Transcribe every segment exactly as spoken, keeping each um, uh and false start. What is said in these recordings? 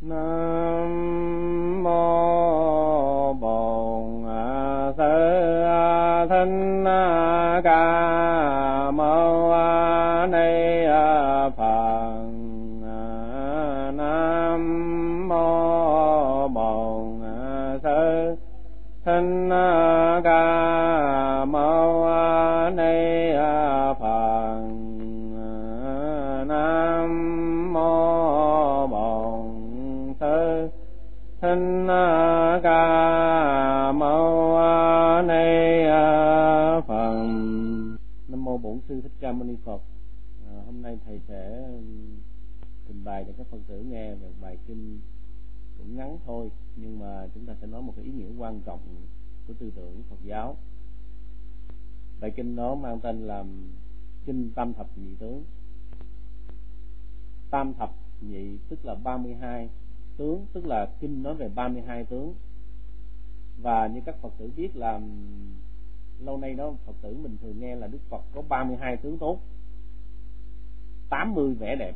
Nam mô Bổn Sư Thích Ca Mâu Ni Phật. Nam mô Bổn Sư Thích Ca Mâu Ni Phật. Nam mô Bổn Sư Thích Ca Mâu Ni Phật. Nam mô Bổn Sư Thích Ca Mâu Ni Phật. À, hôm nay thầy sẽ trình bày cho các Phật tử nghe về bài kinh cũng ngắn thôi, nhưng mà chúng ta sẽ nói một cái ý nghĩa quan trọng của tư tưởng Phật giáo. Bài kinh đó mang tên là Kinh Tam Thập Nhị Tướng. Tam thập nhị tức là ba mươi hai tướng, tức là kinh nói về ba mươi hai tướng. Và như các Phật tử biết là lâu nay đó Phật tử mình thường nghe là Đức Phật có ba mươi hai tướng tốt, tám mươi vẻ đẹp.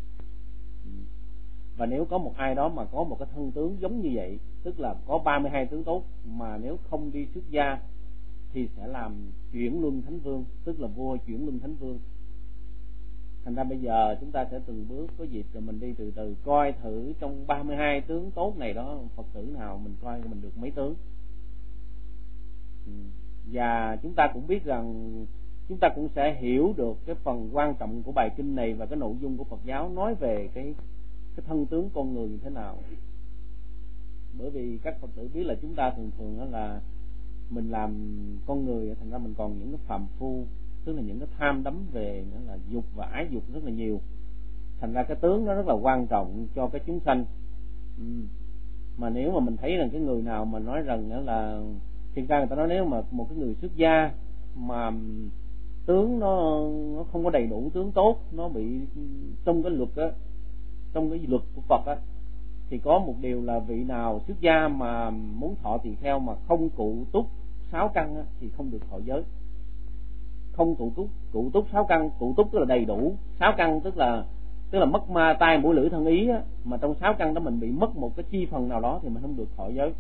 Và nếu có một ai đó mà có một cái thân tướng giống như vậy, tức là có ba mươi hai tướng tốt, mà nếu không đi xuất gia thì sẽ làm chuyển luân thánh vương, tức là vua chuyển luân thánh vương. Thành ra bây giờ chúng ta sẽ từng bước có dịp rồi mình đi từ từ coi thử trong ba mươi hai tướng tốt này đó, Phật tử nào mình coi mình được mấy tướng. Và chúng ta cũng biết rằng chúng ta cũng sẽ hiểu được cái phần quan trọng của bài kinh này và cái nội dung của Phật giáo nói về cái cái thân tướng con người như thế nào. Bởi vì các Phật tử biết là chúng ta thường thường đó là mình làm con người, thành ra mình còn những cái phàm phu, tức là những cái tham đắm về nữa là dục và ái dục rất là nhiều. Thành ra cái tướng nó rất là quan trọng cho cái chúng sanh. Ừ. Mà nếu mà mình thấy rằng cái người nào mà nói rằng đó là thiệt ra người ta nói nếu mà một cái người xuất gia mà tướng nó nó không có đầy đủ tướng tốt, nó bị trong cái luật á, trong cái luật của Phật á, thì có một điều là vị nào xuất gia mà muốn thọ tỳ kheo mà không cụ túc sáu căn á, thì không được thọ giới. Không cụ túc, cụ túc sáu căn, cụ túc tức là đầy đủ, sáu căn tức là tức là mất ma tai mũi lưỡi thân ý á, mà trong sáu căn đó mình bị mất một cái chi phần nào đó thì mình không được thọ giới.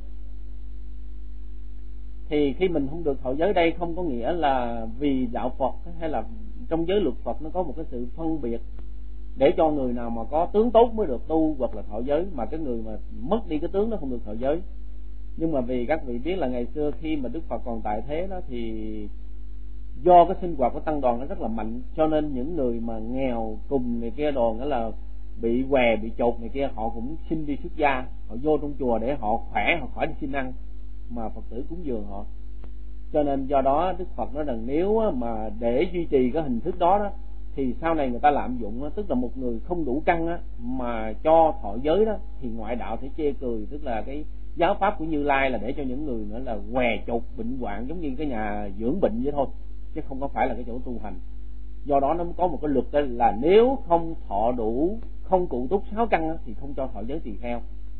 Thì khi mình không được thọ giới đây không có nghĩa là vì đạo Phật hay là trong giới luật Phật nó có một cái sự phân biệt để cho người nào mà có tướng tốt mới được tu hoặc là thọ giới, mà cái người mà mất đi cái tướng đó không được thọ giới. Nhưng mà vì các vị biết là ngày xưa khi mà Đức Phật còn tại thế đó thì do cái sinh hoạt của tăng đoàn nó rất là mạnh, cho nên những người mà nghèo cùng này kia đồ đó là bị què bị chột này kia, họ cũng xin đi xuất gia, họ vô trong chùa để họ khỏe, họ khỏi đi xin ăn mà Phật tử cúng dường họ. Cho nên do đó Đức Phật nói rằng nếu mà để duy trì cái hình thức đó đó thì sau này người ta lạm dụng, tức là một người không đủ căn á, mà cho thọ giới đó thì ngoại đạo sẽ chê cười, tức là cái giáo pháp của Như Lai là để cho những người nữa là què chột bệnh hoạn giống như cái nhà dưỡng bệnh vậy thôi, chứ không có phải là cái chỗ tu hành. Do đó nó mới có một cái luật là nếu không thọ đủ, không cụ túc sáu căn thì không cho thọ giới tỳ kheo.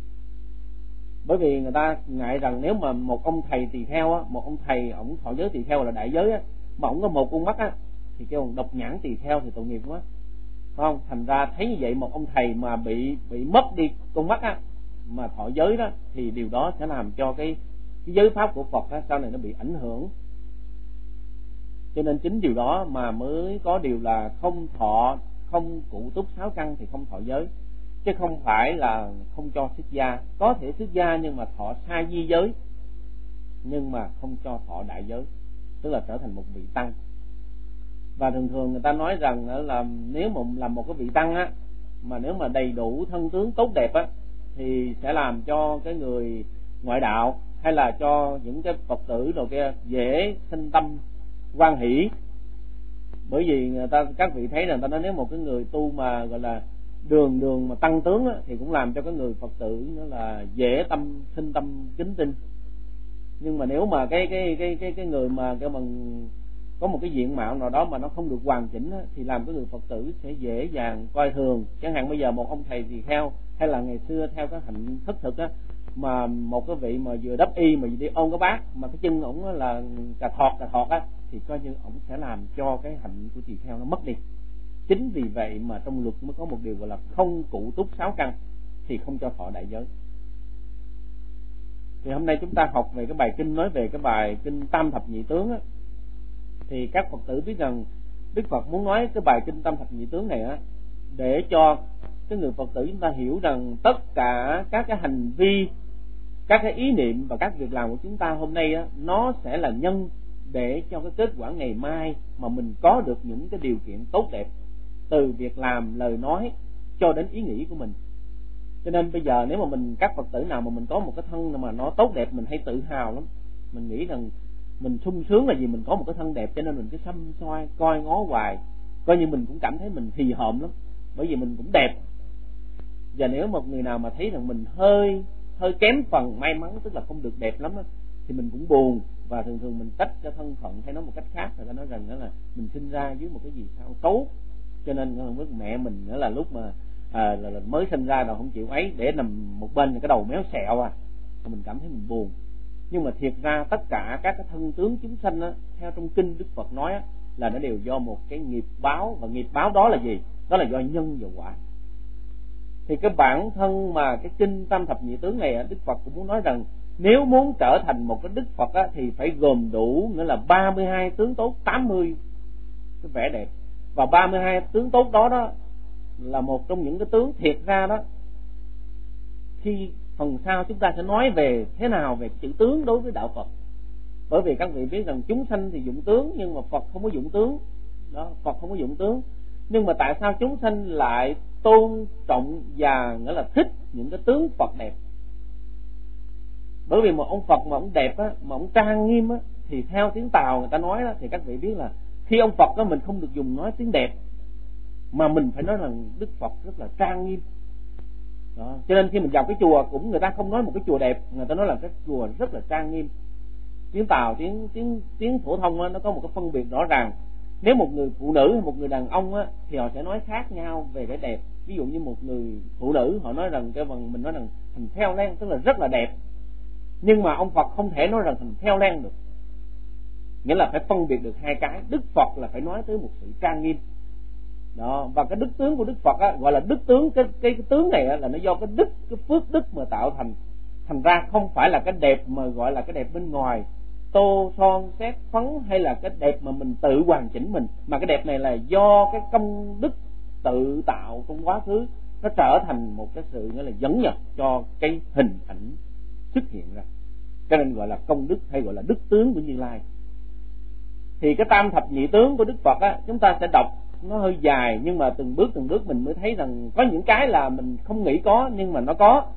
Bởi vì người ta ngại rằng nếu mà một ông thầy tỳ kheo á, một ông thầy ổng thọ giới tỳ kheo là đại giới á, mà ổng có một con mắt á thì kêu độc nhãn tỳ kheo thì tội nghiệp quá, phải không? Thành ra thấy như vậy một ông thầy mà bị bị mất đi con mắt á mà thọ giới đó thì điều đó sẽ làm cho cái cái giới pháp của Phật á sau này nó bị ảnh hưởng. Cho nên chính điều đó mà mới có điều là không thọ, không cụ túc sáu căn thì không thọ giới, chứ không phải là không cho xuất gia. Có thể xuất gia nhưng mà thọ sa di giới, nhưng mà không cho thọ đại giới, tức là trở thành một vị tăng. Và thường thường người ta nói rằng là nếu mà làm một cái vị tăng á, mà nếu mà đầy đủ thân tướng tốt đẹp á, thì sẽ làm cho cái người ngoại đạo hay là cho những cái Phật tử đồ kia dễ sinh tâm hoan hỷ. Bởi vì người ta các vị thấy rằng người ta nói nếu một cái người tu mà gọi là đường đường mà tăng tướng á, thì cũng làm cho cái người Phật tử nó là dễ tâm sinh tâm kính tin. Nhưng mà nếu mà cái cái cái cái cái người mà cái bằng có một cái diện mạo nào đó mà nó không được hoàn chỉnh á, thì làm cái người Phật tử sẽ dễ dàng coi thường. Chẳng hạn bây giờ một ông thầy tỳ kheo hay là ngày xưa theo cái hạnh thất thực á, mà một cái vị mà vừa đắp y mà đi ôm cái bát mà cái chân ổng là cà thọt cà thọt á, thì coi như ổng sẽ làm cho cái hạnh của tỳ kheo nó mất đi. Chính vì vậy mà trong luật mới có một điều gọi là không cụ túc sáu căn. thì không cho thọ đại giới. Thì hôm nay chúng ta học về cái bài kinh nói về cái bài kinh Tam Thập Nhị Tướng á, thì các Phật tử biết rằng Đức Phật muốn nói cái bài kinh Tam Thập Nhị Tướng này á để cho cái người Phật tử chúng ta hiểu rằng tất cả các cái hành vi, các cái ý niệm và các việc làm của chúng ta hôm nay á, nó sẽ là nhân để cho cái kết quả ngày mai mà mình có được những cái điều kiện tốt đẹp từ việc làm, lời nói cho đến ý nghĩ của mình. Cho nên bây giờ nếu mà mình, các Phật tử nào mà mình có một cái thân mà nó tốt đẹp, mình hay tự hào lắm. Mình nghĩ rằng mình sung sướng là vì mình có một cái thân đẹp, cho nên mình cứ xăm xoay coi ngó hoài, coi như mình cũng cảm thấy mình hì hợm lắm, bởi vì mình cũng đẹp. Và nếu một người nào mà thấy rằng mình hơi hơi kém phần may mắn, tức là không được đẹp lắm đó, thì mình cũng buồn, và thường thường mình trách cho thân phận, hay nói một cách khác người ta nói rằng đó là mình sinh ra dưới một cái gì sao xấu. Cho nên với mẹ mình nữa là lúc mà à, là, là mới sinh ra rồi không chịu ấy, để nằm một bên cái đầu méo xẹo à, mình cảm thấy mình buồn. Nhưng mà thiệt ra tất cả các cái thân tướng chúng sanh á, theo trong kinh Đức Phật nói á, là nó đều do một cái nghiệp báo, và nghiệp báo đó là gì? Đó là do nhân và quả. Thì cái bản thân mà cái kinh Tam Thập Nhị Tướng này, Đức Phật cũng muốn nói rằng nếu muốn trở thành một cái Đức Phật á, thì phải gồm đủ nghĩa là ba mươi hai tướng tốt, tám mươi cái vẻ đẹp. Và ba mươi hai tướng tốt đó đó là một trong những cái tướng thiệt ra đó. Khi phần sau chúng ta sẽ nói về thế nào về chữ tướng đối với đạo Phật. Bởi vì các vị biết rằng chúng sanh thì dụng tướng, nhưng mà Phật không có dụng tướng. Đó, Phật không có dụng tướng. Nhưng mà tại sao chúng sanh lại tôn trọng và nghĩa là thích những cái tướng Phật đẹp? Bởi vì một ông Phật mà ông đẹp á, mà ông trang nghiêm á, thì theo tiếng Tàu người ta nói đó, thì các vị biết là khi ông Phật đó mình không được dùng nói tiếng đẹp, mà mình phải nói rằng Đức Phật rất là trang nghiêm. Đó. Cho nên khi mình vào cái chùa cũng người ta không nói một cái chùa đẹp, người ta nói là cái chùa rất là trang nghiêm. Tiếng Tàu, tiếng tiếng tiếng phổ thông á, nó có một cái phân biệt rõ ràng. Nếu một người phụ nữ hay một người đàn ông á, thì họ sẽ nói khác nhau về cái đẹp. Ví dụ như một người phụ nữ họ nói rằng cái phần mình nói rằng thành theo len, tức là rất là đẹp. Nhưng mà ông Phật không thể nói rằng thành theo len được. Nghĩa là phải phân biệt được hai cái. Đức Phật là phải nói tới một sự trang nghiêm. Đó, và cái đức tướng của Đức Phật á, gọi là đức tướng, cái, cái cái tướng này á, là nó do cái đức, cái phước đức mà tạo thành. Thành ra không phải là cái đẹp mà gọi là cái đẹp bên ngoài, tô son xét phấn, hay là cái đẹp mà mình tự hoàn chỉnh mình, mà cái đẹp này là do cái công đức tự tạo trong quá khứ, nó trở thành một cái sự nghĩa là dẫn dắt cho cái hình ảnh xuất hiện ra, cho nên gọi là công đức hay gọi là đức tướng của Như Lai. Thì cái Tam Thập Nhị Tướng của Đức Phật á, chúng ta sẽ đọc nó hơi dài, nhưng mà từng bước từng bước mình mới thấy rằng có những cái là mình không nghĩ có nhưng mà nó có,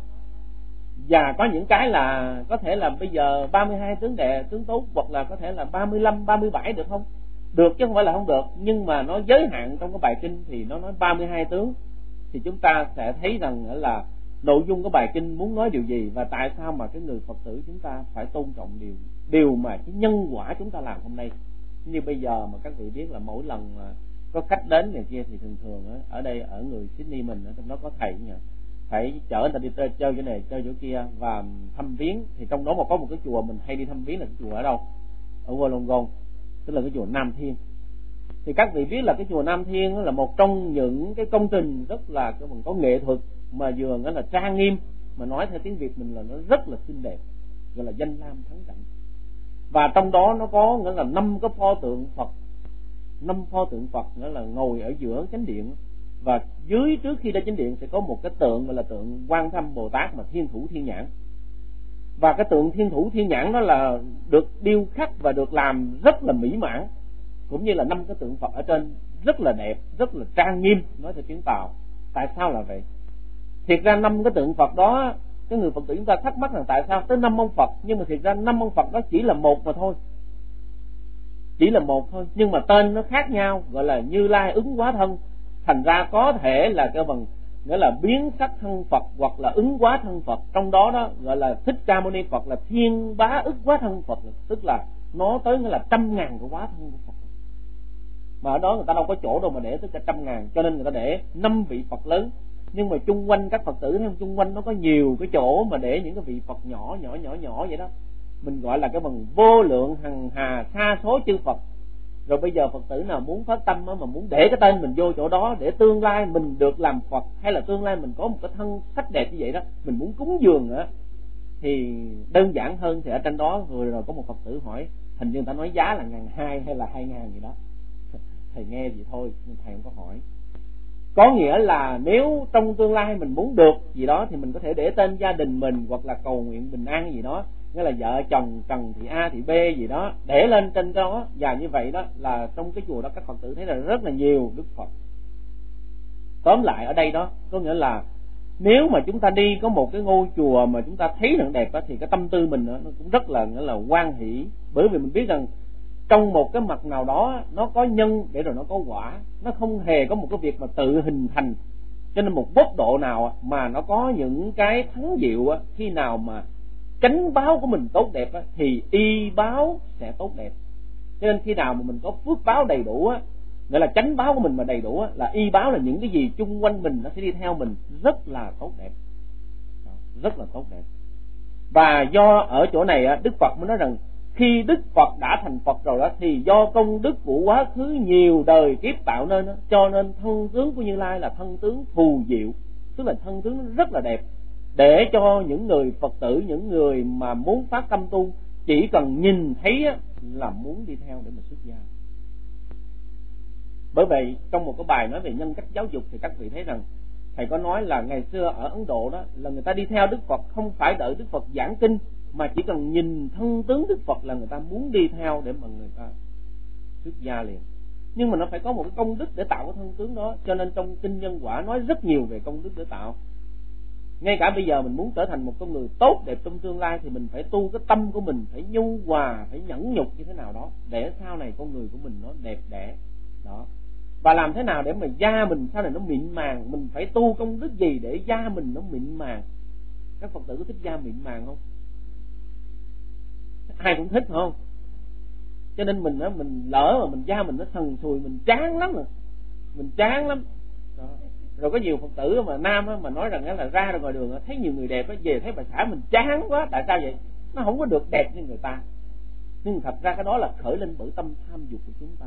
và có những cái là có thể là bây giờ ba mươi hai tướng đẹp, tướng tốt, hoặc là có thể là ba mươi lăm, ba mươi bảy được không? Được chứ không phải là không được, nhưng mà nó giới hạn trong cái bài kinh thì nó nói ba mươi hai tướng. Thì chúng ta sẽ thấy rằng là nội dung của bài kinh muốn nói điều gì, và tại sao mà cái người Phật tử chúng ta phải tôn trọng điều điều mà cái nhân quả chúng ta làm hôm nay. Như bây giờ mà các vị biết là mỗi lần mà có khách đến này kia thì thường thường ở đây ở người Sydney mình ở trong đó có thầy nhỉ, phải chở người ta đi chơi, chơi chỗ này chơi chỗ kia và thăm viếng. Thì trong đó mà có một cái chùa mình hay đi thăm viếng là cái chùa ở đâu? Ở Wollongong, tức là cái chùa Nam Thiên. Thì các vị biết là cái chùa Nam Thiên là một trong những cái công trình rất là cái phần có nghệ thuật, mà vừa nó là trang nghiêm, mà nói theo tiếng Việt mình là nó rất là xinh đẹp, gọi là danh lam thắng cảnh. Và trong đó nó có nghĩa là năm cái pho tượng Phật, năm pho tượng Phật nghĩa là ngồi ở giữa chánh điện, và dưới trước khi ra chánh điện sẽ có một cái tượng gọi là tượng Quan Thâm Bồ Tát mà thiên thủ thiên nhãn. Và cái tượng thiên thủ thiên nhãn đó là được điêu khắc và được làm rất là mỹ mãn, cũng như là năm cái tượng Phật ở trên rất là đẹp, rất là trang nghiêm, nói theo tiếng Tàu. Tại sao là vậy? Thiệt ra năm cái tượng Phật đó, cái người Phật tử chúng ta thắc mắc rằng tại sao tới năm ông Phật, nhưng mà thiệt ra năm ông Phật đó chỉ là một mà thôi, chỉ là một thôi, nhưng mà tên nó khác nhau, gọi là Như Lai ứng hóa thân. Thành ra có thể là cái bằng nghĩa là biến sắc thân Phật hoặc là ứng hóa thân Phật. Trong đó đó gọi là Thích Ca Mâu Ni Phật là thiên bá ức hóa thân Phật, tức là nó tới nghĩa là trăm ngàn cái hóa thân của Phật. Mà ở đó người ta đâu có chỗ đâu mà để tới cả trăm ngàn, cho nên người ta để năm vị Phật lớn. Nhưng mà chung quanh các Phật tử thấy chung quanh nó có nhiều cái chỗ mà để những cái vị Phật nhỏ nhỏ nhỏ nhỏ vậy đó. Mình gọi là cái bằng vô lượng hằng hà sa số chư Phật. Rồi bây giờ Phật tử nào muốn phát tâm mà muốn để cái tên mình vô chỗ đó, để tương lai mình được làm Phật, hay là tương lai mình có một cái thân sắc đẹp như vậy đó, mình muốn cúng dường nữa, thì đơn giản hơn. Thì ở trên đó vừa rồi có một Phật tử hỏi, hình như người ta nói giá là ngàn hai hay là hai ngàn gì đó. Thầy nghe vậy thôi, nhưng thầy không có hỏi. Có nghĩa là nếu trong tương lai mình muốn được gì đó thì mình có thể để tên gia đình mình, hoặc là cầu nguyện bình an gì đó, nghĩa là vợ chồng Trần thị A thị B gì đó, để lên trên đó. Và như vậy đó là trong cái chùa đó các Phật tử thấy là rất là nhiều Đức Phật. Tóm lại ở đây đó có nghĩa là nếu mà chúng ta đi có một cái ngôi chùa mà chúng ta thấy rằng đẹp đó, thì cái tâm tư mình đó, nó cũng rất là nghĩa là hoan hỷ, bởi vì mình biết rằng trong một cái mặt nào đó nó có nhân để rồi nó có quả, nó không hề có một cái việc mà tự hình thành. Cho nên một góc độ nào mà nó có những cái thắng diệu, khi nào mà chánh báo của mình tốt đẹp thì y báo sẽ tốt đẹp. Cho nên khi nào mà mình có phước báo đầy đủ, nghĩa là chánh báo của mình mà đầy đủ, là y báo là những cái gì chung quanh mình nó sẽ đi theo mình rất là tốt đẹp, rất là tốt đẹp. Và do ở chỗ này Đức Phật mới nói rằng khi Đức Phật đã thành Phật rồi đó, thì do công đức của quá khứ nhiều đời kiếp tạo nên đó, cho nên thân tướng của Như Lai là thân tướng phù diệu, tức là thân tướng rất là đẹp, để cho những người Phật tử, những người mà muốn phát tâm tu, chỉ cần nhìn thấy là muốn đi theo để mà xuất gia. Bởi vậy trong một cái bài nói về nhân cách giáo dục thì các vị thấy rằng thầy có nói là ngày xưa ở Ấn Độ đó là người ta đi theo Đức Phật không phải đợi Đức Phật giảng kinh, mà chỉ cần nhìn thân tướng Đức Phật là người ta muốn đi theo để mà người ta xuất gia liền. Nhưng mà nó phải có một cái công đức để tạo cái thân tướng đó. Cho nên trong kinh Nhân Quả nói rất nhiều về công đức để tạo. Ngay cả bây giờ mình muốn trở thành một con người tốt đẹp trong tương lai thì mình phải tu cái tâm của mình, phải nhu hòa, phải nhẫn nhục như thế nào đó để sau này con người của mình nó đẹp đẽ đó. Và làm thế nào để mà da mình sau này nó mịn màng, mình phải tu công đức gì để da mình nó mịn màng. Các Phật tử có thích da mịn màng không? Ai cũng thích không? Cho nên mình á, mình lỡ mà mình da mình nó sần sùi, mình chán lắm rồi, mình chán lắm đó. Rồi có nhiều Phật tử mà nam á, mà nói rằng là ra ra ngoài đường thấy nhiều người đẹp á, về thấy bà xã mình chán quá. Tại sao vậy? Nó không có được đẹp như người ta. Nhưng thật ra cái đó là khởi lên bởi tâm tham dục của chúng ta.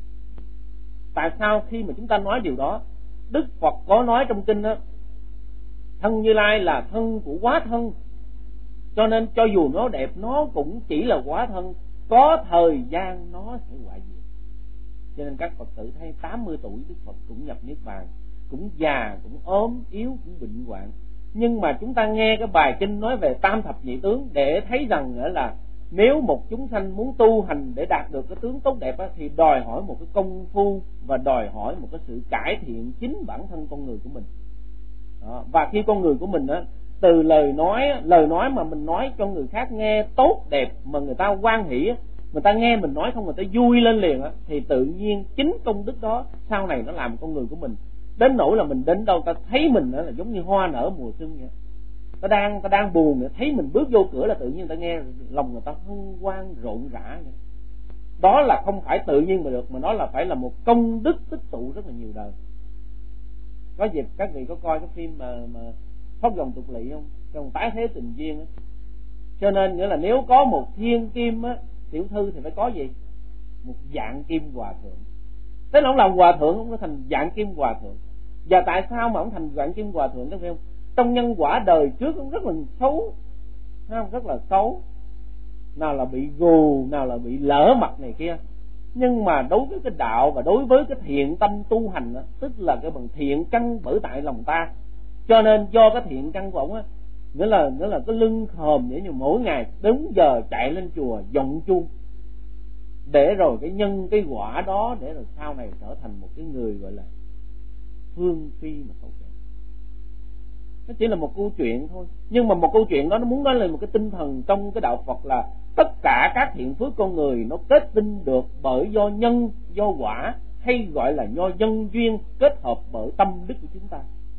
Tại sao khi mà chúng ta nói điều đó, Đức Phật có nói trong kinh đó, thân Như Lai là thân của quá thân, cho nên cho dù nó đẹp nó cũng chỉ là quá thân, có thời gian nó sẽ hoại diệt. Cho nên các Phật tử thấy tám mươi tuổi Đức Phật cũng nhập Niết Bàn, cũng già, cũng ốm, yếu, cũng bệnh hoạn. Nhưng mà chúng ta nghe cái bài kinh nói về tam thập nhị tướng để thấy rằng là nếu một chúng sanh muốn tu hành để đạt được cái tướng tốt đẹp á, thì đòi hỏi một cái công phu và đòi hỏi một cái sự cải thiện chính bản thân con người của mình đó. Và khi con người của mình á, từ lời nói lời nói mà mình nói cho người khác nghe tốt đẹp mà người ta hoan hỷ, người ta nghe mình nói không người ta vui lên liền á, thì tự nhiên chính công đức đó sau này nó làm con người của mình đến nỗi là mình đến đâu ta thấy mình là giống như hoa nở mùa xuân vậy. Ta đang ta đang buồn, thấy mình bước vô cửa là tự nhiên ta nghe lòng người ta hân hoan rộn rã vậy. Đó là không phải tự nhiên mà được, mà nó là phải là một công đức tích tụ rất là nhiều đời. Có dịp các vị có coi cái phim mà mà Pháp Dòng Tục Lỵ không? Trong Tái Thế Tình Duyên á. Cho nên nghĩa là nếu có một thiên kim á, tiểu thư thì phải có gì? Một dạng kim hòa thượng. Thế là ông làm hòa thượng, ông có thành dạng kim hòa thượng. Và tại sao mà ông thành dạng kim hòa thượng các vị không? Trong nhân quả đời trước cũng rất là xấu, không? Rất là xấu. Nào là bị gù, nào là bị lỡ mặt này kia. Nhưng mà đối với cái đạo và đối với cái thiện tâm tu hành đó, tức là cái bằng thiện căn bởi tại lòng ta. Cho nên do cái thiện căn của ông á, nghĩa là nghĩa là cái lưng khòm để như mỗi ngày đúng giờ chạy lên chùa vọng chuông, để rồi cái nhân cái quả đó để rồi sau này trở thành một cái người gọi là phương phi mà không kể. Nó chỉ là một câu chuyện thôi, nhưng mà một câu chuyện đó nó muốn nói lên một cái tinh thần trong cái đạo Phật là tất cả các thiện phước con người nó kết tinh được bởi do nhân, do quả, hay gọi là do nhân duyên kết hợp bởi tâm đức của chúng ta.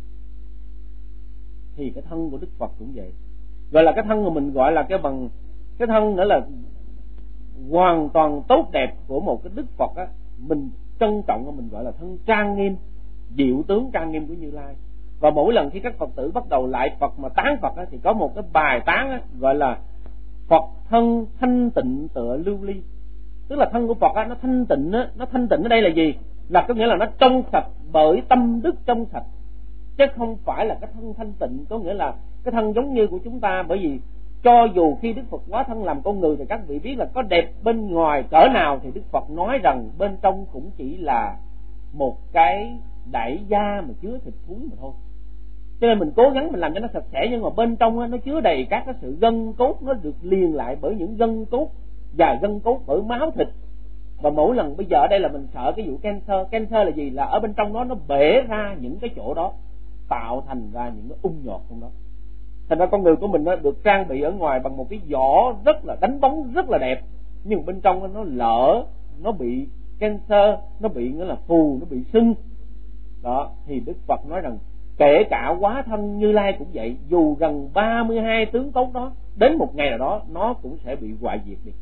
Thì cái thân của Đức Phật cũng vậy, gọi là cái thân của mình gọi là cái bằng cái thân nữa là hoàn toàn tốt đẹp của một cái Đức Phật á, mình trân trọng và mình gọi là thân trang nghiêm, diệu tướng trang nghiêm của Như Lai. Và mỗi lần khi các Phật tử bắt đầu lại Phật mà tán Phật á, thì có một cái bài tán á, gọi là Phật thân thanh tịnh tựa lưu ly. tức là thân của Phật á, nó thanh tịnh á, nó thanh tịnh ở đây là gì? Là có nghĩa là nó trong sạch bởi tâm đức trong sạch, chứ không phải là cái thân thanh tịnh. Có nghĩa là cái thân giống như của chúng ta, bởi vì cho dù khi Đức Phật hóa thân làm con người thì các vị biết là có đẹp bên ngoài cỡ nào thì Đức Phật nói rằng bên trong cũng chỉ là một cái đẩy da mà chứa thịt thúi mà thôi. Cho nên mình cố gắng mình làm cho nó sạch sẽ, nhưng mà bên trong đó, nó chứa đầy các cái sự gân cốt, nó được liền lại bởi những gân cốt và gân cốt bởi máu thịt. Và mỗi lần bây giờ ở đây là mình sợ cái vụ cancer. Cancer là gì? Là ở bên trong đó nó bể ra những cái chỗ đó, tạo thành ra những cái ung nhọt trong đó. Thành ra con người của mình nó được trang bị ở ngoài bằng một cái vỏ rất là đánh bóng rất là đẹp, nhưng bên trong nó lỡ, nó bị cancer, nó bị nghĩa là phù, nó bị sưng đó. Thì Đức Phật nói rằng kể cả hóa thân Như Lai cũng vậy, dù gần ba mươi hai tướng tốt đó, đến một ngày nào đó nó cũng sẽ bị hoại diệt đi.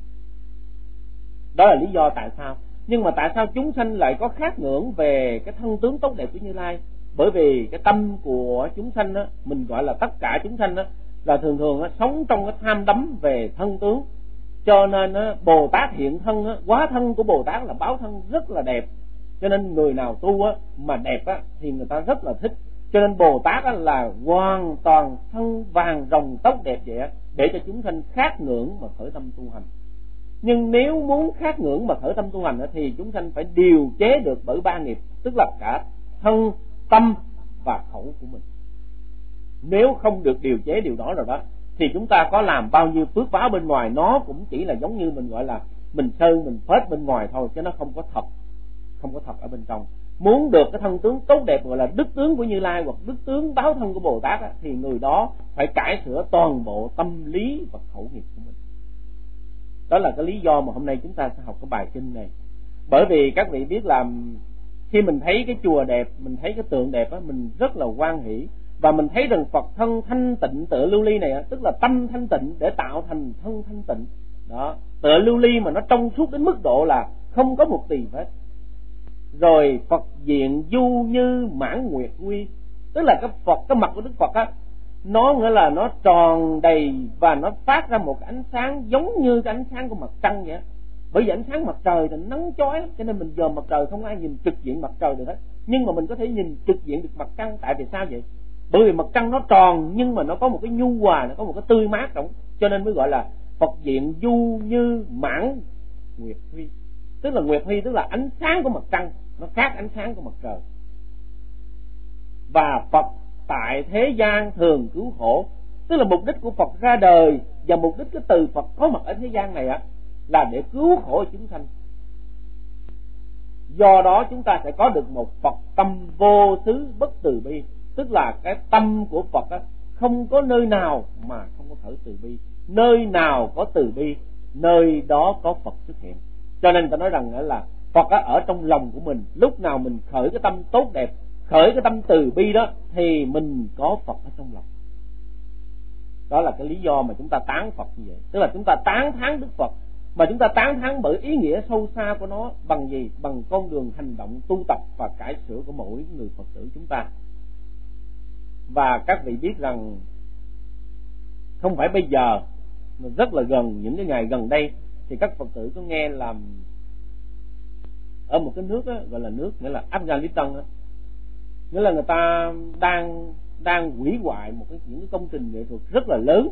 Đó là lý do tại sao. Nhưng mà tại sao chúng sanh lại có khát ngưỡng về cái thân tướng tốt đẹp của Như Lai? Bởi vì cái tâm của chúng sanh á, mình gọi là tất cả chúng sanh á, là thường thường á, sống trong cái tham đắm về thân tướng. Cho nên á, Bồ Tát hiện thân á, hóa thân của Bồ Tát là báo thân rất là đẹp. Cho nên người nào tu á, mà đẹp á, thì người ta rất là thích. Cho nên Bồ Tát á, là hoàn toàn thân vàng rồng tóc đẹp vậy á, để cho chúng sanh khát ngưỡng mà khởi tâm tu hành. Nhưng nếu muốn khát ngưỡng mà khởi tâm tu hành á, thì chúng sanh phải điều chế được bởi ba nghiệp, tức là cả thân, tâm và khẩu của mình. Nếu không được điều chế điều đó rồi đó, thì chúng ta có làm bao nhiêu phước báo bên ngoài, nó cũng chỉ là giống như mình gọi là mình sơn mình phết bên ngoài thôi, chứ nó không có thật, không có thật ở bên trong. Muốn được cái thân tướng tốt đẹp gọi là đức tướng của Như Lai hoặc đức tướng báo thân của Bồ Tát á, thì người đó phải cải sửa toàn bộ tâm lý và khẩu nghiệp của mình. Đó là cái lý do mà hôm nay chúng ta sẽ học cái bài kinh này. Bởi vì các vị biết là khi mình thấy cái chùa đẹp, mình thấy cái tượng đẹp á, mình rất là hoan hỷ. Và mình thấy rằng Phật thân thanh tịnh tựa lưu ly này á, tức là tâm thanh tịnh để tạo thành thân thanh tịnh. Đó, tựa lưu ly mà nó trong suốt đến mức độ là không có một tì vết. Rồi Phật diện du như mãn nguyệt quy, tức là cái Phật, cái mặt của Đức Phật á, nó nghĩa là nó tròn đầy và nó phát ra một cái ánh sáng giống như cái ánh sáng của mặt trăng vậy. Bởi vì ánh sáng mặt trời thì nắng chói, cho nên mình dòm mặt trời không ai nhìn trực diện mặt trời được hết. Nhưng mà mình có thể nhìn trực diện được mặt trăng. Tại vì sao vậy? Bởi vì mặt trăng nó tròn nhưng mà nó có một cái nhu hòa, nó có một cái tươi mát trong, cho nên mới gọi là Phật diện du như mãn nguyệt huy. Tức là nguyệt huy tức là ánh sáng của mặt trăng, nó khác ánh sáng của mặt trời. Và Phật tại thế gian thường cứu khổ, tức là mục đích của Phật ra đời và mục đích cái từ Phật có mặt ở thế gian này á, là để cứu khổ chúng sanh. Do đó chúng ta sẽ có được một Phật tâm vô xứ bất từ bi, tức là cái tâm của Phật á, không có nơi nào mà không có khởi từ bi. Nơi nào có từ bi, nơi đó có Phật xuất hiện. Cho nên ta nói rằng là Phật á, ở trong lòng của mình, lúc nào mình khởi cái tâm tốt đẹp, khởi cái tâm từ bi đó, thì mình có Phật ở trong lòng. Đó là cái lý do mà chúng ta tán Phật như vậy. Tức là chúng ta tán thán Đức Phật, mà chúng ta tán thán bởi ý nghĩa sâu xa của nó. Bằng gì? Bằng con đường hành động tu tập và cải sửa của mỗi người Phật tử chúng ta. Và các vị biết rằng không phải bây giờ, mà rất là gần, những cái ngày gần đây thì các Phật tử có nghe làm ở một cái nước đó, gọi là nước nghĩa là Afghanistan đó, nghĩa là người ta đang đang hủy hoại một cái những cái công trình nghệ thuật rất là lớn,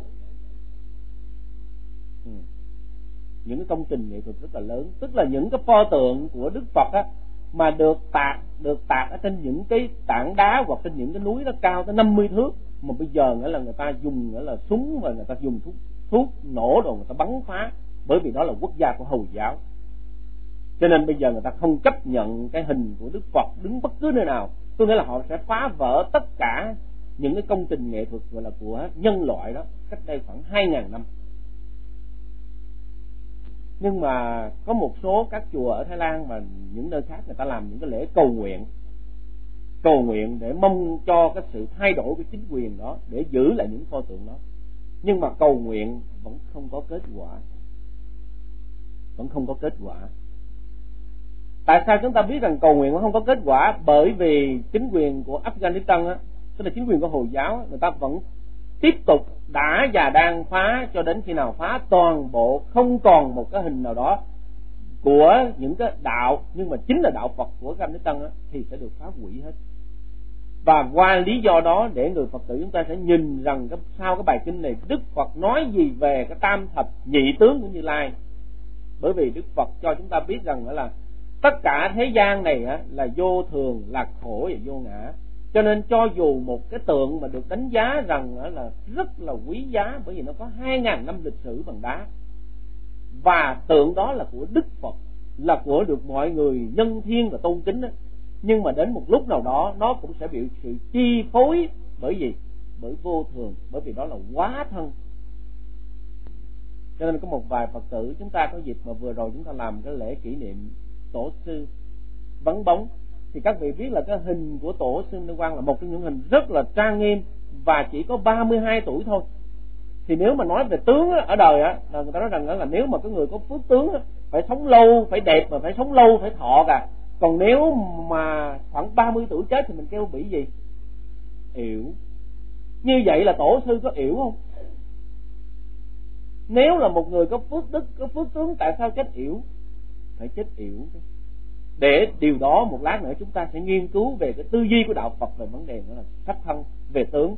ừ. những cái công trình nghệ thuật rất là lớn, tức là những cái pho tượng của Đức Phật á, mà được tạc được tạc ở trên những cái tảng đá hoặc trên những cái núi nó cao tới năm mươi thước, mà bây giờ nghĩa là người ta dùng nghĩa là súng và người ta dùng thuốc thuốc nổ rồi người ta bắn phá, bởi vì đó là quốc gia của Hồi giáo. Cho nên bây giờ người ta không chấp nhận cái hình của Đức Phật đứng bất cứ nơi nào. Tôi nghĩ là họ sẽ phá vỡ tất cả những cái công trình nghệ thuật gọi là của nhân loại đó cách đây khoảng hai ngàn năm. Nhưng mà có một số các chùa ở Thái Lan và những nơi khác người ta làm những cái lễ cầu nguyện, cầu nguyện để mong cho cái sự thay đổi của chính quyền đó, để giữ lại những pho tượng đó. Nhưng mà cầu nguyện vẫn không có kết quả, vẫn không có kết quả. Tại sao chúng ta biết rằng cầu nguyện vẫn không có kết quả? Bởi vì chính quyền của Afghanistan á, tức là chính quyền của Hồi giáo, người ta vẫn tiếp tục đã và đang phá cho đến khi nào phá toàn bộ, không còn một cái hình nào đó của những cái đạo, nhưng mà chính là đạo Phật của các anh Đức Tăng á, thì sẽ được phá hủy hết. Và qua lý do đó để người Phật tử chúng ta sẽ nhìn rằng cái, sau cái bài kinh này Đức Phật nói gì về cái tam thập nhị tướng của Như Lai. Bởi vì Đức Phật cho chúng ta biết rằng là tất cả thế gian này á, là vô thường, là khổ và vô ngã. Cho nên cho dù một cái tượng mà được đánh giá rằng á, là rất là quý giá, bởi vì nó có hai ngàn năm lịch sử bằng đá, và tượng đó là của Đức Phật, là của được mọi người nhân thiên và tôn kính đó. Nhưng mà đến một lúc nào đó nó cũng sẽ bị sự chi phối. Bởi vì bởi vô thường, bởi vì đó là hóa thân. Cho nên có một vài Phật tử chúng ta có dịp mà vừa rồi chúng ta làm cái lễ kỷ niệm tổ sư Vấn Bóng, thì các vị biết là cái hình của tổ sư Minh Quang là một trong những hình rất là trang nghiêm, và chỉ có ba mươi hai tuổi thôi. Thì nếu mà nói về tướng á, ở đời á, là người ta nói rằng là nếu mà có người có phước tướng á, phải sống lâu, phải đẹp, mà phải sống lâu, phải thọ cả. Còn nếu mà khoảng ba mươi tuổi chết thì mình kêu bị gì? Yểu. Như vậy là tổ sư có yểu không? Nếu là một người có phước đức, có phước tướng, tại sao chết yểu? Phải chết yểu. Để điều đó một lát nữa chúng ta sẽ nghiên cứu về cái tư duy của đạo Phật về vấn đề đó là sắc thân, về tướng.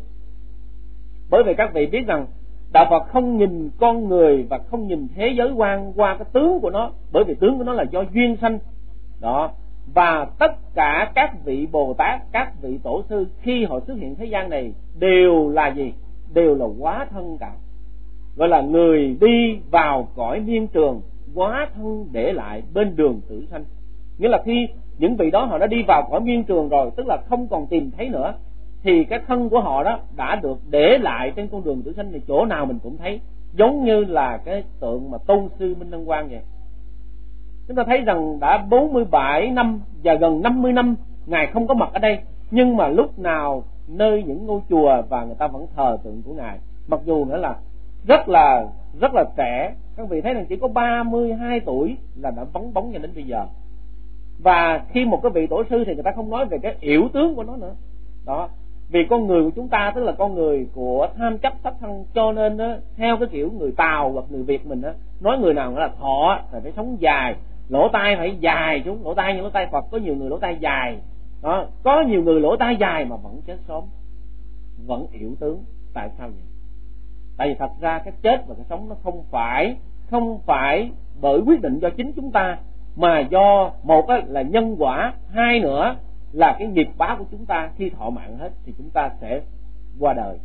Bởi vì các vị biết rằng đạo Phật không nhìn con người và không nhìn thế giới quan qua cái tướng của nó, bởi vì tướng của nó là do duyên sanh đó. Và tất cả các vị Bồ Tát, các vị tổ sư khi họ xuất hiện thế gian này đều là gì? Đều là hóa thân cả. Gọi là người đi vào cõi miên trường, hóa thân để lại bên đường tử sanh. Nghĩa là khi những vị đó họ đã đi vào cõi miên trường rồi, tức là không còn tìm thấy nữa, thì cái thân của họ đó đã được để lại trên con đường tử sanh này, chỗ nào mình cũng thấy. Giống như là cái tượng mà tôn sư Minh Lăng Quang vậy. Chúng ta thấy rằng đã bốn mươi bảy năm và gần năm mươi năm Ngài không có mặt ở đây, nhưng mà lúc nào nơi những ngôi chùa và người ta vẫn thờ tượng của Ngài. Mặc dù nữa là rất là rất là trẻ, các vị thấy rằng chỉ có ba mươi hai tuổi là đã vắng bóng cho đến bây giờ. Và khi một cái vị tổ sư thì người ta không nói về cái yểu tướng của nó nữa. Đó, vì con người của chúng ta tức là con người của tham chấp sắc thân, cho nên đó, theo cái kiểu người Tàu hoặc người Việt mình đó, nói người nào là thọ là phải sống dài, lỗ tai phải dài chúng, lỗ tai như lỗ tai Phật, có nhiều người lỗ tai dài. Đó, có nhiều người lỗ tai dài mà vẫn chết sớm, vẫn yểu tướng. Tại sao vậy? Tại vì thật ra cái chết và cái sống nó không phải không phải bởi quyết định do chính chúng ta, mà do một là nhân quả, hai nữa là cái nghiệp báo của chúng ta. Khi thọ mạng hết thì chúng ta sẽ qua đời.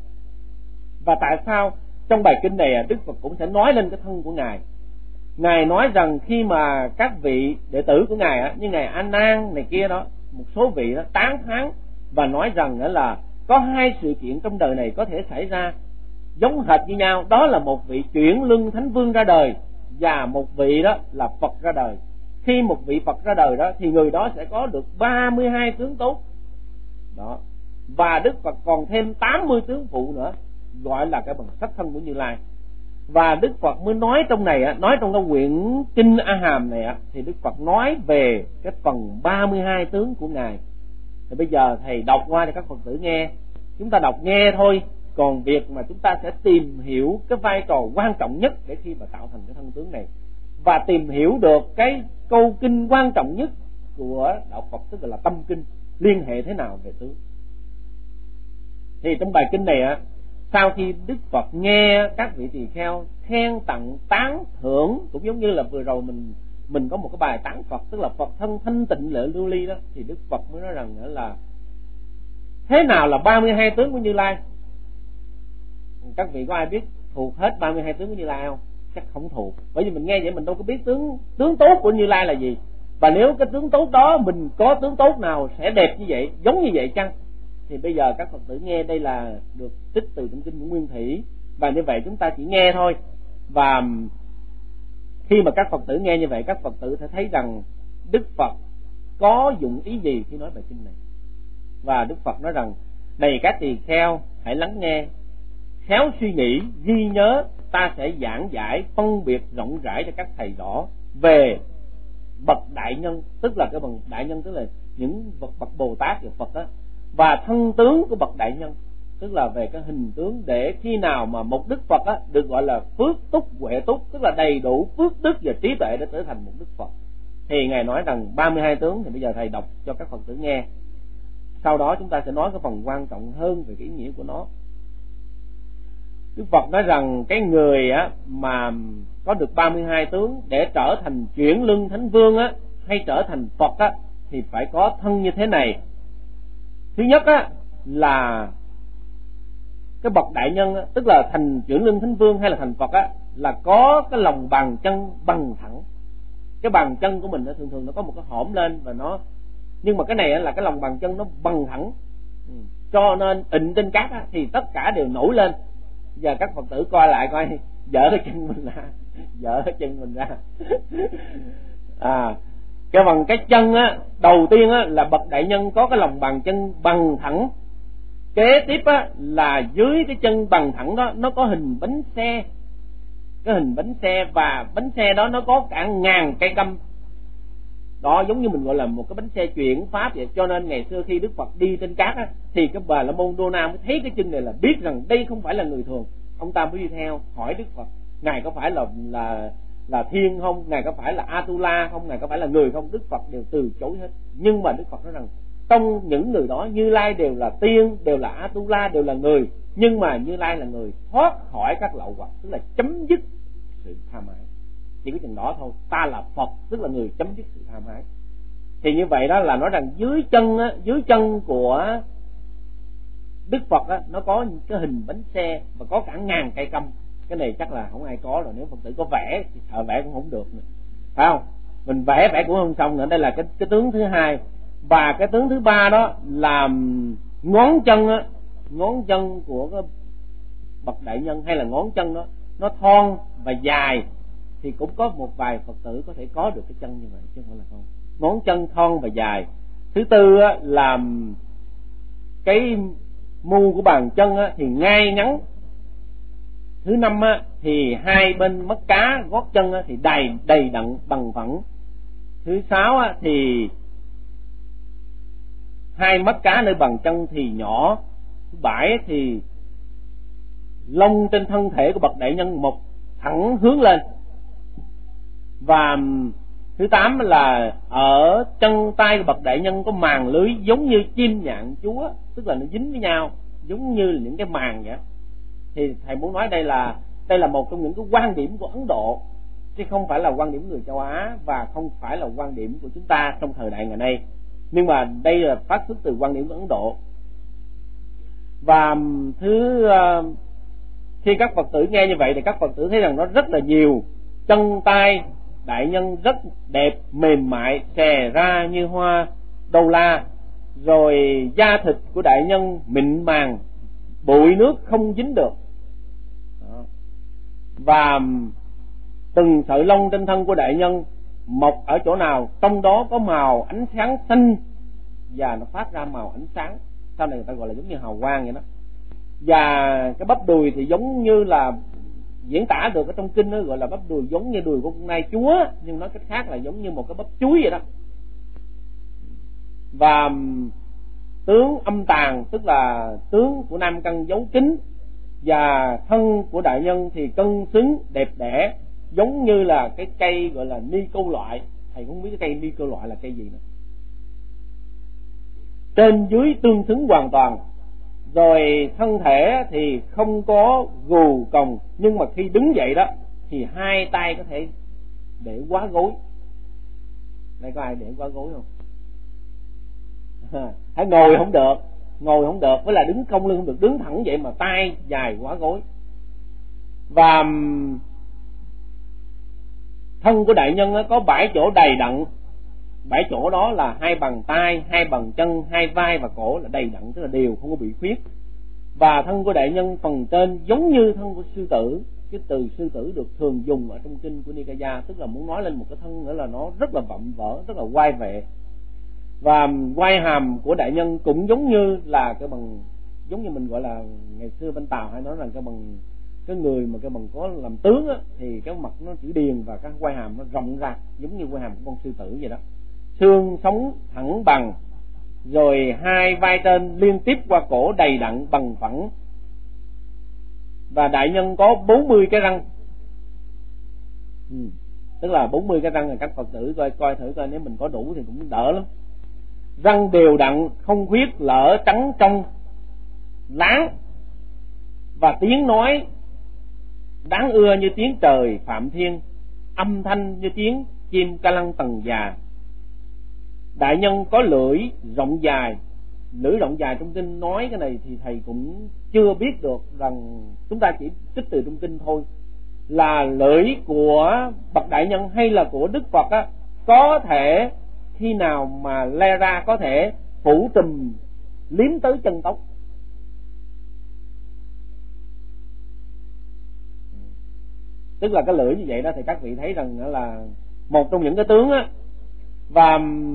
Và tại sao trong bài kinh này Đức Phật cũng sẽ nói lên cái thân của Ngài. Ngài nói rằng khi mà các vị đệ tử của Ngài như Ngài A Nan này kia đó, một số vị đó tán thán và nói rằng là có hai sự kiện trong đời này có thể xảy ra giống hệt như nhau. Đó là một vị chuyển luân thánh vương ra đời, và một vị đó là Phật ra đời. Khi một vị Phật ra đời đó thì người đó sẽ có được ba mươi hai tướng tốt đó, và Đức Phật còn thêm tám mươi tướng phụ nữa, gọi là cái bằng sắc thân của Như Lai. Và Đức Phật mới nói trong này, nói trong cái quyển kinh A Hàm này, thì Đức Phật nói về cái phần ba mươi hai tướng của Ngài. Thì bây giờ thầy đọc qua cho các Phật tử nghe. Chúng ta đọc nghe thôi, còn việc mà chúng ta sẽ tìm hiểu cái vai trò quan trọng nhất để khi mà tạo thành cái thân tướng này, và tìm hiểu được cái câu kinh quan trọng nhất của đạo Phật, tức là tâm kinh, liên hệ thế nào về tướng. Thì trong bài kinh này sau khi Đức Phật nghe các vị tỳ kheo khen tặng tán thưởng, cũng giống như là vừa rồi mình mình có một cái bài tán Phật, tức là Phật thân thanh tịnh lệ lưu ly đó, thì Đức Phật mới nói rằng là thế nào là ba mươi hai tướng của Như Lai. Các vị có ai biết thuộc hết ba mươi hai tướng của Như Lai không? Chắc không thuộc, bởi vì mình nghe vậy mình đâu có biết tướng tướng tốt của Như Lai là gì. Và nếu cái tướng tốt đó mình có tướng tốt nào sẽ đẹp như vậy, giống như vậy chăng? Thì bây giờ các Phật tử nghe, đây là được trích từ trong kinh của Nguyên Thủy, và như vậy chúng ta chỉ nghe thôi. Và khi mà các Phật tử nghe như vậy, các Phật tử sẽ thấy rằng Đức Phật có dụng ý gì khi nói bài kinh này. Và Đức Phật nói rằng: này các tỳ kheo, hãy lắng nghe, khéo suy nghĩ, ghi nhớ, ta sẽ giảng giải phân biệt rộng rãi cho các thầy rõ về bậc đại nhân, tức là cái bậc đại nhân tức là những bậc bậc Bồ Tát và Phật đó, và thân tướng của bậc đại nhân, tức là về cái hình tướng, để khi nào mà một đức Phật á, được gọi là phước túc huệ túc, tức là đầy đủ phước đức và trí tuệ để trở thành một đức Phật. thì Ngài nói rằng ba mươi hai tướng, thì bây giờ Thầy đọc cho các Phật tử nghe. Sau đó chúng ta sẽ nói cái phần quan trọng hơn về cái ý nghĩa của nó. Đức Phật nói rằng cái người á mà có được ba mươi hai tướng để trở thành chuyển luân thánh vương á, hay trở thành Phật á, thì phải có thân như thế này. Thứ nhất á là cái bậc đại nhân á, tức là thành chuyển luân thánh vương hay là thành Phật á, là có cái lòng bàn chân bằng thẳng. Cái bàn chân của mình á, thường thường nó có một cái hõm lên và nó, nhưng mà cái này á, là cái lòng bàn chân nó bằng thẳng, ừ. Cho nên ịnh trên cát á, thì tất cả đều nổi lên. Giờ các Phật tử coi lại coi, dở cái chân mình ra, dở cái chân mình ra. À, cái bằng cái chân á, đầu tiên á là bậc đại nhân có cái lòng bàn chân bằng thẳng. Kế tiếp á là dưới cái chân bằng thẳng đó nó có hình bánh xe, cái hình bánh xe, và bánh xe đó nó có cả ngàn cây câm. Đó, giống như mình gọi là một cái bánh xe chuyển pháp vậy. Cho nên ngày xưa khi Đức Phật đi trên cát á, thì cái Bà La Môn Đô Na mới thấy cái chân này là biết rằng đây không phải là người thường. Ông ta mới đi theo hỏi Đức Phật, Ngài có phải là là là thiên không, Ngài có phải là Atula không, Ngài có phải là người không? Đức Phật đều từ chối hết. Nhưng mà Đức Phật nói rằng trong những người đó, Như Lai đều là tiên, đều là Atula, đều là người, nhưng mà Như Lai là người thoát khỏi các lậu hoặc, tức là chấm dứt sự tham ái. Chỉ có chừng đó thôi. Ta là Phật, tức là người chấm dứt sự tham ái. Thì như vậy đó là nói rằng dưới chân á, dưới chân của Đức Phật á, nó có cái hình bánh xe và có cả ngàn cây câm. Cái này chắc là không ai có rồi. Nếu Phật tử có vẽ thì sợ vẽ cũng không được nữa, phải không? Mình vẽ vẽ cũng không xong nữa. Đây là cái, cái tướng thứ hai. Và cái tướng thứ ba đó là ngón chân á, ngón chân của cái bậc đại nhân hay là ngón chân đó nó thon và dài, thì cũng có một vài Phật tử có thể có được cái chân như vậy chứ không phải là không. Ngón chân thon và dài. Thứ tư á, là cái mu của bàn chân á, thì ngay ngắn. Thứ năm á, thì hai bên mắt cá gót chân á, thì đầy đầy đặn bằng phẳng. Thứ sáu á, thì hai mắt cá nơi bàn chân thì nhỏ. Thứ bảy thì lông trên thân thể của bậc đại nhân một thẳng hướng lên. Và thứ tám là ở chân tay của bậc đại nhân có màng lưới giống như chim nhạn chúa, tức là nó dính với nhau giống như là những cái màng vậy. Thì thầy muốn nói đây là đây là một trong những cái quan điểm của Ấn Độ, chứ không phải là quan điểm người châu Á, và không phải là quan điểm của chúng ta trong thời đại ngày nay. Nhưng mà đây là phát xuất từ quan điểm của Ấn Độ. Và thứ uh, khi các Phật tử nghe như vậy thì các Phật tử thấy rằng nó rất là nhiều. Chân tay đại nhân rất đẹp, mềm mại, xè ra như hoa đô la. Rồi da thịt của đại nhân mịn màng, bụi nước không dính được. Đó. Và từng sợi lông trên thân của đại nhân mọc ở chỗ nào, trong đó có màu ánh sáng xanh, và nó phát ra màu ánh sáng, sau này người ta gọi là giống như hào quang vậy đó. Và cái bắp đùi thì giống như là diễn tả được ở trong kinh, nó gọi là bắp đùi giống như đùi của con nai chúa, nhưng nói cách khác là giống như một cái bắp chuối vậy đó. Và tướng âm tàn, tức là tướng của nam căn giấu kín. Và thân của đại nhân thì cân xứng đẹp đẽ, giống như là cái cây gọi là ni câu loại. Thầy không biết cái cây ni câu loại là cây gì nữa. Trên dưới tương xứng hoàn toàn. Rồi thân thể thì không có gù còng, nhưng mà khi đứng dậy đó thì hai tay có thể để quá gối. Đây có ai để quá gối không? Hãy ngồi không được, ngồi không được, với là đứng cong lưng không được, đứng thẳng vậy mà tay dài quá gối. Và thân của đại nhân có bảy chỗ đầy đặn. Bảy chỗ đó là hai bàn tay, hai bàn chân, hai vai và cổ là đầy đặn, tức là đều, không có bị khuyết. Và thân của đại nhân phần trên giống như thân của sư tử. Cái từ sư tử được thường dùng ở trong kinh của Nikaya, tức là muốn nói lên một cái thân nữa là nó rất là vạm vỡ, rất là oai vệ. Và quai hàm của đại nhân cũng giống như là cái bằng, giống như mình gọi là ngày xưa bên Tàu hay nói rằng cái bằng, cái người mà cái bằng có làm tướng á, thì cái mặt nó chữ điền và cái quai hàm nó rộng ra giống như quai hàm của con sư tử vậy đó. Xương sống thẳng bằng, rồi hai vai trên liên tiếp qua cổ đầy đặn bằng phẳng. Và đại nhân có bốn mươi cái răng. Ừ. tức là bốn mươi cái răng, là các Phật tử coi coi thử coi, nếu mình có đủ thì cũng đỡ lắm. Răng đều đặn, không khuyết lở, trắng trong, láng, và tiếng nói đáng ưa như tiếng trời phạm thiên, âm thanh như tiếng chim ca lăng tầng già. Đại nhân có lưỡi rộng dài. Lưỡi rộng dài trong kinh nói cái này thì thầy cũng chưa biết được, rằng chúng ta chỉ trích từ trong kinh thôi, là lưỡi của bậc đại nhân hay là của Đức Phật á, có thể khi nào mà le ra có thể phủ trùm liếm tới chân tóc. Tức là cái lưỡi như vậy đó, thì các vị thấy rằng là một trong những cái tướng á. Và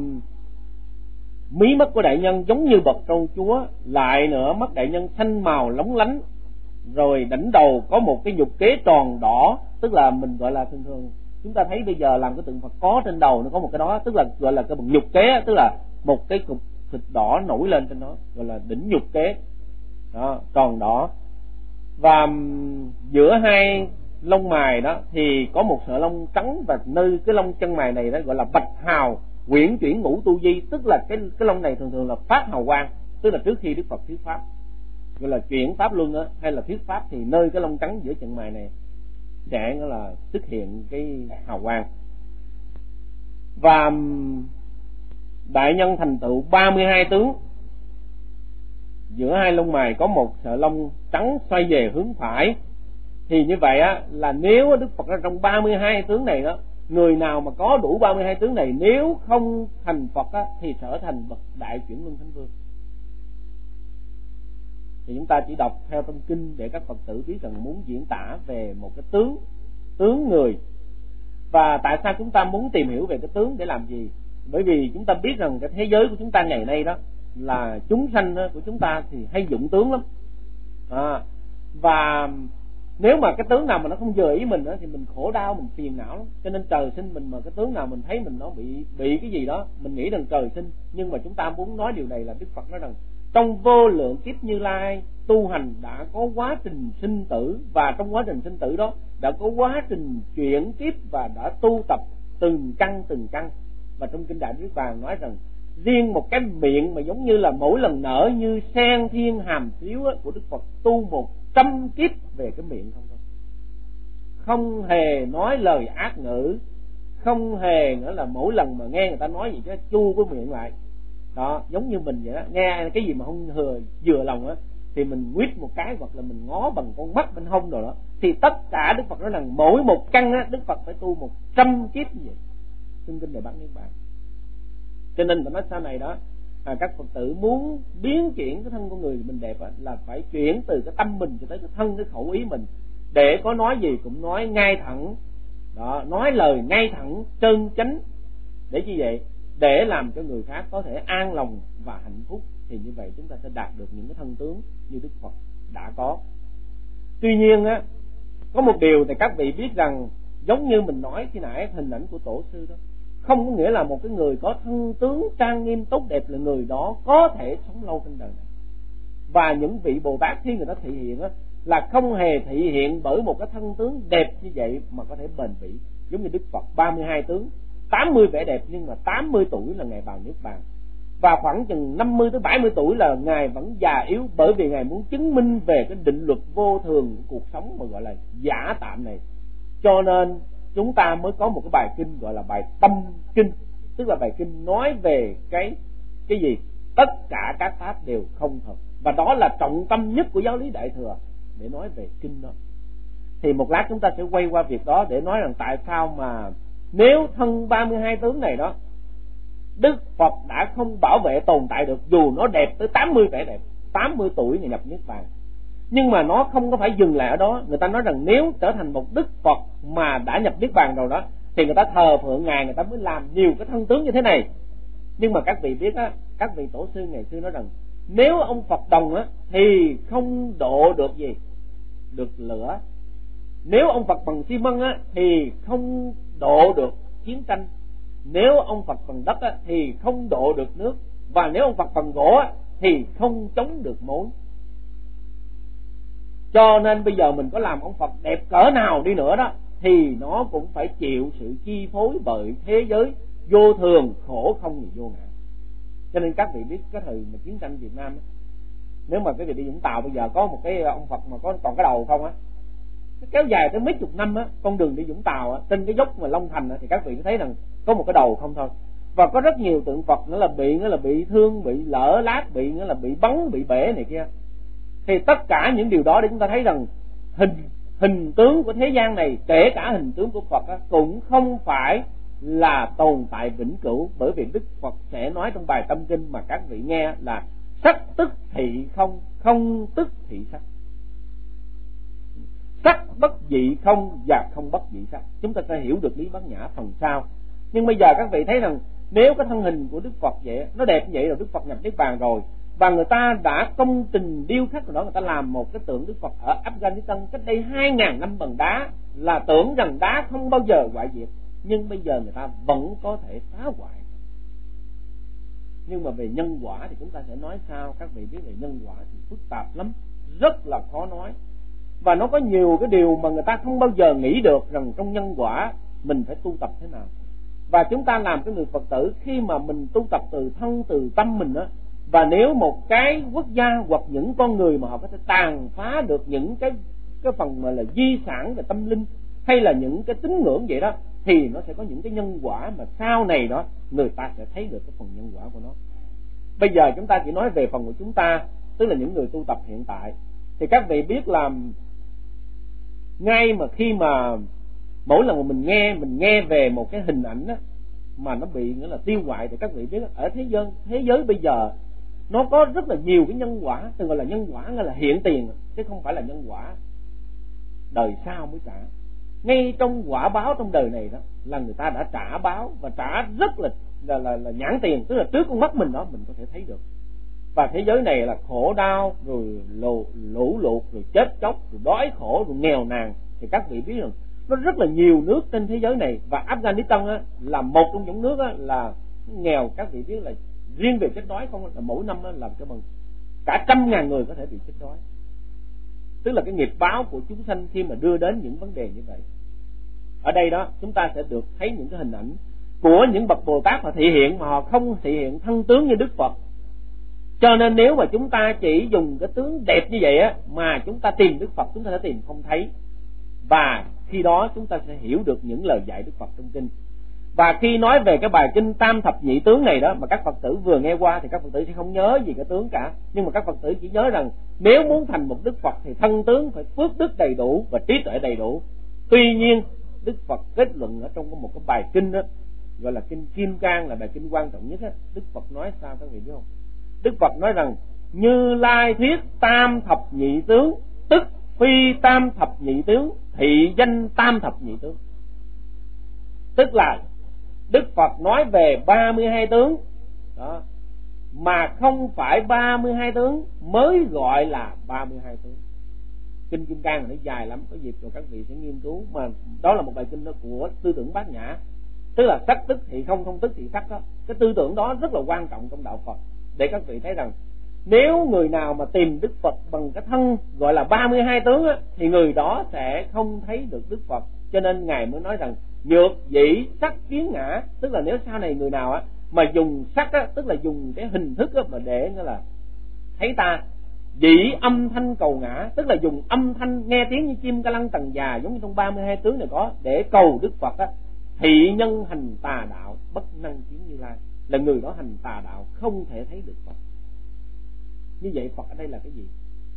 mí mắt của đại nhân giống như bậc trâu chúa, lại nữa mắt đại nhân xanh màu lóng lánh, rồi đỉnh đầu có một cái nhục kế tròn đỏ, tức là mình gọi là thường thường chúng ta thấy bây giờ làm cái tượng Phật có trên đầu nó có một cái đó, tức là gọi là cái bằng nhục kế, tức là một cái cục thịt đỏ nổi lên trên đó, gọi là đỉnh nhục kế đó, tròn đỏ. Và giữa hai lông mày đó thì có một sợi lông trắng, và nơi cái lông chân mày này đó gọi là bạch hào quyển chuyển ngũ tu di, tức là cái cái lông này thường thường là phát hào quang, tức là trước khi Đức Phật thuyết pháp gọi là chuyển pháp luân á, hay là thuyết pháp, thì nơi cái lông trắng giữa chân mày này sẽ nó là xuất hiện cái hào quang. Và đại nhân thành tựu ba mươi hai tướng, giữa hai lông mày có một sợi lông trắng xoay về hướng phải. Thì như vậy á, là nếu Đức Phật ở trong ba mươi hai tướng này đó, người nào mà có đủ ba mươi hai tướng này, nếu không thành Phật á, thì trở thành bậc đại chuyển luân thánh vương. Thì chúng ta chỉ đọc theo trong kinh để các Phật tử biết rằng muốn diễn tả về một cái tướng tướng người. Và tại sao chúng ta muốn tìm hiểu về cái tướng để làm gì? Bởi vì chúng ta biết rằng cái thế giới của chúng ta ngày nay đó, là chúng sanh của chúng ta thì hay dụng tướng lắm à, và nếu mà cái tướng nào mà nó không vừa ý mình đó, thì mình khổ đau, mình phiền não lắm. Cho nên trời sinh mình mà cái tướng nào mình thấy mình nó bị bị cái gì đó, mình nghĩ rằng trời sinh. Nhưng mà chúng ta muốn nói điều này là Đức Phật nói rằng trong vô lượng kiếp Như Lai tu hành đã có quá trình sinh tử, và trong quá trình sinh tử đó đã có quá trình chuyển kiếp, và đã tu tập từng căn từng căn. Và trong kinh Đại Niết Bàn nói rằng riêng một cái miệng mà giống như là mỗi lần nở như sen thiên hàm xíu của Đức Phật tu một trăm kiếp về cái miệng không thôi, không hề nói lời ác ngữ, không hề nữa là mỗi lần mà nghe người ta nói gì chứ chu cái miệng lại đó, giống như mình vậy đó, nghe cái gì mà không vừa vừa lòng á thì mình quýt một cái, hoặc là mình ngó bằng con mắt bên hông rồi đó. Thì tất cả Đức Phật nói rằng mỗi một căn á, Đức Phật phải tu một trăm kiếp như vậy. Trong kinh Đại Bát Niết Bàn. Cho nên mà nói sau này đó, à, các Phật tử muốn biến chuyển cái thân con người mình đẹp á, là phải chuyển từ cái tâm mình cho tới cái thân, cái khẩu ý mình, để có nói gì cũng nói ngay thẳng đó, nói lời ngay thẳng chân chánh, để như vậy để làm cho người khác có thể an lòng và hạnh phúc. Thì như vậy chúng ta sẽ đạt được những cái thân tướng như Đức Phật đã có. Tuy nhiên á, có một điều thì các vị biết rằng, giống như mình nói khi nãy hình ảnh của tổ sư đó, không có nghĩa là một cái người có thân tướng trang nghiêm tốt đẹp là người đó có thể sống lâu trên đời này. Và những vị Bồ Tát khi người ta thị hiện á, là không hề thị hiện bởi một cái thân tướng đẹp như vậy mà có thể bền bỉ. Giống như Đức Phật ba mươi hai tướng, tám mươi vẻ đẹp, nhưng mà tám mươi tuổi là Ngài vào Niết Bàn. Và khoảng chừng năm mươi tới bảy mươi tuổi là Ngài vẫn già yếu, bởi vì Ngài muốn chứng minh về cái định luật vô thường cuộc sống mà gọi là giả tạm này. Cho nên chúng ta mới có một cái bài kinh gọi là bài Tâm Kinh, tức là bài kinh nói về cái cái gì? Tất cả các pháp đều không thật. Và đó là trọng tâm nhất của giáo lý Đại Thừa để nói về kinh đó. Thì một lát chúng ta sẽ quay qua việc đó để nói rằng tại sao mà nếu thân ba mươi hai tướng này đó, Đức Phật đã không bảo vệ tồn tại được, dù nó đẹp tới tám mươi vẻ đẹp, tám mươi tuổi Ngài nhập Niết Bàn. Nhưng mà nó không có phải dừng lại ở đó. Người ta nói rằng nếu trở thành một Đức Phật mà đã nhập Niết Bàn rồi đó, thì người ta thờ phượng Ngài, người ta mới làm nhiều cái thân tướng như thế này. Nhưng mà các vị biết á, các vị tổ sư ngày xưa nói rằng nếu ông Phật Đồng á thì không độ được gì? Được lửa. Nếu ông Phật bằng xi măng á thì không độ được chiến tranh. Nếu ông Phật bằng đất á thì không độ được nước. Và nếu ông Phật bằng gỗ á thì không chống được mối. Cho nên bây giờ mình có làm ông Phật đẹp cỡ nào đi nữa đó, thì nó cũng phải chịu sự chi phối bởi thế giới vô thường, khổ không thì vô ngã. Cho nên các vị biết cái thời mà chiến tranh Việt Nam, nếu mà cái vị đi Vũng Tàu bây giờ có một cái ông Phật mà có còn cái đầu không á, nó kéo dài tới mấy chục năm á, con đường đi Vũng Tàu á, trên cái dốc mà Long Thành á, thì các vị thấy rằng có một cái đầu không thôi. Và có rất nhiều tượng Phật nữa là bị nữa là bị thương, bị lỡ lát, bị nữa là bị bắn, bị bể này kia. Thì tất cả những điều đó để chúng ta thấy rằng hình hình tướng của thế gian này, kể cả hình tướng của Phật á, cũng không phải là tồn tại vĩnh cửu. Bởi vì Đức Phật sẽ nói trong bài Tâm Kinh mà các vị nghe là sắc tức thị không, không tức thị sắc. Sắc bất dị không và không bất dị sắc. Chúng ta sẽ hiểu được lý Bát Nhã phần sau. Nhưng bây giờ các vị thấy rằng nếu cái thân hình của Đức Phật vậy, nó đẹp vậy rồi, Đức Phật nhập Niết Bàn rồi, và người ta đã công trình điêu khắc rồi đó, người ta làm một cái tượng Đức Phật ở Afghanistan cách đây hai ngàn năm bằng đá, là tưởng rằng đá không bao giờ hoại diệt, nhưng bây giờ người ta vẫn có thể phá hoại. Nhưng mà về nhân quả thì chúng ta sẽ nói sao? Các vị biết về nhân quả thì phức tạp lắm, rất là khó nói. Và nó có nhiều cái điều mà người ta không bao giờ nghĩ được, rằng trong nhân quả mình phải tu tập thế nào. Và chúng ta làm cái người Phật tử, khi mà mình tu tập từ thân từ tâm mình á, và nếu một cái quốc gia hoặc những con người mà họ có thể tàn phá được những cái cái phần mà là di sản về tâm linh hay là những cái tín ngưỡng vậy đó, thì nó sẽ có những cái nhân quả mà sau này đó người ta sẽ thấy được cái phần nhân quả của nó. Bây giờ chúng ta chỉ nói về phần của chúng ta, tức là những người tu tập hiện tại. Thì các vị biết là ngay mà khi mà mỗi lần mà mình nghe mình nghe về một cái hình ảnh á, mà nó bị nghĩa là tiêu hoại, thì các vị biết ở thế giới thế giới bây giờ nó có rất là nhiều cái nhân quả, từng gọi là nhân quả nghĩa là hiện tiền, chứ không phải là nhân quả đời sau mới trả. Ngay trong quả báo trong đời này đó là người ta đã trả báo, và trả rất là là là, là nhãn tiền, tức là trước con mắt mình đó mình có thể thấy được. Và thế giới này là khổ đau, rồi lũ, lũ lụt, rồi chết chóc, rồi đói khổ, rồi nghèo nàn. Thì các vị biết rằng nó rất là nhiều nước trên thế giới này, và Afghanistan á, là một trong những nước á, là nghèo. Các vị biết là riêng về chết đói không là mỗi năm á, là cái bằng cả trăm ngàn người có thể bị chết đói. Tức là cái nghiệp báo của chúng sanh khi mà đưa đến những vấn đề như vậy. Ở đây đó chúng ta sẽ được thấy những cái hình ảnh của những bậc Bồ Tát họ thị hiện, mà họ không thị hiện thân tướng như Đức Phật. Cho nên nếu mà chúng ta chỉ dùng cái tướng đẹp như vậy á, mà chúng ta tìm Đức Phật, chúng ta sẽ tìm không thấy. Và khi đó chúng ta sẽ hiểu được những lời dạy Đức Phật trong kinh. Và khi nói về cái bài kinh Tam Thập Nhị Tướng này đó, mà các Phật tử vừa nghe qua thì các Phật tử sẽ không nhớ gì cái tướng cả. Nhưng mà các Phật tử chỉ nhớ rằng nếu muốn thành một Đức Phật thì thân tướng phải phước đức đầy đủ và trí tuệ đầy đủ. Tuy nhiên Đức Phật kết luận ở trong một cái bài kinh đó, gọi là kinh Kim Cang, là bài kinh quan trọng nhất đó, Đức Phật nói sao các vị biết không? Đức Phật nói rằng Như Lai thuyết tam thập nhị tướng, tức phi tam thập nhị tướng, thị danh tam thập nhị tướng. Tức là Đức Phật nói về ba mươi hai tướng đó, mà không phải ba mươi hai tướng mới gọi là ba mươi hai tướng. Kinh Kim Cang nó dài lắm, có dịp rồi các vị sẽ nghiên cứu. Mà đó là một bài kinh đó của tư tưởng Bát Nhã, tức là sắc tức thì không, không tức thì sắc đó. Cái tư tưởng đó rất là quan trọng trong đạo Phật, để các vị thấy rằng nếu người nào mà tìm Đức Phật bằng cái thân gọi là ba mươi hai tướng á, thì người đó sẽ không thấy được Đức Phật. Cho nên Ngài mới nói rằng nhược dĩ sắc kiến ngã, tức là nếu sau này người nào á mà dùng sắc á, tức là dùng cái hình thức á mà để nghĩa là thấy ta. Dĩ âm thanh cầu ngã, tức là dùng âm thanh nghe tiếng như chim ca lăng tầng già, giống như trong ba mươi hai tướng này có, để cầu Đức Phật á. Thị nhân hành tà đạo, bất năng kiến Như Lai, là người đó hành tà đạo, không thể thấy được Phật. Như vậy Phật ở đây là cái gì?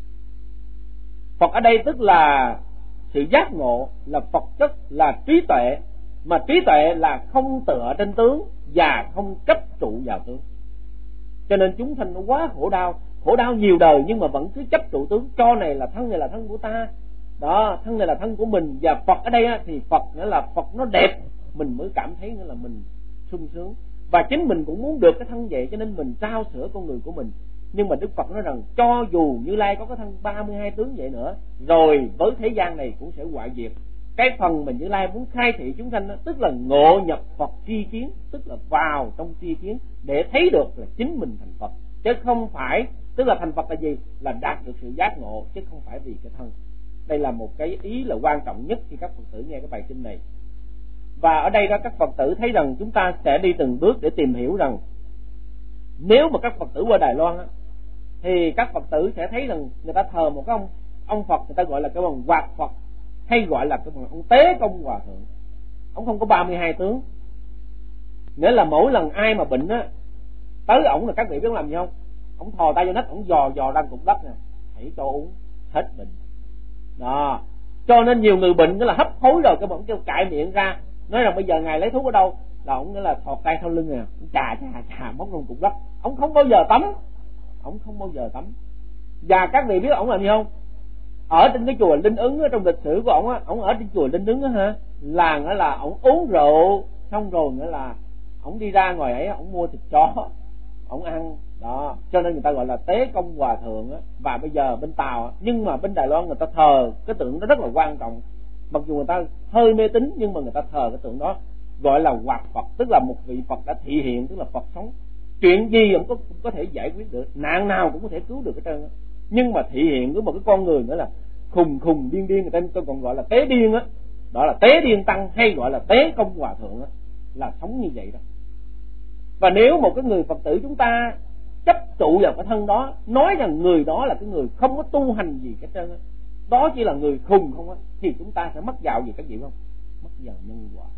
Phật ở đây tức là sự giác ngộ, là Phật chất, là trí tuệ. Mà trí tuệ là không tựa trên tướng và không chấp trụ vào tướng. Cho nên chúng sanh nó quá khổ đau, khổ đau nhiều đời nhưng mà vẫn cứ chấp trụ tướng, cho này là thân này là thân của ta, đó, thân này là thân của mình. Và Phật ở đây á, thì Phật nghĩa là Phật nó đẹp, mình mới cảm thấy nghĩa là mình sung sướng. Và chính mình cũng muốn được cái thân vậy, cho nên mình trao sửa con người của mình. Nhưng mà Đức Phật nói rằng cho dù Như Lai có cái thân ba mươi hai tướng vậy nữa, rồi với thế gian này cũng sẽ hoại diệt. Cái phần mà Như Lai muốn khai thị chúng sanh đó, tức là ngộ nhập Phật tri kiến, tức là vào trong tri kiến để thấy được là chính mình thành Phật, chứ không phải, tức là thành Phật là gì? Là đạt được sự giác ngộ, chứ không phải vì cái thân. Đây là một cái ý là quan trọng nhất khi các Phật tử nghe cái bài kinh này. Và ở đây đó các Phật tử thấy rằng chúng ta sẽ đi từng bước để tìm hiểu rằng nếu mà các Phật tử qua Đài Loan á, thì các Phật tử sẽ thấy rằng người ta thờ một cái ông ông Phật, người ta gọi là cái bằng Hoạt Phật, hay gọi là cái bằng ông Tế Công Hòa Thượng. Ông không có ba mươi hai tướng. Nghĩa là mỗi lần ai mà bệnh á, tới ổng là các vị biết làm gì không? Ổng thò tay vô nách, ổng dò dò ra cục đất nè, hãy cho uống hết bệnh. Đó. Cho nên nhiều người bệnh đó là hấp hối rồi, cái bỗng kêu cại miệng ra, nói rằng bây giờ ngài lấy thuốc ở đâu? Là ổng nghĩa là thọt tay sau lưng nè, chà chà chà móc ra cục đất. Ổng không bao giờ tắm, ổng không bao giờ tắm. Và các vị biết ổng làm gì không? Ở trên cái chùa Linh Ứng á, trong lịch sử của ổng á, ổng ở trên chùa Linh Ứng á ha, là nghĩa là ổng uống rượu xong rồi nghĩa là ổng đi ra ngoài ấy, ổng mua thịt chó ổng ăn đó, cho nên người ta gọi là Tế Công Hòa Thượng á. Và bây giờ bên Tàu á, nhưng mà bên Đài Loan người ta thờ cái tượng đó rất là quan trọng, mặc dù người ta hơi mê tín nhưng mà người ta thờ cái tượng đó, gọi là Hoạt Phật, tức là một vị Phật đã thị hiện, tức là Phật sống, chuyện gì cũng có, cũng có thể giải quyết được, nạn nào cũng có thể cứu được hết trơn á. Nhưng mà thị hiện với một cái con người nữa là khùng khùng điên điên, người ta còn gọi là tế điên á, đó là tế điên tăng hay gọi là Tế Công Hòa Thượng á, là sống như vậy đó. Và nếu một cái người Phật tử chúng ta chấp trụ vào cái thân đó, nói rằng người đó là cái người không có tu hành gì hết trơn á, đó chỉ là người khùng không á, thì chúng ta sẽ mất vào gì các vị không? Mất vào nhân quả.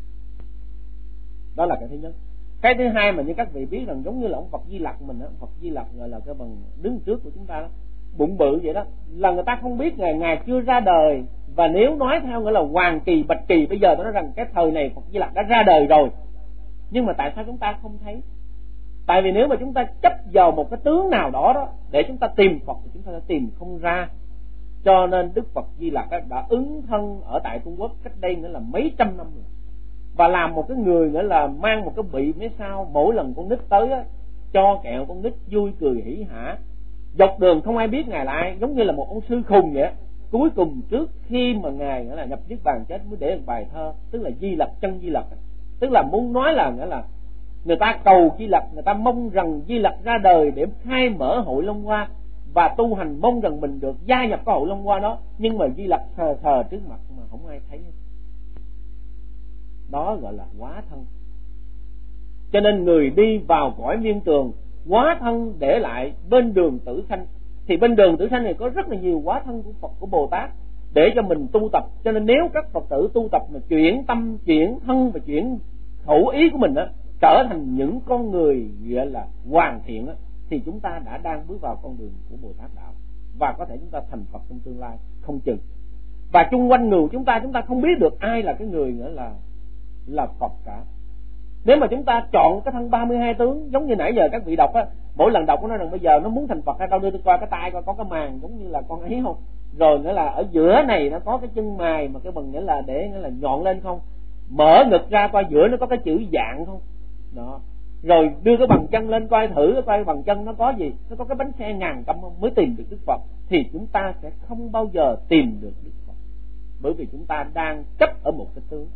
Đó là cái thứ nhất. Cái thứ hai mà như các vị biết rằng giống như là ông Phật Di Lặc mình á, Phật Di Lặc gọi là cái bằng đứng trước của chúng ta đó, bụng bự vậy đó, là người ta không biết ngày ngày chưa ra đời. Và nếu nói theo nghĩa là Hoàng Kỳ Bạch Kỳ, bây giờ tôi nói rằng cái thời này Phật Di Lặc đã ra đời rồi, nhưng mà tại sao chúng ta không thấy? Tại vì nếu mà chúng ta chấp vào một cái tướng nào đó đó để chúng ta tìm Phật thì chúng ta sẽ tìm không ra. Cho nên Đức Phật Di Lặc đã ứng thân ở tại Trung Quốc cách đây nữa là mấy trăm năm rồi, và làm một cái người nữa là mang một cái bị phía sau, mỗi lần con nít tới á, cho kẹo con nít vui cười hỉ hả, dọc đường không ai biết ngài là ai, giống như là một ông sư khùng vậy. Cuối cùng trước khi mà ngài nghĩa là nhập niết bàn chết mới để một bài thơ, tức là Di Lặc chân Di Lặc, tức là muốn nói là nghĩa là người ta cầu Di Lặc, người ta mong rằng Di Lặc ra đời để khai mở hội Long Hoa và tu hành, mong rằng mình được gia nhập cái hội Long Hoa đó, nhưng mà Di Lặc sờ sờ trước mặt mà không ai thấy. Đó gọi là hóa thân. Cho nên người đi vào cõi miên tường, hóa thân để lại bên đường tử sanh. Thì bên đường tử sanh này có rất là nhiều hóa thân của Phật, của Bồ Tát để cho mình tu tập. Cho nên nếu các Phật tử tu tập mà chuyển tâm, chuyển thân và chuyển khẩu ý của mình á, trở thành những con người gọi là hoàn thiện á, thì chúng ta đã đang bước vào con đường của Bồ Tát đạo, và có thể chúng ta thành Phật trong tương lai không chừng. Và chung quanh người chúng ta, chúng ta không biết được ai là cái người nữa là là Phật cả. Nếu mà chúng ta chọn cái thân ba mươi hai tướng, giống như nãy giờ các vị đọc á, mỗi lần đọc nó nói rằng bây giờ nó muốn thành Phật hay đâu, đưa tôi qua cái tay coi có cái màn giống như là con ấy không, rồi nữa là ở giữa này nó có cái chân mày mà cái bằng nghĩa là để nghĩa là nhọn lên không, mở ngực ra coi giữa nó có cái chữ dạng không đó, rồi đưa cái bằng chân lên coi thử coi bằng chân nó có gì, nó có cái bánh xe ngàn căm không, mới tìm được Đức Phật. Thì chúng ta sẽ không bao giờ tìm được Đức Phật, bởi vì chúng ta đang chấp ở một cái tướng.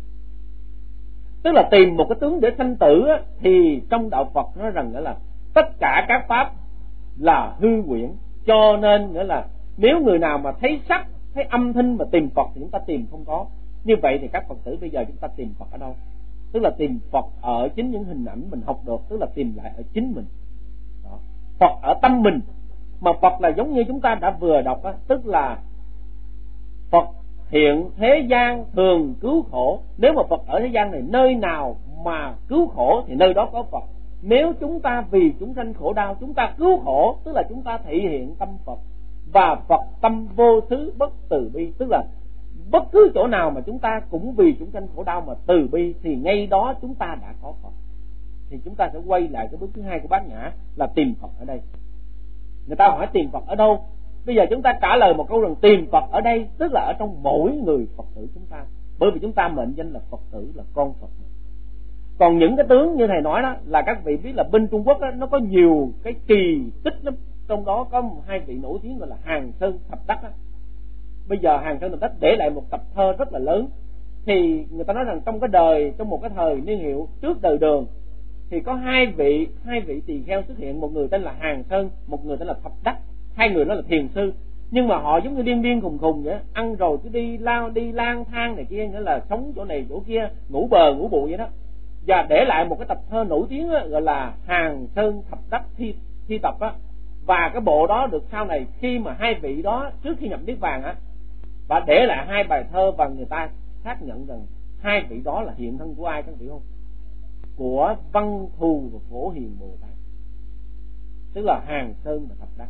Tức là tìm một cái tướng để sanh tử á, thì trong đạo Phật nói rằng nghĩa là tất cả các pháp là hư huyễn. Cho nên nghĩa là nếu người nào mà thấy sắc, thấy âm thanh mà tìm Phật thì chúng ta tìm không có. Như vậy thì các Phật tử bây giờ chúng ta tìm Phật ở đâu? Tức là tìm Phật ở chính những hình ảnh mình học được, tức là tìm lại ở chính mình đó. Phật ở tâm mình. Mà Phật là giống như chúng ta đã vừa đọc á, tức là Phật hiện thế gian thường cứu khổ. Nếu mà Phật ở thế gian này, nơi nào mà cứu khổ thì nơi đó có Phật. Nếu chúng ta vì chúng sanh khổ đau, chúng ta cứu khổ, tức là chúng ta thể hiện tâm Phật. Và Phật tâm vô thứ bất từ bi, tức là bất cứ chỗ nào mà chúng ta cũng vì chúng sanh khổ đau mà từ bi, thì ngay đó chúng ta đã có Phật. Thì chúng ta sẽ quay lại cái bước thứ hai của Bát Nhã là tìm Phật ở đây. Người ta hỏi tìm Phật ở đâu? Bây giờ chúng ta trả lời một câu rằng tìm Phật ở đây, tức là ở trong mỗi người Phật tử chúng ta. Bởi vì chúng ta mệnh danh là Phật tử, là con Phật. Còn những cái tướng như thầy nói đó, là các vị biết là bên Trung Quốc đó, nó có nhiều cái kỳ tích lắm. Trong đó có một, hai vị nổi tiếng gọi là Hàng Sơn Thập Đắc đó. Bây giờ Hàng Sơn Thập Đắc để lại một tập thơ rất là lớn. Thì người ta nói rằng trong cái đời, trong một cái thời niên hiệu trước đời Đường, thì có hai vị hai vị tỳ kheo xuất hiện, một người tên là Hàng Sơn, một người tên là Thập Đắc. Hai người đó là thiền sư. nhưng mà họ giống như điên điên khùng khùng vậy, ăn rồi cứ đi lao đi lang thang này kia, nghĩa là sống chỗ này chỗ kia, ngủ bờ ngủ bụi vậy đó. Và để lại một cái tập thơ nổi tiếng đó, gọi là Hàng Sơn Thập Đắc thi thi tập á. Và cái bộ đó được sau này khi mà hai vị đó trước khi nhập niết bàn á, và để lại hai bài thơ, và người ta xác nhận rằng hai vị đó là hiện thân của ai các vị không? Của Văn Thù và Phổ Hiền Bồ Tát, tức là Hàng Sơn và Thập Đắc.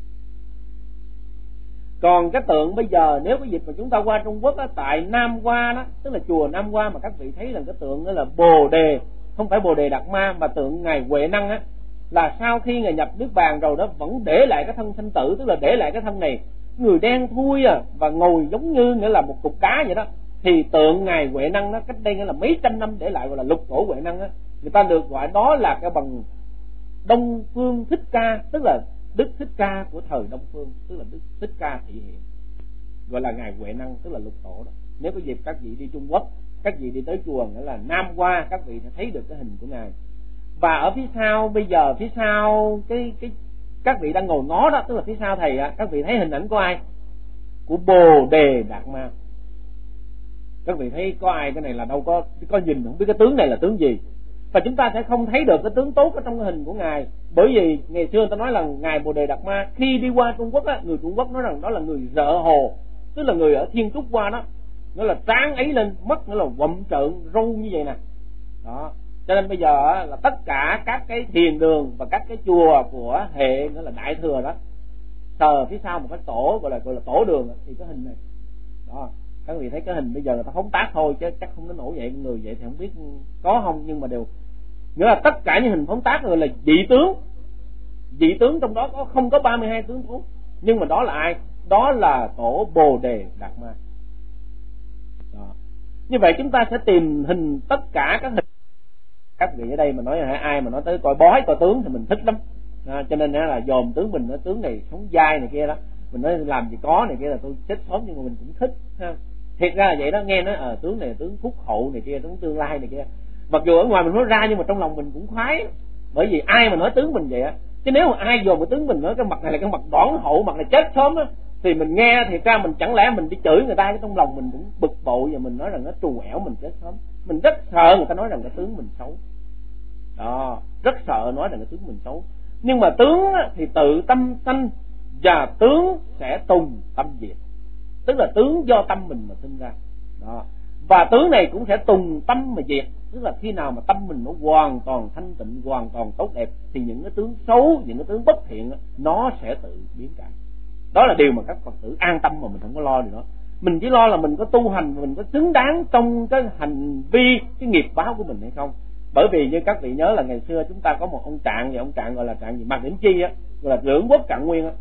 Còn cái tượng bây giờ nếu cái dịp mà chúng ta qua Trung Quốc á, tại Nam Hoa đó, tức là chùa Nam Hoa mà các vị thấy là cái tượng đó là Bồ Đề, không phải Bồ Đề Đạt Ma mà tượng ngài Huệ Năng á, là sau khi ngài nhập niết bàn rồi đó vẫn để lại cái thân sanh tử, tức là để lại cái thân này người đen thui à, và ngồi giống như nghĩa là một cục đá vậy đó. Thì tượng ngài Huệ Năng đó cách đây nghĩa là mấy trăm năm để lại, gọi là lục tổ Huệ Năng á, người ta được gọi đó là cái bằng Đông Phương Thích Ca, tức là Đức Thích Ca của thời Đông Phương, tức là Đức Thích Ca thị hiện, gọi là ngài Huệ Năng, tức là lục tổ đó. Nếu có dịp các vị đi Trung Quốc, các vị đi tới chùa nghĩa là Nam Hoa, các vị sẽ thấy được cái hình của ngài. Và ở phía sau bây giờ, phía sau cái cái các vị đang ngồi ngó đó, tức là phía sau thầy á, các vị thấy hình ảnh của ai? Của Bồ Đề Đạt Ma. Các vị thấy có ai? Cái này là đâu có có nhìn không biết cái tướng này là tướng gì, và chúng ta sẽ không thấy được cái tướng tốt ở trong cái hình của ngài. Bởi vì ngày xưa ta nói là ngài Bồ Đề Đạt Ma khi đi qua Trung Quốc á, người Trung Quốc nói rằng đó là người rợ hồ, tức là người ở Thiên Trúc qua đó, nó là trán ấy lên, mắt nó là quặm trợn râu như vậy nè đó. Cho nên bây giờ là tất cả các cái thiền đường và các cái chùa của hệ nữa là Đại Thừa đó, sờ phía sau một cái tổ gọi là gọi là tổ đường thì cái hình này đó. Các vị thấy cái hình bây giờ người ta phóng tác thôi chứ chắc không đến nổi vậy, người vậy thì không biết có không, nhưng mà đều nghĩa là tất cả những hình phóng tác gọi là dị tướng. Dị tướng trong đó có không có ba mươi hai tướng tốt, nhưng mà đó là ai? Đó là tổ Bồ Đề Đạt Ma đó. Như vậy chúng ta sẽ tìm hình tất cả các hình. Các vị ở đây mà nói là ai mà nói tới coi bói coi tướng thì mình thích lắm à, cho nên là dòm tướng mình, nói tướng này sống dai này kia đó, mình nói làm gì có này kia là tôi chết sớm, nhưng mà mình cũng thích ha. Thiệt ra là vậy đó, nghe nói ở à, tướng này là tướng phúc hậu này kia, tướng tương lai này kia, mặc dù ở ngoài mình nói ra nhưng mà trong lòng mình cũng khoái, bởi vì ai mà nói tướng mình vậy á. Chứ nếu mà ai dòm cái tướng mình nói cái mặt này là cái mặt đoản hậu, mặt này chết sớm á, thì mình nghe thì ra mình chẳng lẽ mình đi chửi người ta, cái trong lòng mình cũng bực bội và mình nói rằng nó trù ẻo mình chết sớm. Mình rất sợ người ta nói rằng cái tướng mình xấu đó, rất sợ nói rằng cái tướng mình xấu. Nhưng mà tướng thì tự tâm sanh và tướng sẽ tùng tâm diệt, tức là tướng do tâm mình mà sinh ra đó. Và tướng này cũng sẽ tùng tâm mà diệt, tức là khi nào mà tâm mình nó hoàn toàn thanh tịnh, hoàn toàn tốt đẹp, thì những cái tướng xấu, những cái tướng bất thiện nó sẽ tự biến cả. Đó là điều mà các Phật tử an tâm mà mình không có lo điều đó. Mình chỉ lo là mình có tu hành, mình có xứng đáng trong cái hành vi, cái nghiệp báo của mình hay không. Bởi vì như các vị nhớ là ngày xưa chúng ta có một ông Trạng, và ông Trạng gọi là Trạng gì Mạc Đỉnh Chi á, gọi là Lưỡng Quốc Trạng Nguyên á.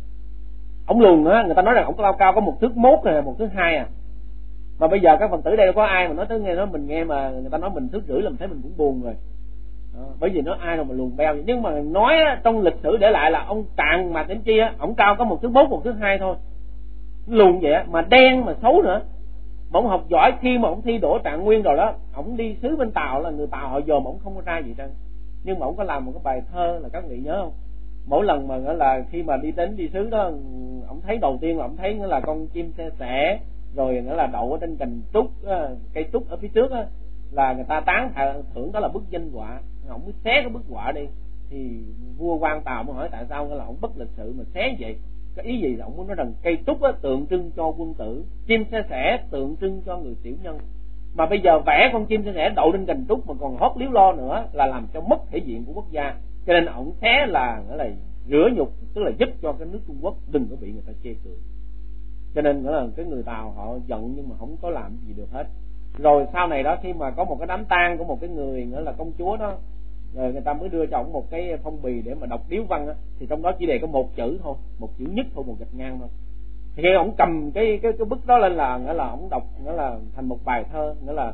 Ông lùn á, người ta nói rằng ông cao cao có một thước mốt hay một thước hai à. Mà bây giờ các Phật tử đây đâu có ai mà nói tới nghe nó mình nghe mà người ta nói mình thước rưỡi làm thấy mình cũng buồn rồi đó, bởi vì nó ai đâu mà lùn beo vậy. Nhưng mà nói á, trong lịch sử để lại là ông Trạng Mạc Đỉnh Chi á, ông cao có một thước mốt một thước hai thôi, lùn vậy á, mà đen mà xấu nữa. Mà ông học giỏi, khi mà ông thi đỗ Trạng Nguyên rồi đó, ông đi xứ bên Tàu, là người Tàu họ dòm ông không có ra gì trơn. Nhưng mà ông có làm một cái bài thơ là các vị nhớ không? Mỗi lần mà nghĩa là khi mà đi đến đi xứ đó, ông thấy đầu tiên là ông thấy nghĩa là con chim xe sẻ, rồi nghĩa là đậu ở trên cành trúc, cây trúc ở phía trước á, là người ta tán thưởng đó là bức danh họa. Ông mới xé cái bức họa đi, thì vua Quan Tàu mới hỏi tại sao nghĩa là ông bất lịch sự mà xé vậy. Cái ý gì là ông muốn nói rằng cây trúc á, tượng trưng cho quân tử, chim xe sẻ tượng trưng cho người tiểu nhân, mà bây giờ vẽ con chim xe sẻ đậu trên cành trúc mà còn hót líu lo nữa là làm cho mất thể diện của quốc gia. Cho nên ông xé là nghĩa là rửa nhục, tức là giúp cho cái nước Trung Quốc đừng có bị người ta chê cười. Cho nên nghĩa là cái người Tàu họ giận nhưng mà không có làm gì được hết. Rồi sau này đó, khi mà có một cái đám tang của một cái người nghĩa là công chúa đó, rồi người ta mới đưa cho ông một cái phong bì để mà đọc điếu văn á, thì trong đó chỉ đề có một chữ thôi, một chữ nhất thôi, một gạch ngang thôi. Thì khi ông cầm cái cái cái bức đó lên là nghĩa là ông đọc nghĩa là thành một bài thơ, nghĩa là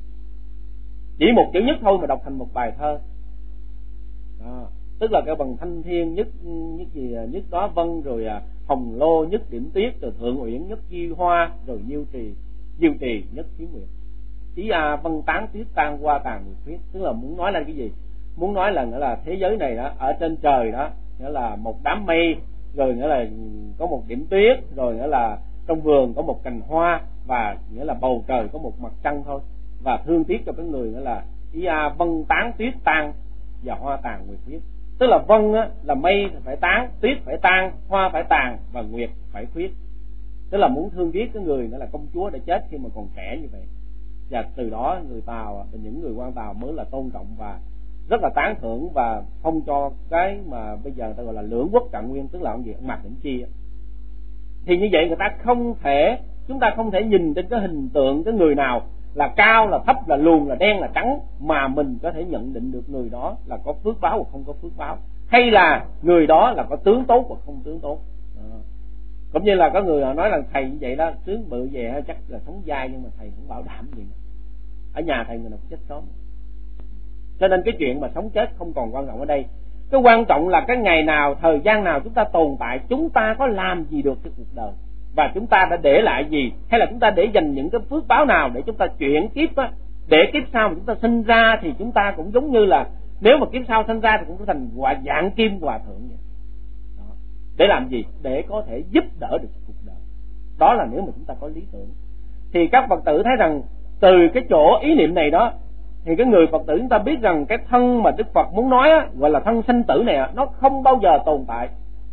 chỉ một chữ nhất thôi mà đọc thành một bài thơ đó. Tức là cái bằng thanh thiên nhất nhất gì nhất đó vân, rồi hồng lô nhất điểm tuyết, rồi thượng uyển nhất di hoa, rồi diêu trì diêu trì nhất thiếu nguyệt. Ý a vân tán tuyết tan qua tàn nguyệt huyết, tức là muốn nói là cái gì? Muốn nói là nghĩa là thế giới này đó, ở trên trời đó nghĩa là một đám mây rồi nghĩa là có một điểm tuyết, rồi nghĩa là trong vườn có một cành hoa, và nghĩa là bầu trời có một mặt trăng thôi. Và thương tiếc cho cái người nghĩa là ý a vân tán tuyết tan và hoa tàn nguyệt khuyết. Tức là vân á, là mây phải tán, tuyết phải tan, hoa phải tàn và nguyệt phải khuyết. Tức là muốn thương tiếc cái người nữa là công chúa đã chết khi mà còn trẻ như vậy. Và từ đó người Tàu, những người quan Tàu mới là tôn trọng và rất là tán thưởng và phong cho cái mà bây giờ ta gọi là lưỡng quốc trạng nguyên, tức là ông gì ông Mạc Đỉnh Chi. Thì như vậy người ta không thể, chúng ta không thể nhìn trên cái hình tượng cái người nào là cao là thấp là luồn là đen là trắng mà mình có thể nhận định được người đó là có phước báo hoặc không có phước báo, hay là người đó là có tướng tốt hoặc không tướng tốt. À. Cũng như là có người họ nói là thầy như vậy đó, tướng bự về chắc là sống dai, nhưng mà thầy không bảo đảm gì nữa. Ở nhà thầy người nào cũng chết sớm. Cho nên cái chuyện mà sống chết không còn quan trọng ở đây. Cái quan trọng là cái ngày nào, thời gian nào chúng ta tồn tại, chúng ta có làm gì được cho cuộc đời, và chúng ta đã để lại gì, hay là chúng ta để dành những cái phước báo nào để chúng ta chuyển kiếp á, để kiếp sau mà chúng ta sinh ra thì chúng ta cũng giống như là nếu mà kiếp sau sinh ra thì cũng có thành hòa dạng kim hòa thượng vậy. Đó. Để làm gì? Để có thể giúp đỡ được cuộc đời. Đó là nếu mà chúng ta có lý tưởng. Thì các Phật tử thấy rằng từ cái chỗ ý niệm này đó, thì cái người Phật tử chúng ta biết rằng cái thân mà Đức Phật muốn nói á, gọi là thân sanh tử này, nó không bao giờ tồn tại.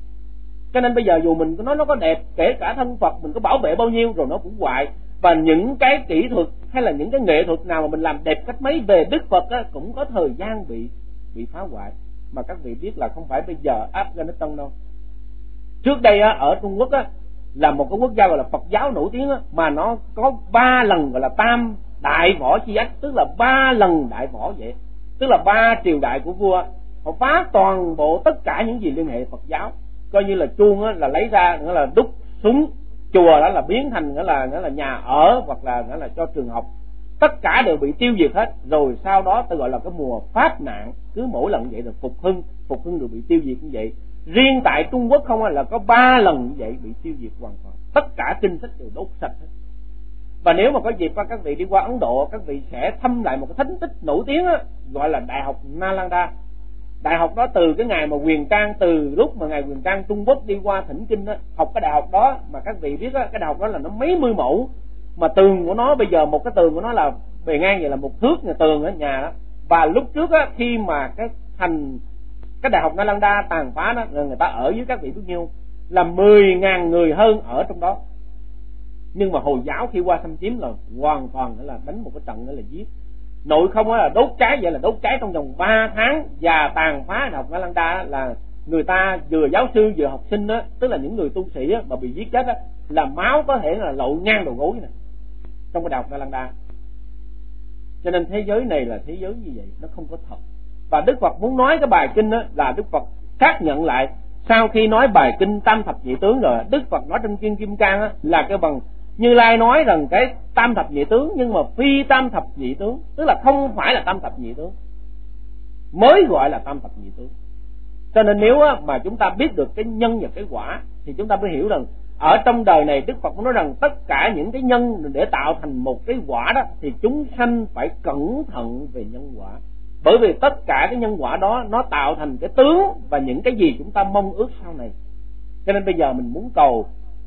Cho nên bây giờ dù mình có nói nó có đẹp, kể cả thân Phật mình có bảo vệ bao nhiêu rồi nó cũng hoại. Và những cái kỹ thuật hay là những cái nghệ thuật nào mà mình làm đẹp cách mấy về Đức Phật á, cũng có thời gian bị bị phá hoại. Mà các vị biết là không phải bây giờ Afghanistan đâu. Trước đây á, ở Trung Quốc á, là một cái quốc gia gọi là Phật giáo nổi tiếng á, mà nó có ba lần gọi là tam đại võ chi ách, tức là ba lần đại võ vậy, tức là ba triều đại của vua. Họ phá toàn bộ tất cả những gì liên hệ Phật giáo, coi như là chuông á, là lấy ra nghĩa là đúc súng, chùa đó là biến thành nghĩa là nghĩa là nhà ở hoặc là nghĩa là cho trường học, tất cả đều bị tiêu diệt hết. Rồi sau đó tôi gọi là cái mùa pháp nạn, cứ mỗi lần vậy rồi phục hưng, phục hưng đều bị tiêu diệt như vậy. Riêng tại Trung Quốc không là có ba lần như vậy bị tiêu diệt hoàn toàn, tất cả kinh sách đều đốt sạch hết. Và nếu mà có dịp các vị đi qua Ấn Độ, các vị sẽ thăm lại một cái thánh tích nổi tiếng á, gọi là Đại học Nalanda. Đại học đó từ cái ngày mà Huyền Trang, từ lúc mà ngày Huyền Trang Trung Quốc đi qua thỉnh kinh á, học cái đại học đó mà các vị biết á, cái đại học đó là nó mấy mươi mẫu, mà tường của nó bây giờ một cái tường của nó là bề ngang vậy là một thước nhà tường ở nhà đó. Và lúc trước á, khi mà cái thành cái đại học Nalanda tàn phá đó, người ta ở dưới các vị biết nhiêu là mười ngàn người hơn ở trong đó. Nhưng mà Hồi giáo khi qua xâm chiếm là hoàn toàn là đánh một cái trận nữa là giết. Nội không là đốt cháy, vậy là đốt cháy trong vòng ba tháng. Và tàn phá đại học Nalanda là người ta vừa giáo sư vừa học sinh đó, tức là những người tu sĩ đó, mà bị giết chết đó, là máu có thể là lội ngang đầu gối này trong cái đại học Nalanda. Cho nên thế giới này là thế giới như vậy, nó không có thật. Và Đức Phật muốn nói cái bài kinh đó là Đức Phật xác nhận lại. Sau khi nói bài kinh Tam Thập Nhị Tướng rồi, Đức Phật nói trong kinh Kim Cang á, là cái bằng Như Lai nói rằng cái Tam Thập Nhị Tướng, nhưng mà phi Tam Thập Nhị Tướng, tức là không phải là Tam Thập Nhị Tướng, mới gọi là Tam Thập Nhị Tướng. Cho nên nếu á, mà chúng ta biết được cái nhân và cái quả thì chúng ta mới hiểu rằng ở trong đời này Đức Phật cũng nói rằng tất cả những cái nhân để tạo thành một cái quả đó thì chúng sanh phải cẩn thận về nhân quả. Bởi vì tất cả cái nhân quả đó nó tạo thành cái tướng và những cái gì chúng ta mong ước sau này. Cho nên bây giờ mình muốn cầu,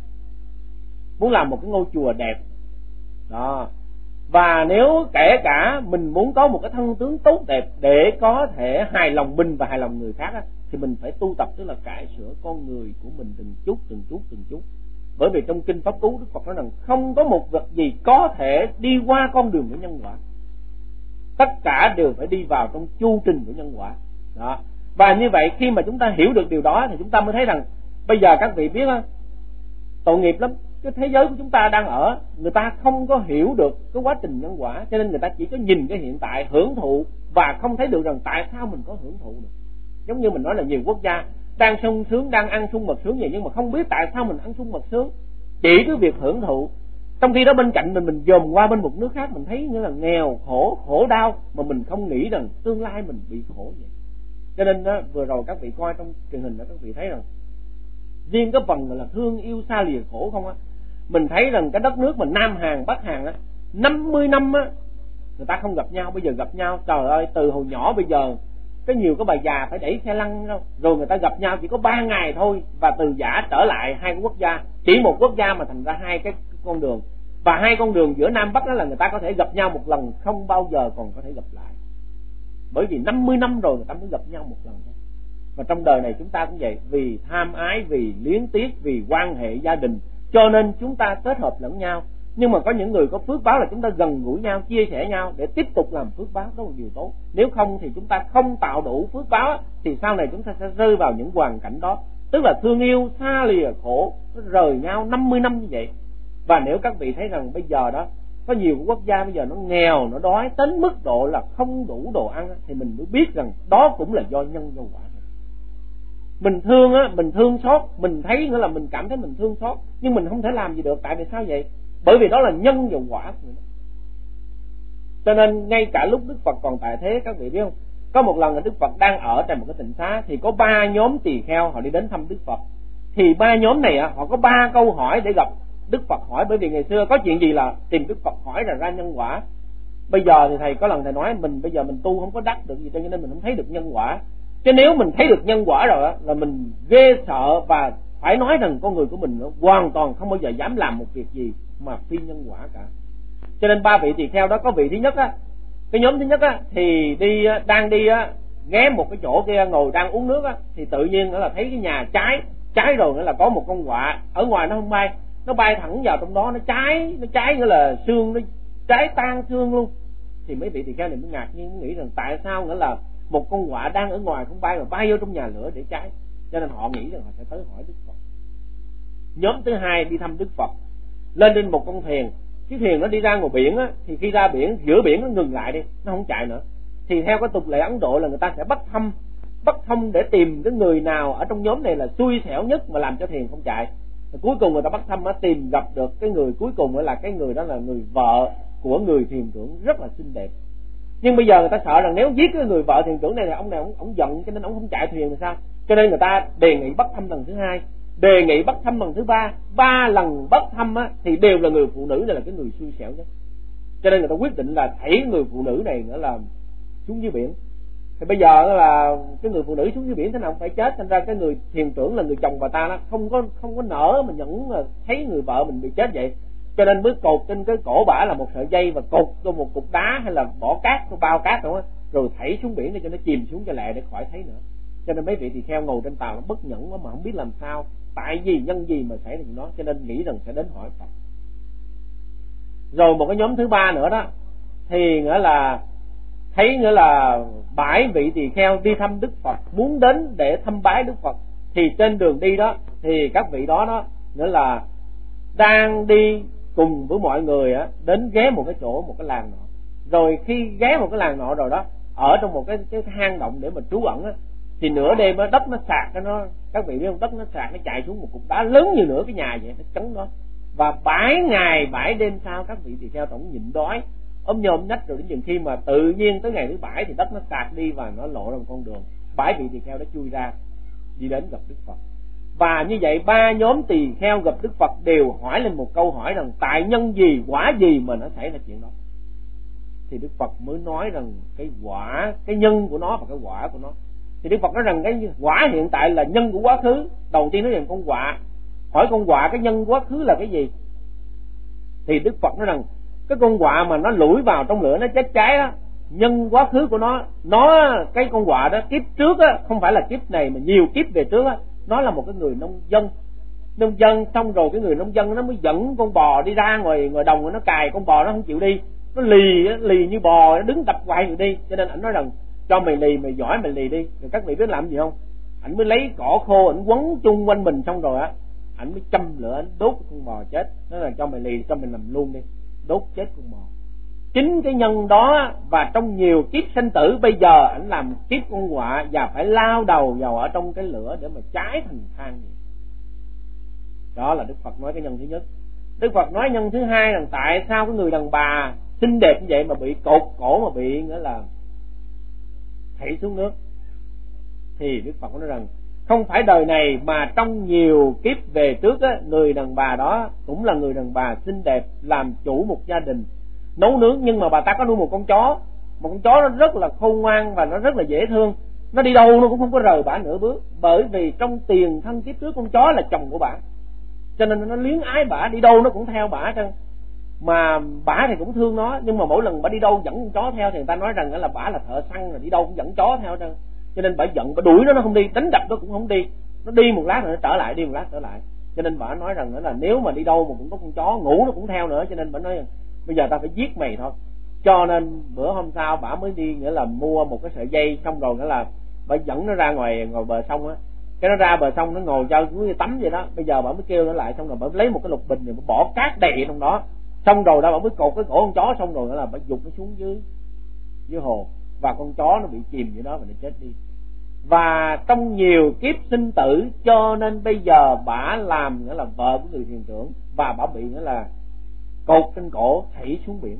muốn làm một cái ngôi chùa đẹp đó, và nếu kể cả mình muốn có một cái thân tướng tốt đẹp để có thể hài lòng mình và hài lòng người khác á, thì mình phải tu tập, tức là cải sửa con người của mình từng chút từng chút từng chút. Bởi vì trong kinh Pháp Cú Đức Phật nói rằng không có một vật gì có thể đi qua con đường của nhân quả, tất cả đều phải đi vào trong chu trình của nhân quả đó. Và như vậy khi mà chúng ta hiểu được điều đó thì chúng ta mới thấy rằng bây giờ các vị biết á, tội nghiệp lắm. Cái thế giới của chúng ta đang ở, người ta không có hiểu được cái quá trình nhân quả, cho nên người ta chỉ có nhìn cái hiện tại hưởng thụ và không thấy được rằng tại sao mình có hưởng thụ được. Giống như mình nói là nhiều quốc gia đang sung sướng, đang ăn sung mật sướng vậy, nhưng mà không biết tại sao mình ăn sung mật sướng, chỉ cứ việc hưởng thụ. Trong khi đó bên cạnh mình mình dòm qua bên một nước khác, mình thấy như là nghèo, khổ, khổ đau, mà mình không nghĩ rằng tương lai mình bị khổ vậy. Cho nên đó, vừa rồi các vị coi trong truyền hình đó, các vị thấy rằng riêng cái phần là thương yêu xa lìa khổ không á, mình thấy rằng cái đất nước mà Nam Hàn, Bắc Hàn á, năm mươi năm á, người ta không gặp nhau, bây giờ gặp nhau, trời ơi, từ hồi nhỏ bây giờ có nhiều cái bà già phải đẩy xe lăn đâu, rồi người ta gặp nhau chỉ có ba ngày thôi và từ giả trở lại hai cái quốc gia, chỉ một quốc gia mà thành ra hai cái con đường, và hai con đường giữa Nam Bắc đó là người ta có thể gặp nhau một lần, không bao giờ còn có thể gặp lại, bởi vì năm mươi năm rồi người ta mới gặp nhau một lần thôi. Và trong đời này chúng ta cũng vậy, vì tham ái, vì luyến tiếc, vì quan hệ gia đình, cho nên chúng ta kết hợp lẫn nhau. Nhưng mà có những người có phước báo là chúng ta gần gũi nhau, chia sẻ nhau để tiếp tục làm phước báo, đó là điều tốt. Nếu không thì chúng ta không tạo đủ phước báo thì sau này chúng ta sẽ rơi vào những hoàn cảnh đó, tức là thương yêu xa lìa khổ, rời nhau năm mươi năm như vậy. Và nếu các vị thấy rằng bây giờ đó có nhiều quốc gia bây giờ nó nghèo, nó đói đến mức độ là không đủ đồ ăn, thì mình mới biết rằng đó cũng là do nhân do quả. Mình thương á, mình thương xót, mình thấy nữa là mình cảm thấy mình thương xót, nhưng mình không thể làm gì được. Tại vì sao vậy? Bởi vì đó là nhân và quả. Cho nên ngay cả lúc Đức Phật còn tại thế, các vị biết không, có một lần là Đức Phật đang ở trong một cái tịnh xá, thì có ba nhóm tỳ kheo họ đi đến thăm Đức Phật. Thì ba nhóm này họ có ba câu hỏi để gặp Đức Phật hỏi, bởi vì ngày xưa có chuyện gì là tìm Đức Phật hỏi là ra nhân quả. Bây giờ thì thầy có lần thầy nói mình bây giờ mình tu không có đắc được gì, cho nên mình không thấy được nhân quả. Chứ nếu mình thấy được nhân quả rồi là mình ghê sợ, và phải nói rằng con người của mình hoàn toàn không bao giờ dám làm một việc gì mà phi nhân quả cả. Cho nên ba vị tỳ kheo đó, có vị thứ nhất á, cái nhóm thứ nhất á thì đi đang đi á, ghé một cái chỗ kia ngồi đang uống nước á, thì tự nhiên nữa là thấy cái nhà cháy, cháy rồi nữa là có một con quạ ở ngoài nó không bay, nó bay thẳng vào trong đó, nó cháy, nó cháy nghĩa là xương, nó cháy tan xương luôn. Thì mấy vị tỳ kheo này mới ngạc nhiên, mới nghĩ rằng tại sao nghĩa là một con quạ đang ở ngoài không bay mà bay vô trong nhà lửa để cháy. Cho nên họ nghĩ rằng họ sẽ tới hỏi Đức Phật. Nhóm thứ hai đi thăm Đức Phật, lên trên một con thuyền, chiếc thuyền nó đi ra ngoài biển á, thì khi ra biển, giữa biển nó ngừng lại đi, nó không chạy nữa. Thì theo cái tục lệ Ấn Độ là người ta sẽ bắt thăm, bắt thăm để tìm cái người nào ở trong nhóm này là xui xẻo nhất mà làm cho thuyền không chạy. Và cuối cùng người ta bắt thăm á, tìm gặp được cái người cuối cùng là cái người đó là người vợ của người thuyền trưởng rất là xinh đẹp. Nhưng bây giờ người ta sợ rằng nếu giết cái người vợ thuyền trưởng này thì ông này ông, ông giận, cho nên ông không chạy thuyền thì sao? Cho nên người ta đề nghị bắt thăm lần thứ hai, đề nghị bắt thăm lần thứ ba, ba lần bắt thăm á, thì đều là người phụ nữ này là cái người xui xẻo nhất. Cho nên người ta quyết định là thảy người phụ nữ này nữa là xuống dưới biển. Thì bây giờ là cái người phụ nữ xuống dưới biển thế nào cũng phải chết, thành ra cái người thuyền trưởng là người chồng bà ta đó không có không có nỡ mà nhẫn mà thấy người vợ mình bị chết vậy. Cho nên mới cột trên cái cổ bả là một sợi dây và cột vô một cục đá hay là bỏ cát, có bao cát rồi, rồi thảy xuống biển để cho nó chìm xuống cho lẹ để khỏi thấy nữa. Cho nên mấy vị tỳ kheo ngồi trên tàu nó bất nhẫn mà không biết làm sao, tại gì nhân gì mà xảy ra chuyện đó, cho nên nghĩ rằng sẽ đến hỏi Phật. Rồi một cái nhóm thứ ba nữa đó thì nghĩa là thấy nghĩa là bảy vị tỳ kheo đi thăm Đức Phật, muốn đến để thăm bái Đức Phật. Thì trên đường đi đó thì các vị đó đó nghĩa là đang đi cùng với mọi người á, đến ghé một cái chỗ, một cái làng nọ. Rồi khi ghé một cái làng nọ rồi đó, ở trong một cái cái hang động để mà trú ẩn á, thì nửa đêm á, đất nó sạt cái nó, các vị biết không, đất nó sạt nó chạy xuống một cục đá lớn như nửa cái nhà vậy, nó chấn đó. Và bảy ngày bảy đêm sau các vị tỳ kheo tổng nhịn đói, ôm nhôm nhách, rồi đến chừng khi mà tự nhiên tới ngày thứ bảy thì đất nó sạt đi và nó lộ ra một con đường, bảy vị tỳ kheo đã chui ra đi đến gặp Đức Phật. Và như vậy ba nhóm tỳ kheo gặp Đức Phật đều hỏi lên một câu hỏi rằng tại nhân gì, quả gì mà nó xảy ra chuyện đó. Thì Đức Phật mới nói rằng cái quả, cái nhân của nó và cái quả của nó. Thì Đức Phật nói rằng cái quả hiện tại là nhân của quá khứ. Đầu tiên nói rằng con quạ, hỏi con quạ cái nhân quá khứ là cái gì? Thì Đức Phật nói rằng cái con quạ mà nó lủi vào trong lửa nó chết cháy á, nhân quá khứ của nó, nó cái con quạ đó kiếp trước á, không phải là kiếp này mà nhiều kiếp về trước á, nó là một cái người nông dân. Nông dân xong rồi cái người nông dân nó mới dẫn con bò đi ra ngoài ngoài đồng, nó cài con bò nó không chịu đi, nó lì lì như bò, nó đứng đập hoài người đi. Cho nên ảnh nói rằng cho mày lì, mày giỏi mày lì đi. Rồi các vị biết làm gì không? Ảnh mới lấy cỏ khô ảnh quấn chung quanh mình, xong rồi á ảnh mới châm lửa ảnh đốt con bò chết. Nói là cho mày lì, cho mày nằm luôn đi, đốt chết con bò. Chính cái nhân đó và trong nhiều kiếp sinh tử, bây giờ ảnh làm kiếp con quạ và phải lao đầu vào ở trong cái lửa để mà cháy thành than vậy. Đó là Đức Phật nói cái nhân thứ nhất. Đức Phật nói nhân thứ hai là tại sao cái người đàn bà xinh đẹp như vậy mà bị cột cổ, mà bị nghĩa là thảy xuống nước. Thì Đức Phật nói rằng không phải đời này mà trong nhiều kiếp về trước á, người đàn bà đó cũng là người đàn bà xinh đẹp, làm chủ một gia đình, nấu nướng, nhưng mà bà ta có nuôi một con chó. Một con chó nó rất là khôn ngoan và nó rất là dễ thương. nó đi đâu nó cũng không có rời bả nửa bước, bởi vì trong tiền thân kiếp trước con chó là chồng của bả, cho nên nó luyến ái bả, đi đâu nó cũng theo bả trơn. Mà bả thì cũng thương nó, nhưng mà mỗi lần bả đi đâu dẫn con chó theo thì người ta nói rằng là bả là thợ săn, rồi đi đâu cũng dẫn chó theo trơn. Cho nên bả giận, bả đuổi nó nó không đi, đánh đập nó cũng không đi, nó đi một lát rồi nó trở lại, đi một lát trở lại. Cho nên bả nói rằng là nếu mà đi đâu mà cũng có con chó, ngủ nó cũng theo nữa, cho nên bả nói bây giờ ta phải giết mày thôi. Cho nên bữa hôm sau bả mới đi, nghĩa là mua một cái sợi dây, xong rồi nghĩa là bả dẫn nó ra ngoài ngoài bờ sông á, cái nó ra bờ sông nó ngồi cho như tắm vậy đó. Bây giờ bả mới kêu nó lại, xong rồi bả lấy một cái lục bình rồi bả bỏ cát đầy trong đó, xong rồi đó bả mới cột cái cổ con chó, xong rồi là bả giục nó xuống dưới dưới hồ, và con chó nó bị chìm vậy đó và nó chết đi. Và trong nhiều kiếp sinh tử, cho nên bây giờ bả làm nghĩa là vợ của người thuyền trưởng, và bả bị nghĩa là cột trên cổ thảy xuống biển.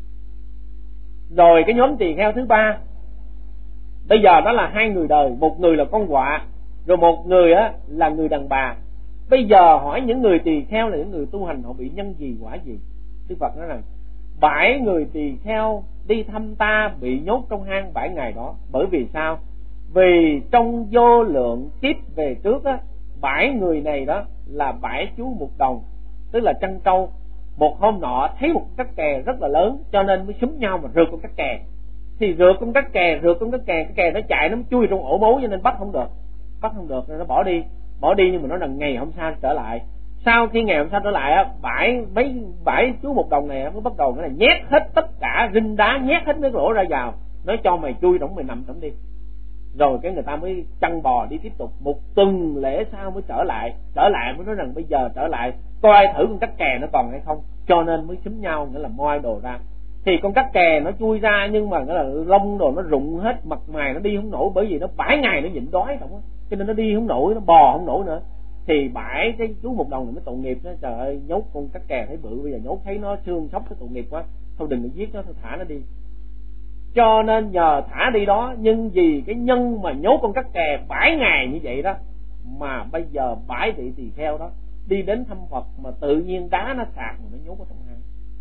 Rồi cái nhóm tỳ kheo thứ ba, bây giờ đó là hai người đời, một người là con quạ, rồi một người á là người đàn bà. Bây giờ hỏi những người tỳ kheo là những người tu hành, họ bị nhân gì quả gì? Đức Phật nói rằng bảy người tỳ kheo đi thăm ta bị nhốt trong hang bảy ngày đó. Bởi vì sao? Vì trong vô lượng kiếp về trước á, bảy người này đó là bảy chú mục đồng, tức là trân trâu. Một hôm nọ thấy một cắt kè rất là lớn, cho nên mới xúm nhau mà rượt con cắt kè. Thì rượt con cắt kè, rượt con cắt kè, cái kè nó chạy, nó chui trong ổ bấu, cho nên bắt không được, bắt không được nên nó bỏ đi, bỏ đi. Nhưng mà nó là ngày hôm sau trở lại. Sau khi ngày hôm sau trở lại á, bảy mấy bảy chú mục đồng này mới bắt đầu cái là nhét hết tất cả rinh đá, nhét hết mấy lỗ ra vào, nói cho mày chui trong, mày nằm trong đi. Rồi cái người ta mới chăn bò đi tiếp tục. Một tuần lễ sau mới trở lại, trở lại mới nói rằng bây giờ trở lại coi thử con cắt kè nó còn hay không, cho nên mới xúm nhau nghĩa là moi đồ ra. Thì con cắt kè nó chui ra, nhưng mà nghĩa là lông đồ nó rụng hết, mặt mày nó đi không nổi, bởi vì nó bảy ngày nó nhịn đói không á, cho nên nó đi không nổi, nó bò không nổi nữa. Thì bảy cái chú một đồng này mới tội nghiệp đó, trời ơi nhốt con cắt kè thấy bự, bây giờ nhốt thấy nó xương sóc cái tội nghiệp quá, thôi đừng có giết nó, thôi thả nó đi. Cho nên nhờ thả đi đó, nhưng vì cái nhân mà nhốt con cắt kè bảy ngày như vậy đó, mà bây giờ bảy vị tỳ kheo đó đi đến thăm Phật mà tự nhiên đá nó sạc mà nó nhốt ở trong hang.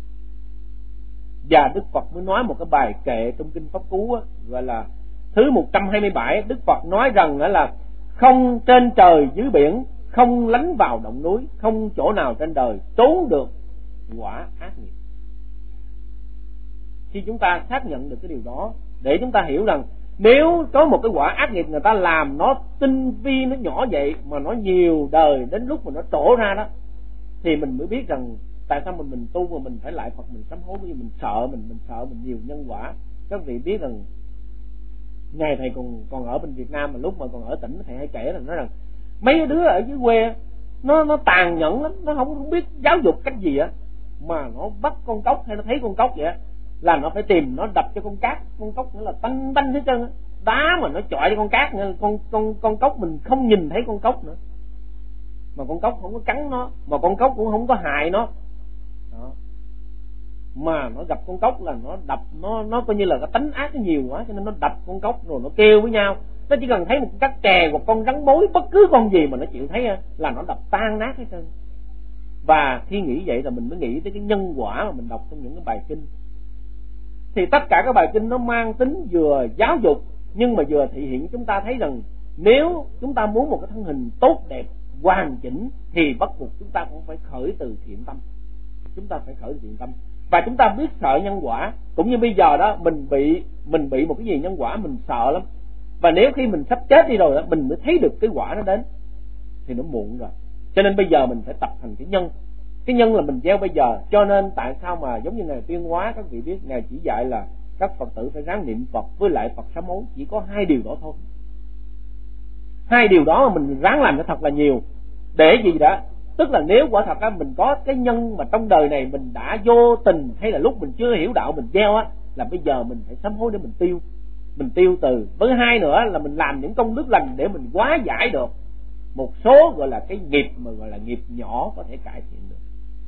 Và Đức Phật mới nói một cái bài kệ trong kinh Pháp Cú á, gọi là thứ một trăm hai mươi bảy. Đức Phật nói rằng là không trên trời dưới biển, không lánh vào động núi, không chỗ nào trên đời trốn được quả ác nghiệp. Khi chúng ta xác nhận được cái điều đó, để chúng ta hiểu rằng nếu có một cái quả ác nghiệp người ta làm nó tinh vi, nó nhỏ vậy mà nó nhiều đời, đến lúc mà nó trổ ra đó, thì mình mới biết rằng tại sao mình mình tu mà mình phải lại Phật, mình sám hối, bởi vì mình sợ mình mình sợ mình nhiều nhân quả. Các vị biết rằng ngày thầy còn còn ở bên Việt Nam, mà lúc mà còn ở tỉnh thầy hay kể là nói rằng mấy đứa ở dưới quê nó nó tàn nhẫn lắm, nó không không biết giáo dục cách gì á, mà nó bắt con cóc hay nó thấy con cóc vậy á, là nó phải tìm nó đập cho con cát, con cóc nữa là tanh tanh hết trơn á, đá mà nó chọi cho con cát nữa, con con con cóc mình không nhìn thấy con cóc nữa, mà con cóc không có cắn nó, mà con cóc cũng không có hại nó đó. Mà nó gặp con cóc là nó đập, nó nó coi như là cái tánh ác nó nhiều quá, cho nên nó đập con cóc rồi nó kêu với nhau. Nó chỉ cần thấy một con cắt kè hoặc con rắn mối, bất cứ con gì mà nó chịu thấy là nó đập tan nát hết trơn. Và khi nghĩ vậy là mình mới nghĩ tới cái nhân quả mà mình đọc trong những cái bài kinh. Thì tất cả các bài kinh nó mang tính vừa giáo dục, nhưng mà vừa thể hiện chúng ta thấy rằng nếu chúng ta muốn một cái thân hình tốt đẹp, hoàn chỉnh, thì bắt buộc chúng ta cũng phải khởi từ thiện tâm. Chúng ta phải khởi từ thiện tâm. Và chúng ta biết sợ nhân quả. Cũng như bây giờ đó, mình bị mình bị một cái gì nhân quả mình sợ lắm. Và nếu khi mình sắp chết đi rồi đó, mình mới thấy được cái quả nó đến, thì nó muộn rồi. Cho nên bây giờ mình phải tập thành cái nhân. Cái nhân là mình gieo bây giờ. Cho nên tại sao mà giống như Ngài Tuyên Hóa, các vị biết Ngài chỉ dạy là các Phật tử phải ráng niệm Phật với lại Phật sám hối. Chỉ có hai điều đó thôi. Hai điều đó mà mình ráng làm cho thật là nhiều. Để gì đó? Tức là nếu quả thật á, mình có cái nhân mà trong đời này mình đã vô tình, hay là lúc mình chưa hiểu đạo mình gieo á, là bây giờ mình phải sám hối để mình tiêu. Mình tiêu từ. Với hai nữa là mình làm những công đức lành để mình hóa giải được một số gọi là cái nghiệp mà gọi là nghiệp nhỏ có thể cải thiện được.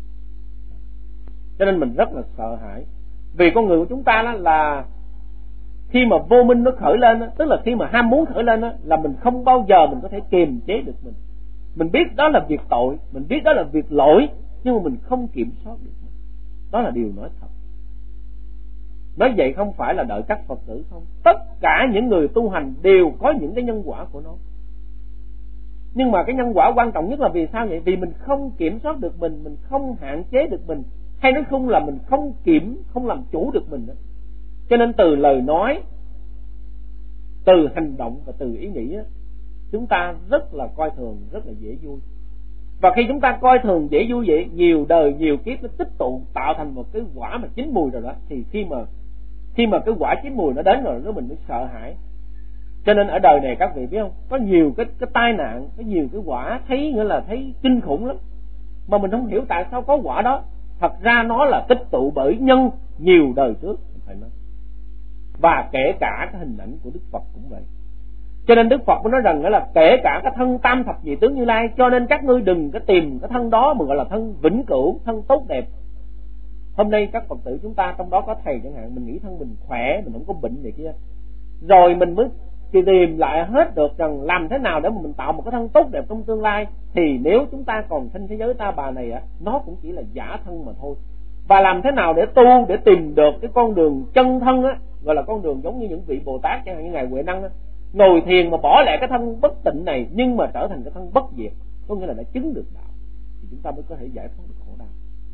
Cho nên mình rất là sợ hãi. Vì con người của chúng ta đó là khi mà vô minh nó khởi lên đó, tức là khi mà ham muốn khởi lên đó, là mình không bao giờ mình có thể kiềm chế được mình. Mình biết đó là việc tội, mình biết đó là việc lỗi, nhưng mà mình không kiểm soát được mình. Đó là điều nói thật. Nói vậy không phải là đợi các Phật tử không, tất cả những người tu hành đều có những cái nhân quả của nó. Nhưng mà cái nhân quả quan trọng nhất là vì sao vậy? Vì mình không kiểm soát được mình, mình không hạn chế được mình, hay nói chung là mình không kiểm, không làm chủ được mình đó. Cho nên từ lời nói, từ hành động và từ ý nghĩ đó, chúng ta rất là coi thường, rất là dễ vui. Và khi chúng ta coi thường dễ vui vậy, nhiều đời nhiều kiếp nó tích tụ tạo thành một cái quả mà chín mùi rồi đó, thì khi mà khi mà cái quả chín mùi nó đến rồi, nó mình mới sợ hãi. Cho nên ở đời này các vị biết không, có nhiều cái cái tai nạn, có nhiều cái quả thấy nghĩa là thấy kinh khủng lắm, mà mình không hiểu tại sao có quả đó. Thật ra nó là tích tụ bởi nhân nhiều đời trước, phải nói. Và kể cả cái hình ảnh của Đức Phật cũng vậy. Cho nên Đức Phật mới nói rằng là kể cả cái thân tam thập nhị tướng Như Lai, cho nên các ngươi đừng có tìm cái thân đó mà gọi là thân vĩnh cửu, thân tốt đẹp. Hôm nay các Phật tử chúng ta, trong đó có thầy chẳng hạn, mình nghĩ thân mình khỏe, mình không có bệnh này kia, rồi mình mới tìm lại hết được rằng làm thế nào để mà mình tạo một cái thân tốt đẹp trong tương lai. Thì nếu chúng ta còn sinh thế giới ta bà này á, nó cũng chỉ là giả thân mà thôi. Và làm thế nào để tu, để tìm được cái con đường chân thân á, gọi là con đường giống như những vị Bồ Tát chẳng hạn như ngài Huệ Năng á, ngồi thiền mà bỏ lại cái thân bất tịnh này, nhưng mà trở thành cái thân bất diệt, có nghĩa là đã chứng được đạo, thì chúng ta mới có thể giải thoát được khổ đau.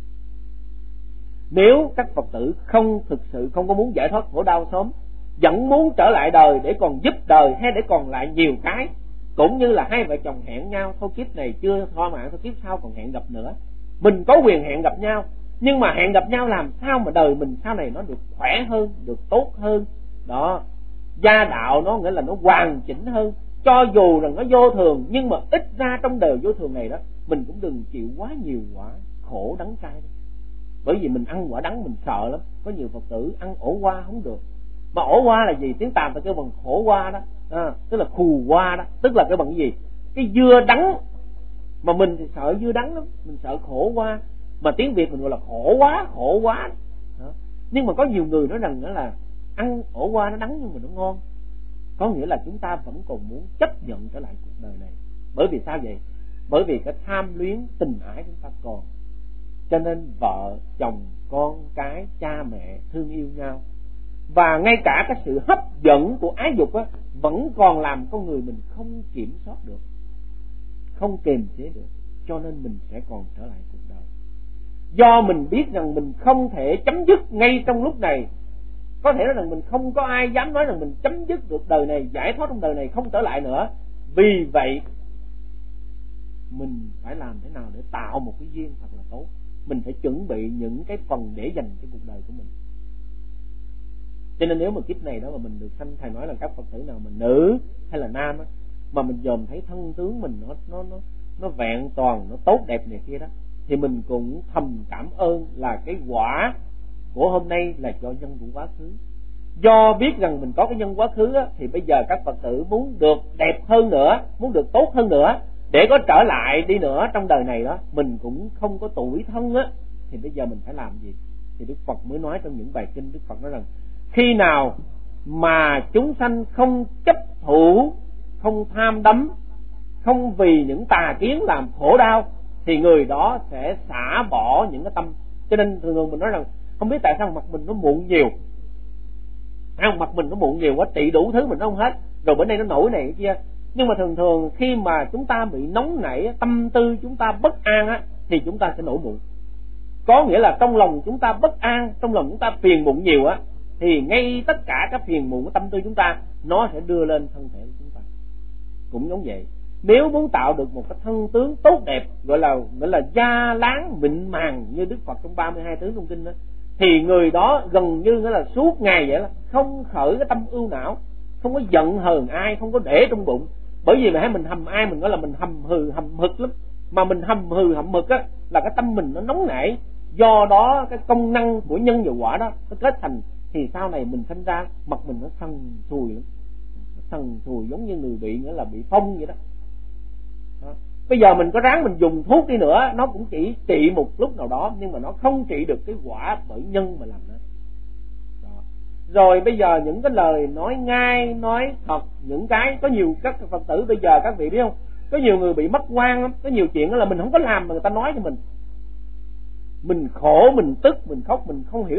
Nếu các Phật tử không thực sự không có muốn giải thoát khổ đau sớm, vẫn muốn trở lại đời để còn giúp đời, hay để còn lại nhiều cái, cũng như là hai vợ chồng hẹn nhau, thôi kiếp này chưa thỏa mãn, thôi kiếp sau còn hẹn gặp nữa. Mình có quyền hẹn gặp nhau, nhưng mà hẹn gặp nhau làm sao mà đời mình sau này nó được khỏe hơn, được tốt hơn đó, gia đạo nó nghĩa là nó hoàn chỉnh hơn. Cho dù rằng nó vô thường, nhưng mà ít ra trong đời vô thường này đó, mình cũng đừng chịu quá nhiều quả khổ đắng cay đó. Bởi vì mình ăn quả đắng mình sợ lắm. Có nhiều Phật tử ăn ổ hoa không được. Mà ổ hoa là gì? Tiếng Tàm ta kêu bằng khổ hoa đó, à, tức là khù hoa đó, tức là cái bằng gì? Cái dưa đắng. Mà mình thì sợ dưa đắng lắm, mình sợ khổ hoa. Mà tiếng Việt mình gọi là khổ quá, khổ quá đó. Nhưng mà có nhiều người nói rằng đó là ăn ổ hoa nó đắng nhưng mà nó ngon. Có nghĩa là chúng ta vẫn còn muốn chấp nhận trở lại cuộc đời này. Bởi vì sao vậy? Bởi vì cái tham luyến tình ái chúng ta còn. Cho nên vợ, chồng, con, cái, cha mẹ thương yêu nhau. Và ngay cả cái sự hấp dẫn của ái dục á, vẫn còn làm con người mình không kiểm soát được, không kiềm chế được. Cho nên mình sẽ còn trở lại cuộc đời. Do mình biết rằng mình không thể chấm dứt ngay trong lúc này. Có thể nói rằng mình không có ai dám nói rằng mình chấm dứt được đời này, giải thoát trong đời này, không trở lại nữa. Vì vậy mình phải làm thế nào để tạo một cái duyên thật là tốt. Mình phải chuẩn bị những cái phần để dành cho cuộc đời của mình. Cho nên nếu mà kiếp này đó mà mình được sanh, thầy nói là các Phật tử nào mà nữ hay là nam á, mà mình dòm thấy thân tướng mình nó nó nó nó vẹn toàn, nó tốt đẹp này kia đó, thì mình cũng thầm cảm ơn là cái quả của hôm nay là do nhân của quá khứ. Do biết rằng mình có cái nhân quá khứ á, thì bây giờ các Phật tử muốn được đẹp hơn nữa, muốn được tốt hơn nữa, để có trở lại đi nữa trong đời này đó, mình cũng không có tủi thân á, thì bây giờ mình phải làm gì? Thì Đức Phật mới nói trong những bài kinh, Đức Phật nói rằng khi nào mà chúng sanh không chấp thủ, không tham đắm, không vì những tà kiến làm khổ đau, thì người đó sẽ xả bỏ những cái tâm. Cho nên thường thường mình nói rằng không biết tại sao mặt mình nó mụn nhiều, mặt mình nó mụn nhiều quá, trị đủ thứ mình nó không hết, rồi bữa nay nó nổi này cái kia. Nhưng mà thường thường khi mà chúng ta bị nóng nảy, tâm tư chúng ta bất an á, thì chúng ta sẽ nổi mụn. Có nghĩa là trong lòng chúng ta bất an, trong lòng chúng ta phiền muộn nhiều á, thì ngay tất cả các phiền muộn của tâm tư chúng ta nó sẽ đưa lên thân thể của chúng ta. Cũng giống vậy, nếu muốn tạo được một cái thân tướng tốt đẹp, gọi là gọi là da láng mịn màng như Đức Phật trong ba mươi hai tướng trong kinh đó, thì người đó gần như là suốt ngày vậy đó, không khởi cái tâm ưu não, không có giận hờn ai, không có để trong bụng. Bởi vì mà mình hầm ai mình nói là mình hầm hừ hầm hực lắm, mà mình hầm hừ hầm hực á là cái tâm mình nó nóng nảy. Do đó cái công năng của nhân và quả đó nó kết thành, thì sau này mình sinh ra mặt mình nó sần sùi lắm, sần sùi giống như người bị nghĩa là bị phong vậy đó. Đó. Bây giờ mình có ráng mình dùng thuốc đi nữa, nó cũng chỉ trị một lúc nào đó, nhưng mà nó không trị được cái quả bởi nhân mà làm nên. Đó. Rồi bây giờ những cái lời nói ngay, nói thật, những cái có nhiều các Phật tử bây giờ các vị biết không, có nhiều người bị mất quan lắm, có nhiều chuyện đó là mình không có làm mà người ta nói cho mình. Mình khổ, mình tức, mình khóc, mình không hiểu rằng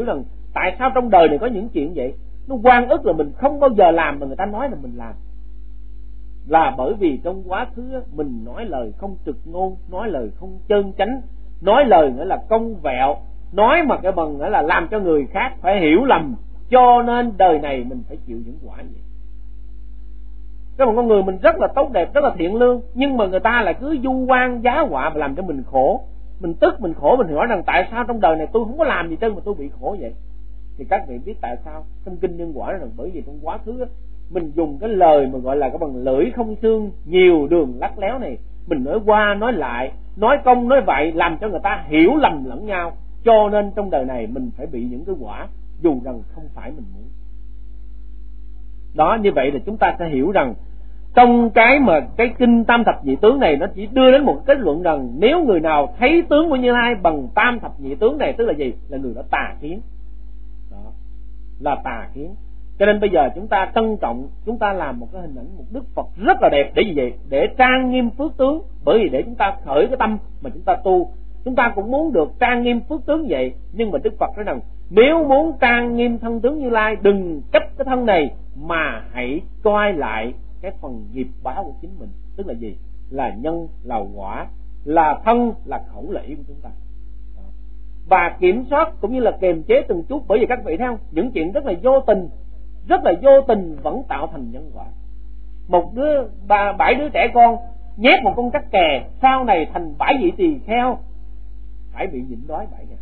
Tại sao trong đời này có những chuyện vậy? Nó oan ức là mình không bao giờ làm mà người ta nói là mình làm. Là bởi vì trong quá khứ mình nói lời không trực ngôn, nói lời không chân chánh, nói lời nghĩa là cong vẹo, nói mà cái bằng nghĩa là làm cho người khác phải hiểu lầm, cho nên đời này mình phải chịu những quả vậy. Cái một con người mình rất là tốt đẹp, rất là thiện lương, nhưng mà người ta lại cứ vu oan giá họa và làm cho mình khổ. Mình tức, mình khổ, mình hỏi rằng tại sao trong đời này tôi không có làm gì trơn mà tôi bị khổ vậy? Thì các vị biết tại sao? Trong kinh nhân quả rằng bởi vì trong quá khứ mình dùng cái lời mà gọi là cái bằng lưỡi không xương, nhiều đường lắt léo này, mình nói qua nói lại, nói công nói vậy, làm cho người ta hiểu lầm lẫn nhau, cho nên trong đời này mình phải bị những cái quả dù rằng không phải mình muốn. Đó, như vậy là chúng ta sẽ hiểu rằng trong cái mà cái kinh tam thập nhị tướng này nó chỉ đưa đến một kết luận rằng nếu người nào thấy tướng của Như Lai bằng tam thập nhị tướng này, tức là gì? Là người đó tà kiến. Đó, là tà kiến. Cho nên bây giờ chúng ta trân trọng, chúng ta làm một cái hình ảnh một Đức Phật rất là đẹp để gì vậy? Để trang nghiêm phước tướng, bởi vì để chúng ta khởi cái tâm mà chúng ta tu. Chúng ta cũng muốn được trang nghiêm phước tướng vậy, nhưng mà Đức Phật nói rằng nếu muốn trang nghiêm thân tướng Như Lai, đừng cách cái thân này mà hãy coi lại cái phần nghiệp báo của chính mình. Tức là gì? Là nhân, là quả, là thân, là khẩu, là ý của chúng ta. Đó. Và kiểm soát cũng như là kiềm chế từng chút, bởi vì các vị thấy không? Những chuyện rất là vô tình, rất là vô tình vẫn tạo thành nhân quả. Một đứa ba bảy đứa trẻ con nhét một con cắt kè, sau này thành bảy vị tỳ kheo, phải bị nhịn đói bảy ngày.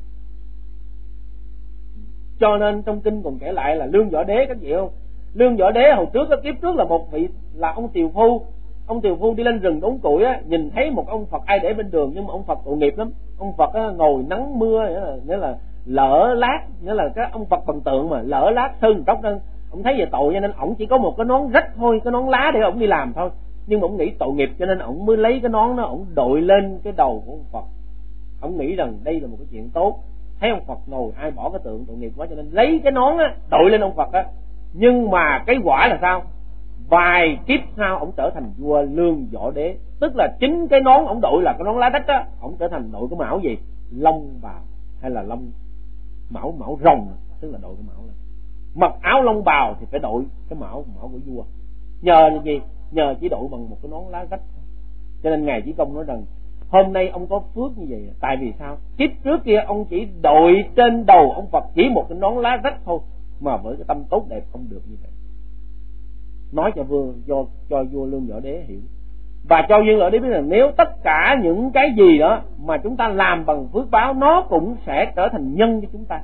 Cho nên trong kinh còn kể lại là Lương Võ Đế, các vị không? Lương Võ Đế hồi trước, kiếp trước là một vị là ông tiều phu. Ông tiều phu đi lên rừng đốn củi á, nhìn thấy một ông Phật ai để bên đường, nhưng mà ông Phật tội nghiệp lắm. Ông Phật á, ngồi nắng mưa, nghĩa là, nghĩa là lỡ lát, nghĩa là cái ông Phật bằng tượng mà lỡ lát sơn tóc lên. Ông thấy về tội cho nên ông chỉ có một cái nón rách thôi, cái nón lá để ông đi làm thôi. Nhưng mà ông nghĩ tội nghiệp cho nên ông mới lấy cái nón đó ông đội lên cái đầu của ông Phật. Ông nghĩ rằng đây là một cái chuyện tốt. Thấy ông Phật ngồi ai bỏ cái tượng tội nghiệp quá cho nên lấy cái nón á đội lên ông Phật á. Nhưng mà cái quả là sao? Vài kiếp sau ông trở thành vua Lương Võ Đế. Tức là chính cái nón ông đội là cái nón lá đất á, ông trở thành đội cái mão gì? Long bào hay là long mão mão rồng, tức là đội cái mão lên. Mặc áo long bào thì phải đội cái mão mão của vua. Nhờ gì? Nhờ chỉ đội bằng một cái nón lá rách. Cho nên ngài Chí Công nói rằng hôm nay ông có phước như vậy. Tại vì sao? Kiếp trước kia ông chỉ đội trên đầu ông Phật chỉ một cái nón lá rách thôi, mà với cái tâm tốt đẹp ông được như vậy. Nói cho vua cho, cho vua Lương Võ Đế hiểu. Và cho vua Võ Đế biết là nếu tất cả những cái gì đó mà chúng ta làm bằng phước báo, nó cũng sẽ trở thành nhân cho chúng ta.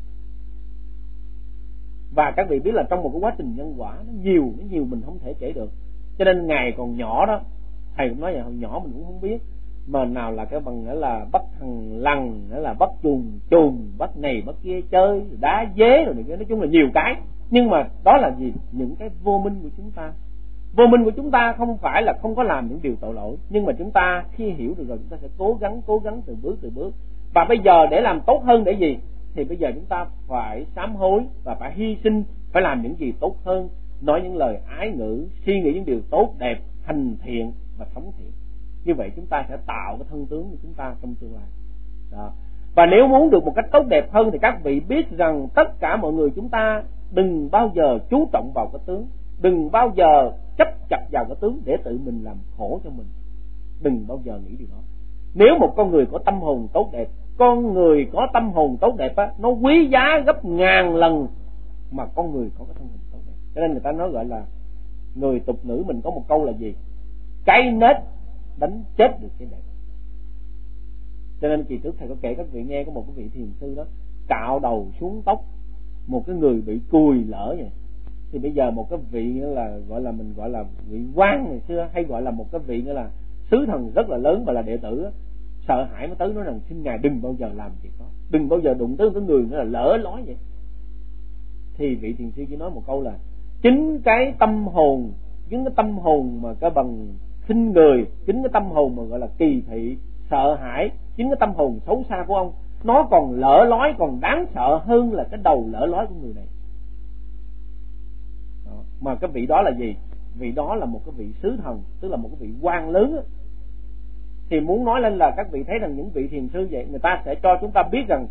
Và các vị biết là trong một cái quá trình nhân quả nó nhiều, nó nhiều mình không thể kể được. Cho nên ngày còn nhỏ đó, thầy cũng nói vậy, hồi nhỏ mình cũng không biết mà nào là cái bằng nghĩa là bắt thằng lằn, nghĩa là bắt chuồn chuồn, bắt này bắt kia chơi đá dế rồi này kia, nói chung là nhiều cái. Nhưng mà đó là gì? Những cái vô minh của chúng ta. Vô minh của chúng ta không phải là không có làm những điều tội lỗi, nhưng mà chúng ta khi hiểu được rồi chúng ta sẽ cố gắng cố gắng từng bước từng bước. Và bây giờ để làm tốt hơn để gì? Thì bây giờ chúng ta phải sám hối và phải hy sinh, phải làm những gì tốt hơn, nói những lời ái ngữ, suy nghĩ những điều tốt đẹp, hành thiện và sống thiện. Như vậy chúng ta sẽ tạo cái thân tướng của chúng ta trong tương lai. Đó. Và nếu muốn được một cách tốt đẹp hơn thì các vị biết rằng tất cả mọi người chúng ta đừng bao giờ chú trọng vào cái tướng, đừng bao giờ chấp chặt vào cái tướng để tự mình làm khổ cho mình. Đừng bao giờ nghĩ điều đó. Nếu một con người có tâm hồn tốt đẹp, con người có tâm hồn tốt đẹp á, nó quý giá gấp ngàn lần mà con người có cái thân hình tốt đẹp. Cho nên người ta nói gọi là người tục ngữ mình có một câu là gì? Cái nết đánh chết được cái đẹp. Cho nên kỳ trước thầy có kể các vị nghe, có một cái vị thiền sư đó cạo đầu xuống tóc, một cái người bị cùi lỡ vậy. Thì bây giờ một cái vị là gọi là mình gọi là vị quan ngày xưa, hay gọi là một cái vị nữa là sứ thần rất là lớn và là đệ tử đó, sợ hãi mới tới nói rằng xin ngài đừng bao giờ làm việc đó, đừng bao giờ đụng tới cái người nữa là lỡ lói vậy. Thì vị thiền sư chỉ nói một câu là chính cái tâm hồn, chính cái tâm hồn mà cái bằng khinh người, chính cái tâm hồn mà gọi là kỳ thị, sợ hãi, chính cái tâm hồn xấu xa của ông, nó còn lỡ lói, còn đáng sợ hơn là cái đầu lỡ lói của người này. Đó. Mà cái vị đó là gì? Vị đó là một cái vị sứ thần, tức là một cái vị quan lớn đó. Thì muốn nói lên là các vị thấy rằng những vị thiền sư vậy, người ta sẽ cho chúng ta biết rằng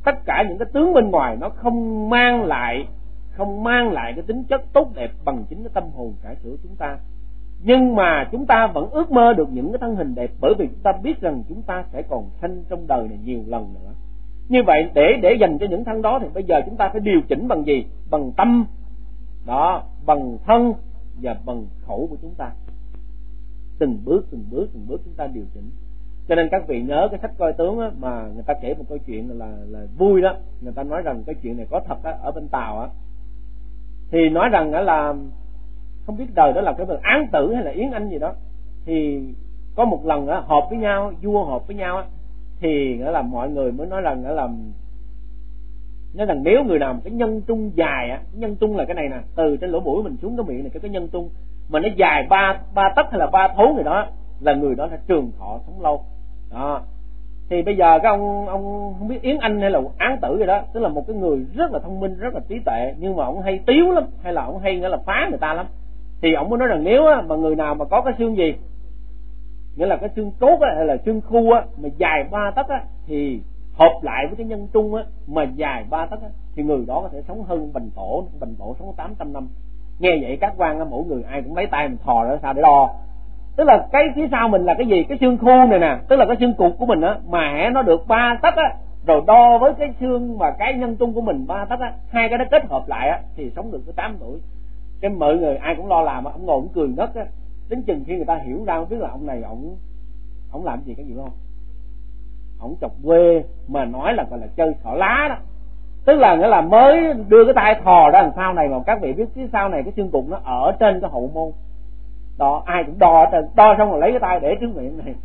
tất cả những cái tướng bên ngoài nó không mang lại không mang lại cái tính chất tốt đẹp bằng chính cái tâm hồn cải sửa chúng ta. Nhưng mà chúng ta vẫn ước mơ được những cái thân hình đẹp, bởi vì chúng ta biết rằng chúng ta sẽ còn sanh trong đời này nhiều lần nữa. Như vậy để để dành cho những thân đó thì bây giờ chúng ta phải điều chỉnh bằng gì? Bằng tâm đó, bằng thân và bằng khẩu của chúng ta. Từng bước từng bước từng bước chúng ta điều chỉnh. Cho nên các vị nhớ cái sách Coi Tướng á, mà người ta kể một câu chuyện là là vui đó. Người ta nói rằng cái chuyện này có thật á, ở bên Tàu á, thì nói rằng là không biết đời đó là cái việc án tử hay là yến anh gì đó, thì có một lần á, họp với nhau, vua họp với nhau á, thì nghĩa là mọi người mới nói rằng nghĩa là nói rằng nếu người nào một cái nhân trung dài á, nhân trung là cái này nè, từ trên lỗ mũi mình xuống cái miệng này, cái cái nhân trung mà nó dài ba ba tấc hay là ba thốn người đó, là người đó sẽ trường thọ sống lâu đó. Thì bây giờ cái ông ông không biết yến anh hay là án tử gì đó, tức là một cái người rất là thông minh, rất là trí tuệ, nhưng mà ông hay tiếu lắm, hay là ông hay nghĩa là phá người ta lắm. Thì ông mới nói rằng nếu á, mà người nào mà có cái xương gì, nghĩa là cái xương cốt á, hay là xương khu á, mà dài ba tấc á, thì hợp lại với cái nhân trung á, mà dài ba tấc á, thì người đó có thể sống hơn Bành Tổ. Bành Tổ sống tám trăm năm. Nghe vậy các quan á, mỗi người ai cũng lấy tay mình thò ra sao để đo. Tức là cái phía sau mình là cái gì? Cái xương khu này nè, tức là cái xương cụt của mình á, mà nó được ba tấc á, rồi đo với cái xương và cái nhân trung của mình ba tấc á, hai cái nó kết hợp lại á, thì sống được tới tám tuổi. Cái mọi người ai cũng lo làm, ông ngồi ông cười ngất á, đến chừng khi người ta hiểu ra không biết là ông này ông ông làm gì cái gì không? Ông chọc quê mà nói là gọi là chơi xỏ lá đó. Tức là nghĩa là mới đưa cái tay thò ra đằng sau này, mà các vị biết phía sau này cái xương cụt nó ở trên cái hậu môn. Đó, ai cũng đo ở trên, đo xong rồi lấy cái tay để trước miệng này.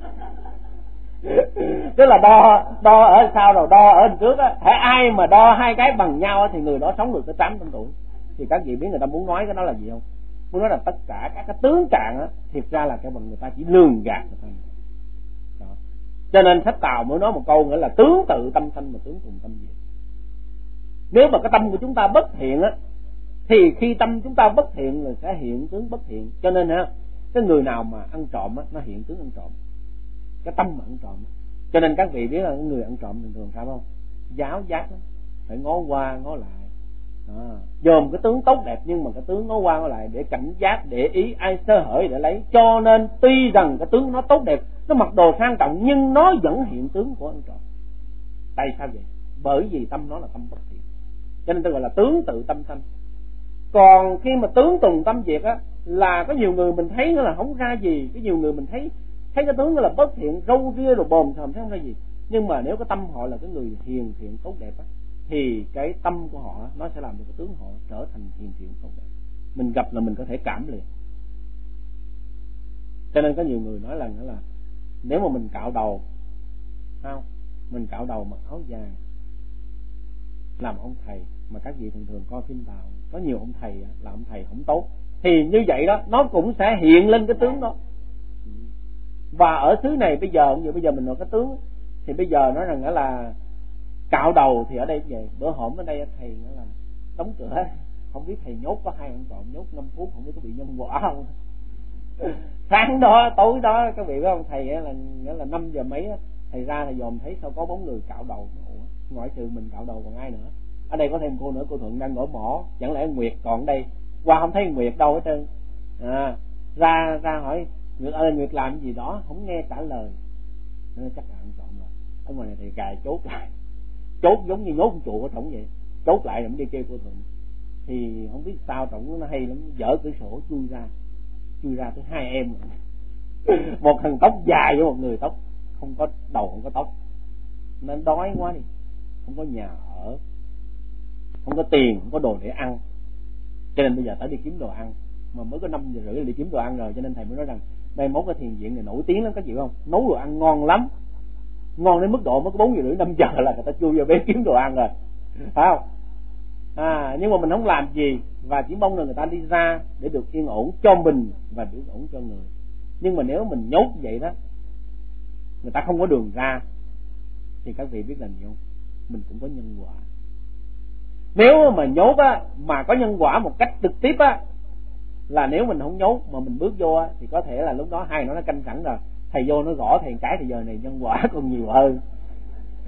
Tức là đo đo ở sau rồi đo ở trước á, hễ ai mà đo hai cái bằng nhau á, thì người đó sống được tới tám trăm tuổi. Thì các vị biết người ta muốn nói cái đó là gì không? Muốn nói là tất cả các cái tướng trạng á, thiệt ra là cái bọn người ta chỉ lường gạt người ta. Đó. Cho nên sách Tào mới nói một câu nghĩa là tướng tự tâm sanh mà tướng cùng tâm diệt. Nếu mà cái tâm của chúng ta bất thiện á, thì khi tâm chúng ta bất thiện là sẽ hiện tướng bất thiện. Cho nên ha, cái người nào mà ăn trộm á, nó hiện tướng ăn trộm. Cái tâm mà ăn trộm á. Cho nên các vị biết là người ăn trộm thường thường sao không? Giáo giác lắm, phải ngó qua ngó lại. À, dòm cái tướng tốt đẹp nhưng mà cái tướng nó qua lại để cảnh giác, để ý ai sơ hở để lấy. Cho nên tuy rằng cái tướng nó tốt đẹp, nó mặc đồ sang trọng, nhưng nó vẫn hiện tướng của ăn trộm. Tại sao vậy? Bởi vì tâm nó là tâm bất thiện. Cho nên tôi gọi là tướng tự tâm sanh. Còn khi mà tướng tùng tâm diệt á, là có nhiều người mình thấy nó là không ra gì, có nhiều người mình thấy thấy cái tướng nó là bất thiện, râu ria rồi bồm thầm thấy không ra gì. Nhưng mà nếu cái tâm họ là cái người hiền thiện tốt đẹp á, thì cái tâm của họ nó sẽ làm cho cái tướng họ trở thành hiền thiện tốt đẹp. Mình gặp là mình có thể cảm liền. Cho nên có nhiều người nói rằng là nếu mà mình cạo đầu, không, mình cạo đầu mặc áo vàng làm ông thầy, mà các vị thường thường coi phim Tàu có nhiều ông thầy là ông thầy không tốt, thì như vậy đó nó cũng sẽ hiện lên cái tướng đó. Và ở xứ này bây giờ như bây giờ mình nói cái tướng thì bây giờ nói rằng là cạo đầu thì ở đây vậy. Bữa hổm ở đây thầy nói là đóng cửa, không biết thầy nhốt có hai ông trộm, nhốt năm phút không biết có bị nhân quả không. Sáng đó tối đó các vị biết không, thầy là nghĩa là năm giờ mấy thầy ra thầy dòm thấy sao có bóng người cạo đầu. Ủa, ngoại trừ mình cạo đầu còn ai nữa? Ở đây có thêm cô nữa, cô Thuận đang gõ mỏ, chẳng lẽ Nguyệt còn ở đây? Qua không thấy Nguyệt đâu hết trơn. À, ra ra hỏi Nguyệt ơi, Nguyệt làm gì đó không nghe trả lời. Nên chắc là ăn trộm rồi. Ở ngoài này thì cài chốt lại, chốt giống như nhốt con chuột ở trỏng vậy, chốt lại rồi mới đi kêu cô Thuận. Thì không biết sao trỏng nó hay lắm, dở cửa sổ chui ra, chui ra tới hai em. Một thằng tóc dài với một người tóc không có đầu không có tóc, nên đói quá đi, không có nhà ở, không có tiền, không có đồ để ăn, cho nên bây giờ tới đi kiếm đồ ăn. Mà mới có năm giờ rưỡi đi kiếm đồ ăn rồi, cho nên thầy mới nói rằng đây mốt cái thiền viện này nổi tiếng lắm, có chịu không? Nấu đồ ăn ngon lắm, ngon đến mức độ mới có bốn giờ rưỡi năm giờ là người ta chui vào bếp kiếm đồ ăn rồi, phải không? À, nhưng mà mình không làm gì và chỉ mong là người ta đi ra để được yên ổn cho mình và được ổn cho người. Nhưng mà nếu mình nhốt vậy đó, người ta không có đường ra, thì các vị biết làm gì không? Mình cũng có nhân quả. Nếu mà nhốt á, mà có nhân quả một cách trực tiếp á, là nếu mình không nhốt mà mình bước vô á, thì có thể là lúc đó hai nó nó canh sẵn rồi, thầy vô nó gõ thầy cái thì giờ này nhân quả còn nhiều hơn.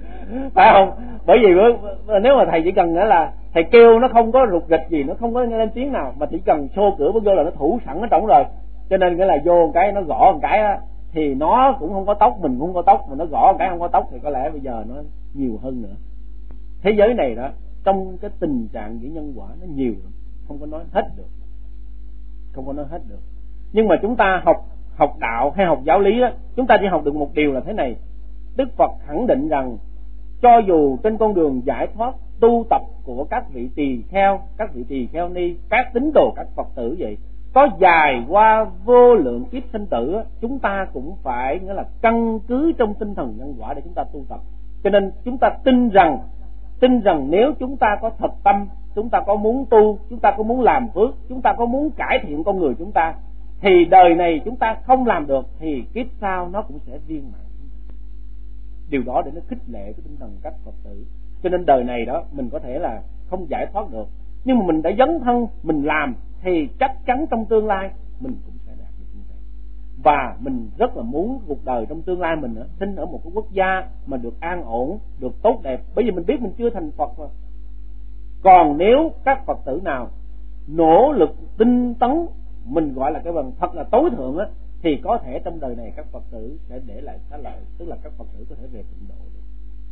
phải không? Bởi vì nếu mà thầy chỉ cần nữa là thầy kêu nó không có rụt rịch gì, nó không có nghe lên tiếng nào, mà chỉ cần xô cửa bước vô là nó thủ sẵn ở trong rồi. Cho nên nghĩa là vô một cái nó gõ một cái á, thì nó cũng không có tóc, mình cũng không có tóc, mà nó gõ một cái không có tóc thì có lẽ bây giờ nó nhiều hơn nữa. Thế giới này đó, trong cái tình trạng của nhân quả nó nhiều lắm, không có nói hết được, không có nói hết được. Nhưng mà chúng ta học học đạo hay học giáo lý á, chúng ta chỉ học được một điều là thế này: Đức Phật khẳng định rằng cho dù trên con đường giải thoát tu tập của các vị tỳ kheo, các vị tỳ kheo ni, các tín đồ, các Phật tử vậy, có dài qua vô lượng kiếp sinh tử, chúng ta cũng phải nghĩa là căn cứ trong tinh thần nhân quả để chúng ta tu tập. Cho nên chúng ta tin rằng tin rằng nếu chúng ta có thật tâm, chúng ta có muốn tu, chúng ta có muốn làm phước, chúng ta có muốn cải thiện con người chúng ta, thì đời này chúng ta không làm được thì kiếp sau nó cũng sẽ viên mãn. Điều đó để nó khích lệ cái tinh thần các Phật tử. Cho nên đời này đó mình có thể là không giải thoát được, nhưng mà mình đã dấn thân mình làm thì chắc chắn trong tương lai mình cũng sẽ đạt được như vậy. Và mình rất là muốn cuộc đời trong tương lai mình sinh ở một cái quốc gia mà được an ổn, được tốt đẹp, bởi vì mình biết mình chưa thành Phật mà. Còn nếu các Phật tử nào nỗ lực tinh tấn, mình gọi là cái bằng thật là tối thượng á, thì có thể trong đời này các Phật tử sẽ để lại xá lợi, tức là các Phật tử có thể về tịnh độ được.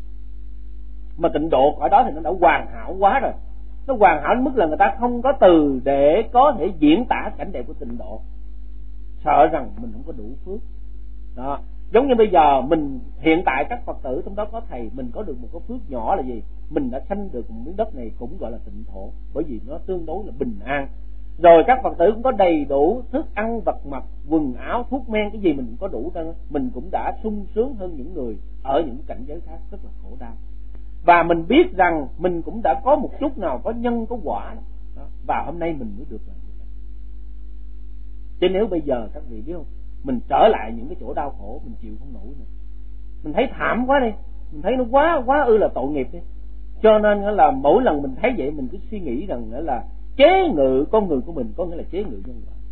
Mà tịnh độ ở đó thì nó đã hoàn hảo quá rồi, nó hoàn hảo đến mức là người ta không có từ để có thể diễn tả cảnh đẹp của tịnh độ, sợ rằng mình không có đủ phước đó. Giống như bây giờ mình hiện tại các Phật tử trong đó có thầy, mình có được một cái phước nhỏ là gì? Mình đã sanh được một miếng đất này cũng gọi là tịnh thổ, bởi vì nó tương đối là bình an. Rồi các Phật tử cũng có đầy đủ thức ăn vật mặc, quần áo, thuốc men, cái gì mình cũng có đủ đó. Mình cũng đã sung sướng hơn những người ở những cảnh giới khác rất là khổ đau. Và mình biết rằng mình cũng đã có một chút nào có nhân có quả đó. Và hôm nay mình mới được làm như vậy. Chứ nếu bây giờ các vị biết không, mình trở lại những cái chỗ đau khổ mình chịu không nổi nữa, mình thấy thảm quá đi, mình thấy nó quá quá ư là tội nghiệp đi. Cho nên là mỗi lần mình thấy vậy mình cứ suy nghĩ rằng là chế ngự con người của mình, có nghĩa là chế ngự nhân quả.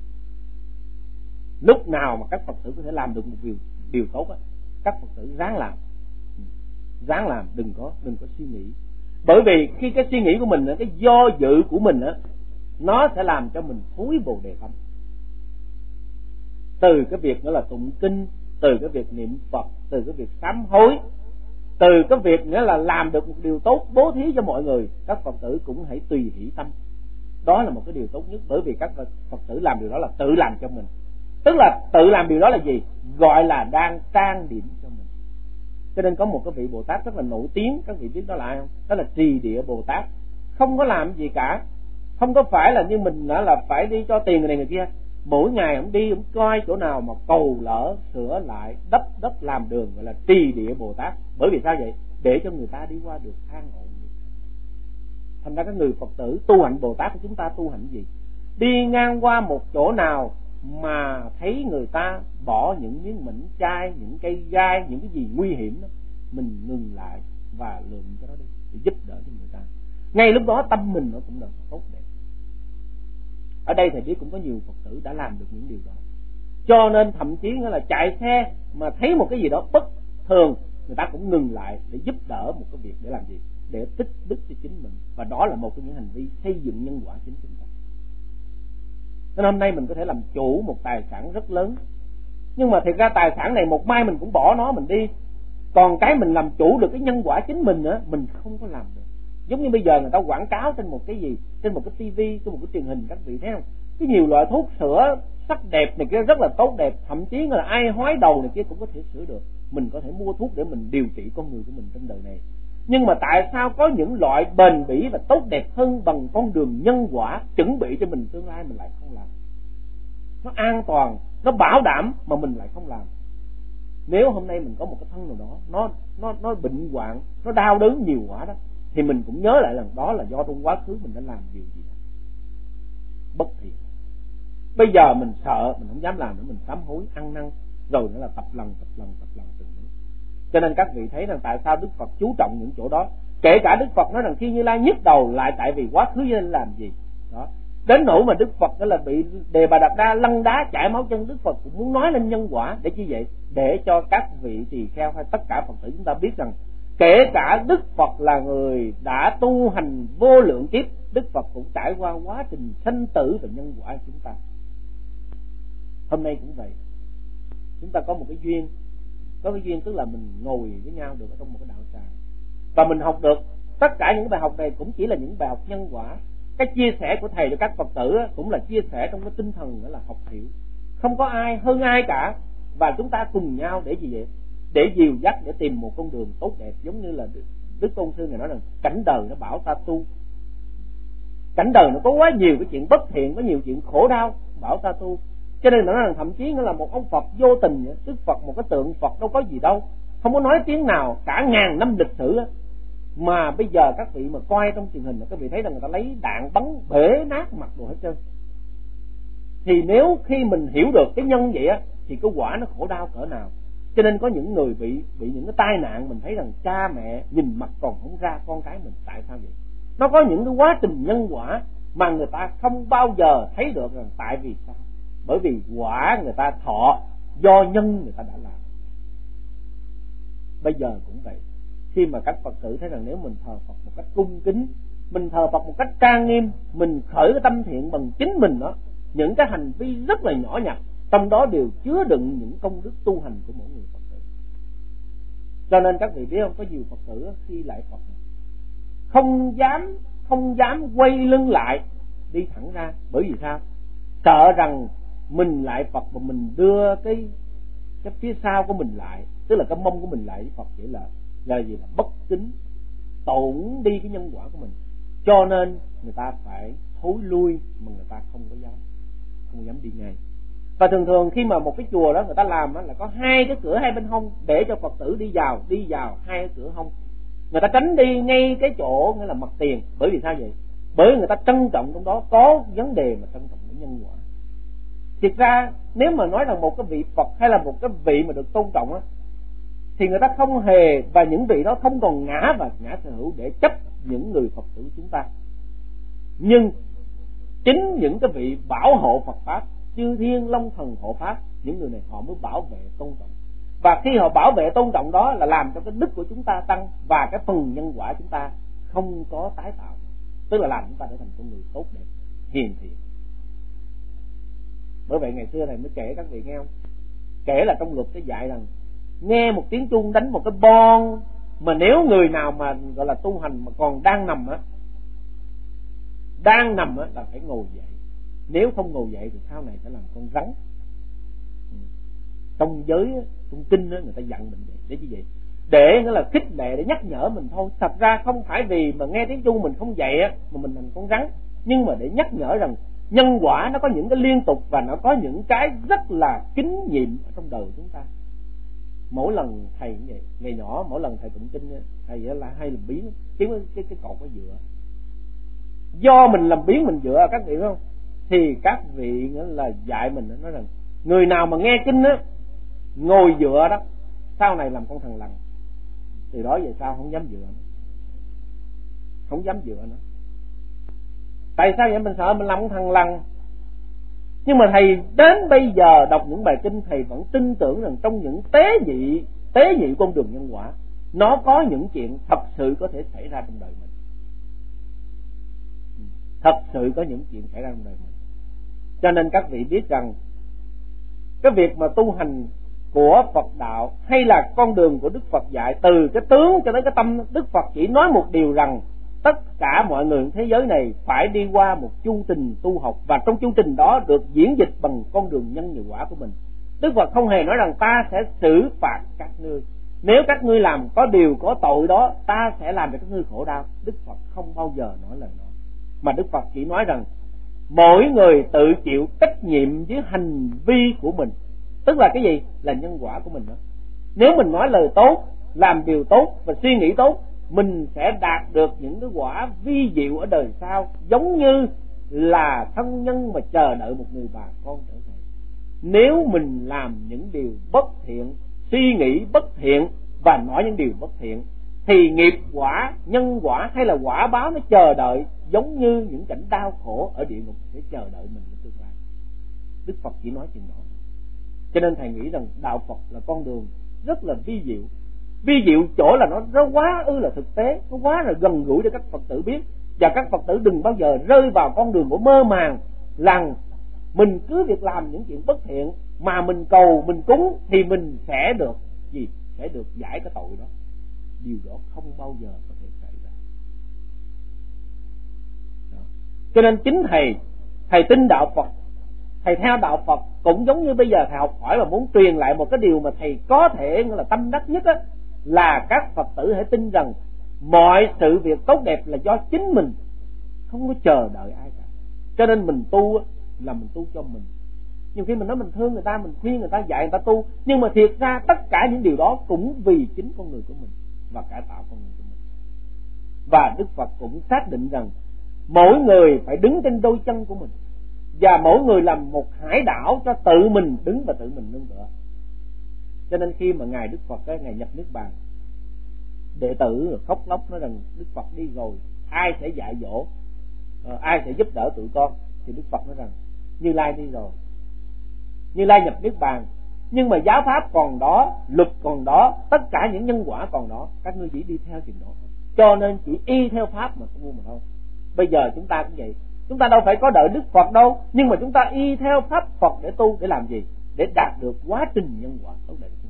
Lúc nào mà các Phật tử có thể làm được một điều điều tốt á, các Phật tử ráng làm, ráng làm, đừng có đừng có suy nghĩ. Bởi vì khi cái suy nghĩ của mình, cái do dự của mình á, nó sẽ làm cho mình thối bồ đề tâm. Từ cái việc nữa là tụng kinh, từ cái việc niệm Phật, từ cái việc sám hối, từ cái việc nữa là làm được một điều tốt bố thí cho mọi người, các Phật tử cũng hãy tùy hỷ tâm. Đó là một cái điều tốt nhất, bởi vì các Phật tử làm điều đó là tự làm cho mình. Tức là tự làm điều đó là gì? Gọi là đang trang điểm cho mình. Cho nên có một cái vị Bồ Tát rất là nổi tiếng, các vị biết đó là ai không? Đó là Trì Địa Bồ Tát. Không có làm gì cả, không có phải là như mình đã là phải đi cho tiền người này người kia. Mỗi ngày ông đi, ông coi chỗ nào mà cầu lỡ, sửa lại, đắp đất làm đường, gọi là Trì Địa Bồ Tát. Bởi vì sao vậy? Để cho người ta đi qua được an ổn. Thành ra các người Phật tử tu hạnh Bồ Tát của chúng ta tu hạnh gì? Đi ngang qua một chỗ nào mà thấy người ta bỏ những miếng mảnh chai, những cây gai, những cái gì nguy hiểm đó, mình ngừng lại và lượm cái đó đi để giúp đỡ cho người ta. Ngay lúc đó tâm mình nó cũng được tốt đẹp. Ở đây thầy biết cũng có nhiều Phật tử đã làm được những điều đó. Cho nên thậm chí là chạy xe mà thấy một cái gì đó bất thường, người ta cũng ngừng lại để giúp đỡ một cái việc để làm gì? Để tích đức cho chính mình. Và đó là một trong những hành vi xây dựng nhân quả chính chúng ta. Nên hôm nay mình có thể làm chủ một tài sản rất lớn, nhưng mà thiệt ra tài sản này một mai mình cũng bỏ nó mình đi. Còn cái mình làm chủ được cái nhân quả chính mình nữa, mình không có làm được. Giống như bây giờ người ta quảng cáo trên một cái gì, trên một cái tivi, trên một cái truyền hình, các vị thấy không? Cái nhiều loại thuốc sữa sắc đẹp này kia rất là tốt đẹp, thậm chí là ai hói đầu này kia cũng có thể sửa được. Mình có thể mua thuốc để mình điều trị con người của mình trên đời này. Nhưng mà tại sao có những loại bền bỉ và tốt đẹp hơn bằng con đường nhân quả chuẩn bị cho mình tương lai mình lại không làm? Nó an toàn, nó bảo đảm mà mình lại không làm. Nếu hôm nay mình có một cái thân nào đó nó nó nó bệnh hoạn, nó đau đớn nhiều quá đó, thì mình cũng nhớ lại rằng đó là do trong quá khứ mình đã làm điều gì đó bất thiện. Bây giờ mình sợ, mình không dám làm nữa, mình sám hối, ăn năn, rồi nữa là tập lần tập lần tập lần từng bước. Cho nên các vị thấy rằng tại sao Đức Phật chú trọng những chỗ đó. Kể cả Đức Phật nói rằng khi Như Lai nhức đầu lại tại vì quá khứ nên làm gì đó. Đến nỗi mà Đức Phật đó là bị Đề Bà Đạt Đa lăn đá chảy máu chân, Đức Phật cũng muốn nói lên nhân quả để chi vậy? Để cho các vị tỳ kheo hay tất cả Phật tử chúng ta biết rằng Kể cả Đức Phật là người đã tu hành vô lượng kiếp, Đức Phật cũng trải qua quá trình sanh tử và nhân quả chúng ta. Hôm nay cũng vậy, chúng ta có một cái duyên, có cái duyên tức là mình ngồi với nhau được ở trong một cái đạo tràng, và mình học được tất cả những bài học này cũng chỉ là những bài học nhân quả. Cái chia sẻ của thầy cho các Phật tử cũng là chia sẻ trong cái tinh thần đó là học hiểu, không có ai hơn ai cả, và chúng ta cùng nhau để gì vậy? Để dìu dắt, để tìm một con đường tốt đẹp. Giống như là Đức Tôn Sư này nói rằng cảnh đời nó bảo ta tu, cảnh đời nó có quá nhiều cái chuyện bất thiện, có nhiều chuyện khổ đau, bảo ta tu. Cho nên nó nói rằng thậm chí nó là một ông Phật vô tình, Đức Phật một cái tượng Phật đâu có gì đâu, không có nói tiếng nào cả ngàn năm lịch sử. Mà bây giờ các vị mà coi trong truyền hình, các vị thấy rằng người ta lấy đạn bắn bể nát mặt đồ hết trơn. Thì nếu khi mình hiểu được cái nhân vậy á, thì cái quả nó khổ đau cỡ nào. Cho nên có những người bị bị những cái tai nạn, mình thấy rằng cha mẹ nhìn mặt còn không ra con cái mình. Tại sao vậy? Nó có những cái quá trình nhân quả mà người ta không bao giờ thấy được rằng tại vì sao. Bởi vì quả người ta thọ do nhân người ta đã làm. Bây giờ cũng vậy, khi mà các Phật tử thấy rằng nếu mình thờ Phật một cách cung kính, mình thờ Phật một cách trang nghiêm, mình khởi cái tâm thiện bằng chính mình đó, những cái hành vi rất là nhỏ nhặt, trong đó đều chứa đựng những công đức tu hành của mỗi người Phật tử. Cho nên các vị biết không, có nhiều Phật tử khi lại Phật không dám không dám quay lưng lại đi thẳng ra. Bởi vì sao? Sợ rằng mình lại Phật mà mình đưa cái cái phía sau của mình lại, tức là cái mông của mình lại với Phật, vậy là là gì, là bất kính, tổn đi cái nhân quả của mình. Cho nên người ta phải thối lui, mà người ta không có dám không dám đi ngay. Và thường thường khi mà một cái chùa đó người ta làm đó, là có hai cái cửa hai bên hông để cho Phật tử đi vào, đi vào hai cái cửa hông. Người ta tránh đi ngay cái chỗ nghĩa là mặt tiền. Bởi vì sao vậy? Bởi vì người ta trân trọng trong đó có vấn đề mà trân trọng cái nhân quả. Thực ra nếu mà nói rằng một cái vị Phật hay là một cái vị mà được tôn trọng á, thì người ta không hề, và những vị đó không còn ngã và ngã sở hữu để chấp những người Phật tử chúng ta. Nhưng chính những cái vị bảo hộ Phật Pháp, chư thiên long thần hộ Pháp, những người này họ mới bảo vệ tôn trọng. Và khi họ bảo vệ tôn trọng đó là làm cho cái đức của chúng ta tăng, và cái phần nhân quả chúng ta không có tái tạo, tức là làm chúng ta trở thành con người tốt đẹp, hiền thiện. Bởi vậy ngày xưa này mới kể các vị nghe không? Kể là trong luật cái dạy rằng nghe một tiếng chuông đánh một cái bon, mà nếu người nào mà gọi là tu hành mà còn đang nằm á, đang nằm á là phải ngồi dậy. Nếu không ngồi dậy thì sau này sẽ làm con rắn. Trong giới, trong kinh đó, người ta dặn mình vậy. Để chi vậy? Để nó là khích lệ, để nhắc nhở mình thôi. Thật ra không phải vì mà nghe tiếng chuông mình không dậy á mà mình thành con rắn, nhưng mà để nhắc nhở rằng nhân quả nó có những cái liên tục, và nó có những cái rất là kính nhiệm ở trong đời chúng ta. Mỗi lần thầy như vậy, ngày nhỏ mỗi lần thầy tụng kinh, thầy là hay làm biến cái cái cái cột cái dựa. Do mình làm biến mình dựa, các vị biết không? Thì các vị là dạy mình nói rằng người nào mà nghe kinh á, ngồi dựa đó, sau này làm con thằng lằn. Từ đó về sau không dám dựa nữa. Không dám dựa nữa. Tại sao vậy? Mình sợ mình làm con thằng lằn. Nhưng mà thầy đến bây giờ đọc những bài kinh, thầy vẫn tin tưởng rằng trong những tế nhị tế nhị con đường nhân quả, nó có những chuyện thật sự có thể xảy ra trong đời mình. Thật sự có những chuyện xảy ra trong đời mình. Cho nên các vị biết rằng cái việc mà tu hành của Phật đạo hay là con đường của Đức Phật dạy, từ cái tướng cho đến cái tâm, Đức Phật chỉ nói một điều rằng tất cả mọi người trên thế giới này phải đi qua một chu trình tu học, và trong chu trình đó được diễn dịch bằng con đường nhân và quả của mình. Đức Phật không hề nói rằng ta sẽ xử phạt các ngươi, nếu các ngươi làm có điều có tội đó ta sẽ làm cho các ngươi khổ đau. Đức Phật không bao giờ nói lời đó, mà Đức Phật chỉ nói rằng mỗi người tự chịu trách nhiệm với hành vi của mình. Tức là cái gì? Là nhân quả của mình đó. Nếu mình nói lời tốt, làm điều tốt và suy nghĩ tốt, mình sẽ đạt được những cái quả vi diệu ở đời sau, giống như là thân nhân mà chờ đợi một người bà con trở về. Nếu mình làm những điều bất thiện, suy nghĩ bất thiện và nói những điều bất thiện, thì nghiệp quả, nhân quả hay là quả báo nó chờ đợi giống như những cảnh đau khổ ở địa ngục để chờ đợi mình trong tương lai. Đức Phật chỉ nói chuyện đó. Cho nên thầy nghĩ rằng đạo Phật là con đường rất là vi diệu, Vi diệu chỗ là nó nó quá ư là thực tế, nó quá là gần gũi để các Phật tử biết. Và các Phật tử đừng bao giờ rơi vào con đường của mơ màng rằng mình cứ việc làm những chuyện bất thiện mà mình cầu mình cúng thì mình sẽ được gì, sẽ được giải cái tội đó. Điều đó không bao giờ có thể xảy ra. Đó. Cho nên chính thầy thầy tin đạo Phật, thầy theo đạo Phật cũng giống như bây giờ thầy học hỏi và muốn truyền lại một cái điều mà thầy có thể là tâm đắc nhất á, là các Phật tử hãy tin rằng mọi sự việc tốt đẹp là do chính mình, không có chờ đợi ai cả. Cho nên mình tu là mình tu cho mình. Nhiều khi mình nói mình thương người ta, mình khuyên người ta, dạy người ta tu, nhưng mà thiệt ra tất cả những điều đó cũng vì chính con người của mình và cải tạo con người của mình. Và Đức Phật cũng xác định rằng mỗi người phải đứng trên đôi chân của mình, và mỗi người làm một hải đảo cho tự mình đứng và tự mình nương tựa. Cho nên khi mà ngài Đức Phật ấy, ngài nhập niết bàn, đệ tử khóc lóc nói rằng Đức Phật đi rồi, ai sẽ dạy dỗ, ờ, ai sẽ giúp đỡ tụi con? Thì Đức Phật nói rằng Như Lai đi rồi, Như Lai nhập niết bàn, nhưng mà giáo pháp còn đó, luật còn đó, tất cả những nhân quả còn đó, các ngươi chỉ đi theo chừng đó thôi. Cho nên chỉ y theo pháp mà tu mà thôi. Bây giờ chúng ta cũng vậy, chúng ta đâu phải có đợi Đức Phật đâu, nhưng mà chúng ta y theo pháp Phật để tu, để làm gì? Để đạt được quá trình nhân quả tốt đẹp.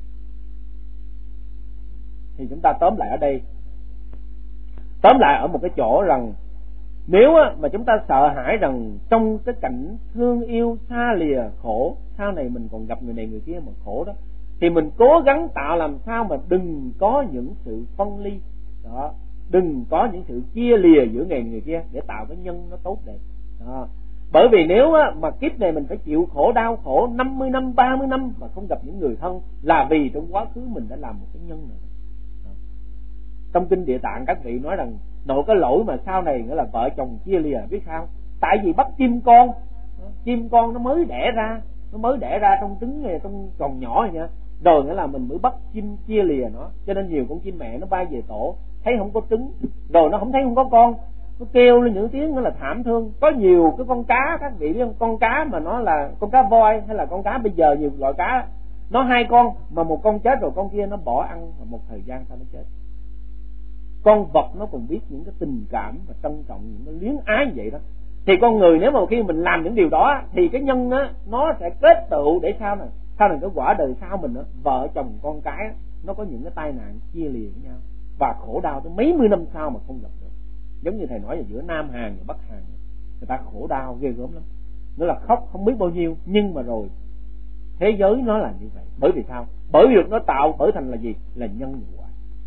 Thì chúng ta tóm lại ở đây, tóm lại ở một cái chỗ rằng nếu mà chúng ta sợ hãi rằng trong cái cảnh thương yêu xa lìa khổ, sau này mình còn gặp người này người kia mà khổ đó, thì mình cố gắng tạo làm sao mà đừng có những sự phân ly đó, đừng có những sự chia lìa giữa người người kia, để tạo cái nhân nó tốt đẹp đó. Bởi vì nếu mà kiếp này mình phải chịu khổ đau khổ năm mươi năm, ba mươi năm mà không gặp những người thân, là vì trong quá khứ mình đã làm một cái nhân này. Trong kinh Địa Tạng các vị nói rằng nội cái lỗi mà sau này nghĩa là vợ chồng chia lìa, biết sao? Tại vì bắt chim con, chim con nó mới đẻ ra, nó mới đẻ ra trong trứng này, trong còn nhỏ này nha, rồi nghĩa là mình mới bắt chim chia lìa nó. Cho nên nhiều con chim mẹ nó bay về tổ, thấy không có trứng, rồi nó không thấy không có con, nó kêu lên những tiếng nữa là thảm thương. Có nhiều cái con cá, các vị biết không, con cá mà nó là con cá voi hay là con cá bây giờ nhiều loại cá, nó hai con mà một con chết rồi con kia nó bỏ ăn, và một thời gian sau nó chết. Con vật nó còn biết những cái tình cảm và trân trọng những cái luyến ái vậy đó. Thì con người nếu mà khi mình làm những điều đó thì cái nhân đó, nó sẽ kết tụ để sao này, sau này cái quả đời sau mình đó, vợ chồng con cái nó có những cái tai nạn chia lìa với nhau và khổ đau tới mấy mươi năm sau mà không gặp được. Giống như thầy nói là giữa Nam Hàn và Bắc Hàn, người ta khổ đau ghê gớm lắm, nó là khóc không biết bao nhiêu, nhưng mà rồi thế giới nó là như vậy. Bởi vì sao? Bởi vì nó tạo bởi thành là gì? Là nhân quả.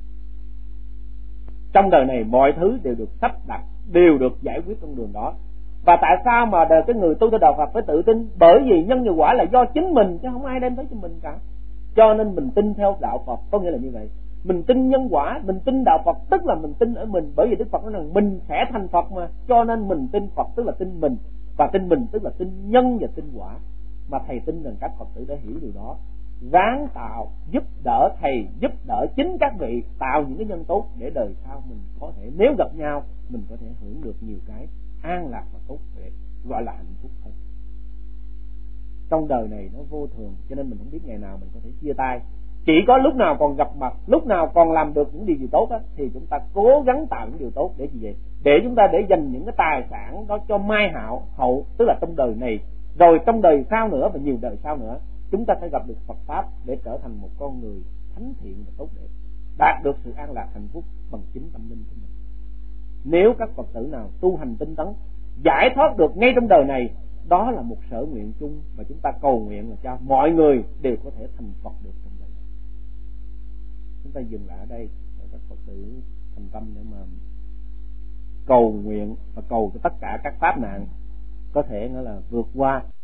Trong đời này mọi thứ đều được sắp đặt, đều được giải quyết trong đường đó. Và tại sao mà đời cái người tu theo đạo Phật phải tự tin? Bởi vì nhân và quả là do chính mình, chứ không ai đem tới cho mình cả. Cho nên mình tin theo đạo Phật có nghĩa là như vậy. Mình tin nhân quả, mình tin đạo Phật tức là mình tin ở mình. Bởi vì Đức Phật nói rằng mình sẽ thành Phật mà. Cho nên mình tin Phật tức là tin mình, và tin mình tức là tin nhân và tin quả. Mà thầy tin rằng các Phật tử đã hiểu điều đó, ráng tạo, giúp đỡ thầy, giúp đỡ chính các vị tạo những cái nhân tốt để đời sau mình có thể, nếu gặp nhau mình có thể hưởng được nhiều cái an lạc và tốt đẹp, gọi là hạnh phúc hơn. Trong đời này nó vô thường, cho nên mình không biết ngày nào mình có thể chia tay. Chỉ có lúc nào còn gặp mặt, lúc nào còn làm được những điều gì tốt á, thì chúng ta cố gắng tạo những điều tốt để gì vậy? Để chúng ta để dành những cái tài sản đó cho mai hảo hậu, tức là trong đời này, rồi trong đời sau nữa và nhiều đời sau nữa, chúng ta sẽ gặp được Phật Pháp để trở thành một con người thánh thiện và tốt đẹp, đạt được sự an lạc hạnh phúc bằng chính tâm linh của mình. Nếu các Phật tử nào tu hành tinh tấn, giải thoát được ngay trong đời này, đó là một sở nguyện chung, và chúng ta cầu nguyện là cho mọi người đều có thể thành Phật được trong đời này. Chúng ta dừng lại ở đây để các Phật tử thành tâm để mà cầu nguyện và cầu cho tất cả các pháp nạn có thể là vượt qua.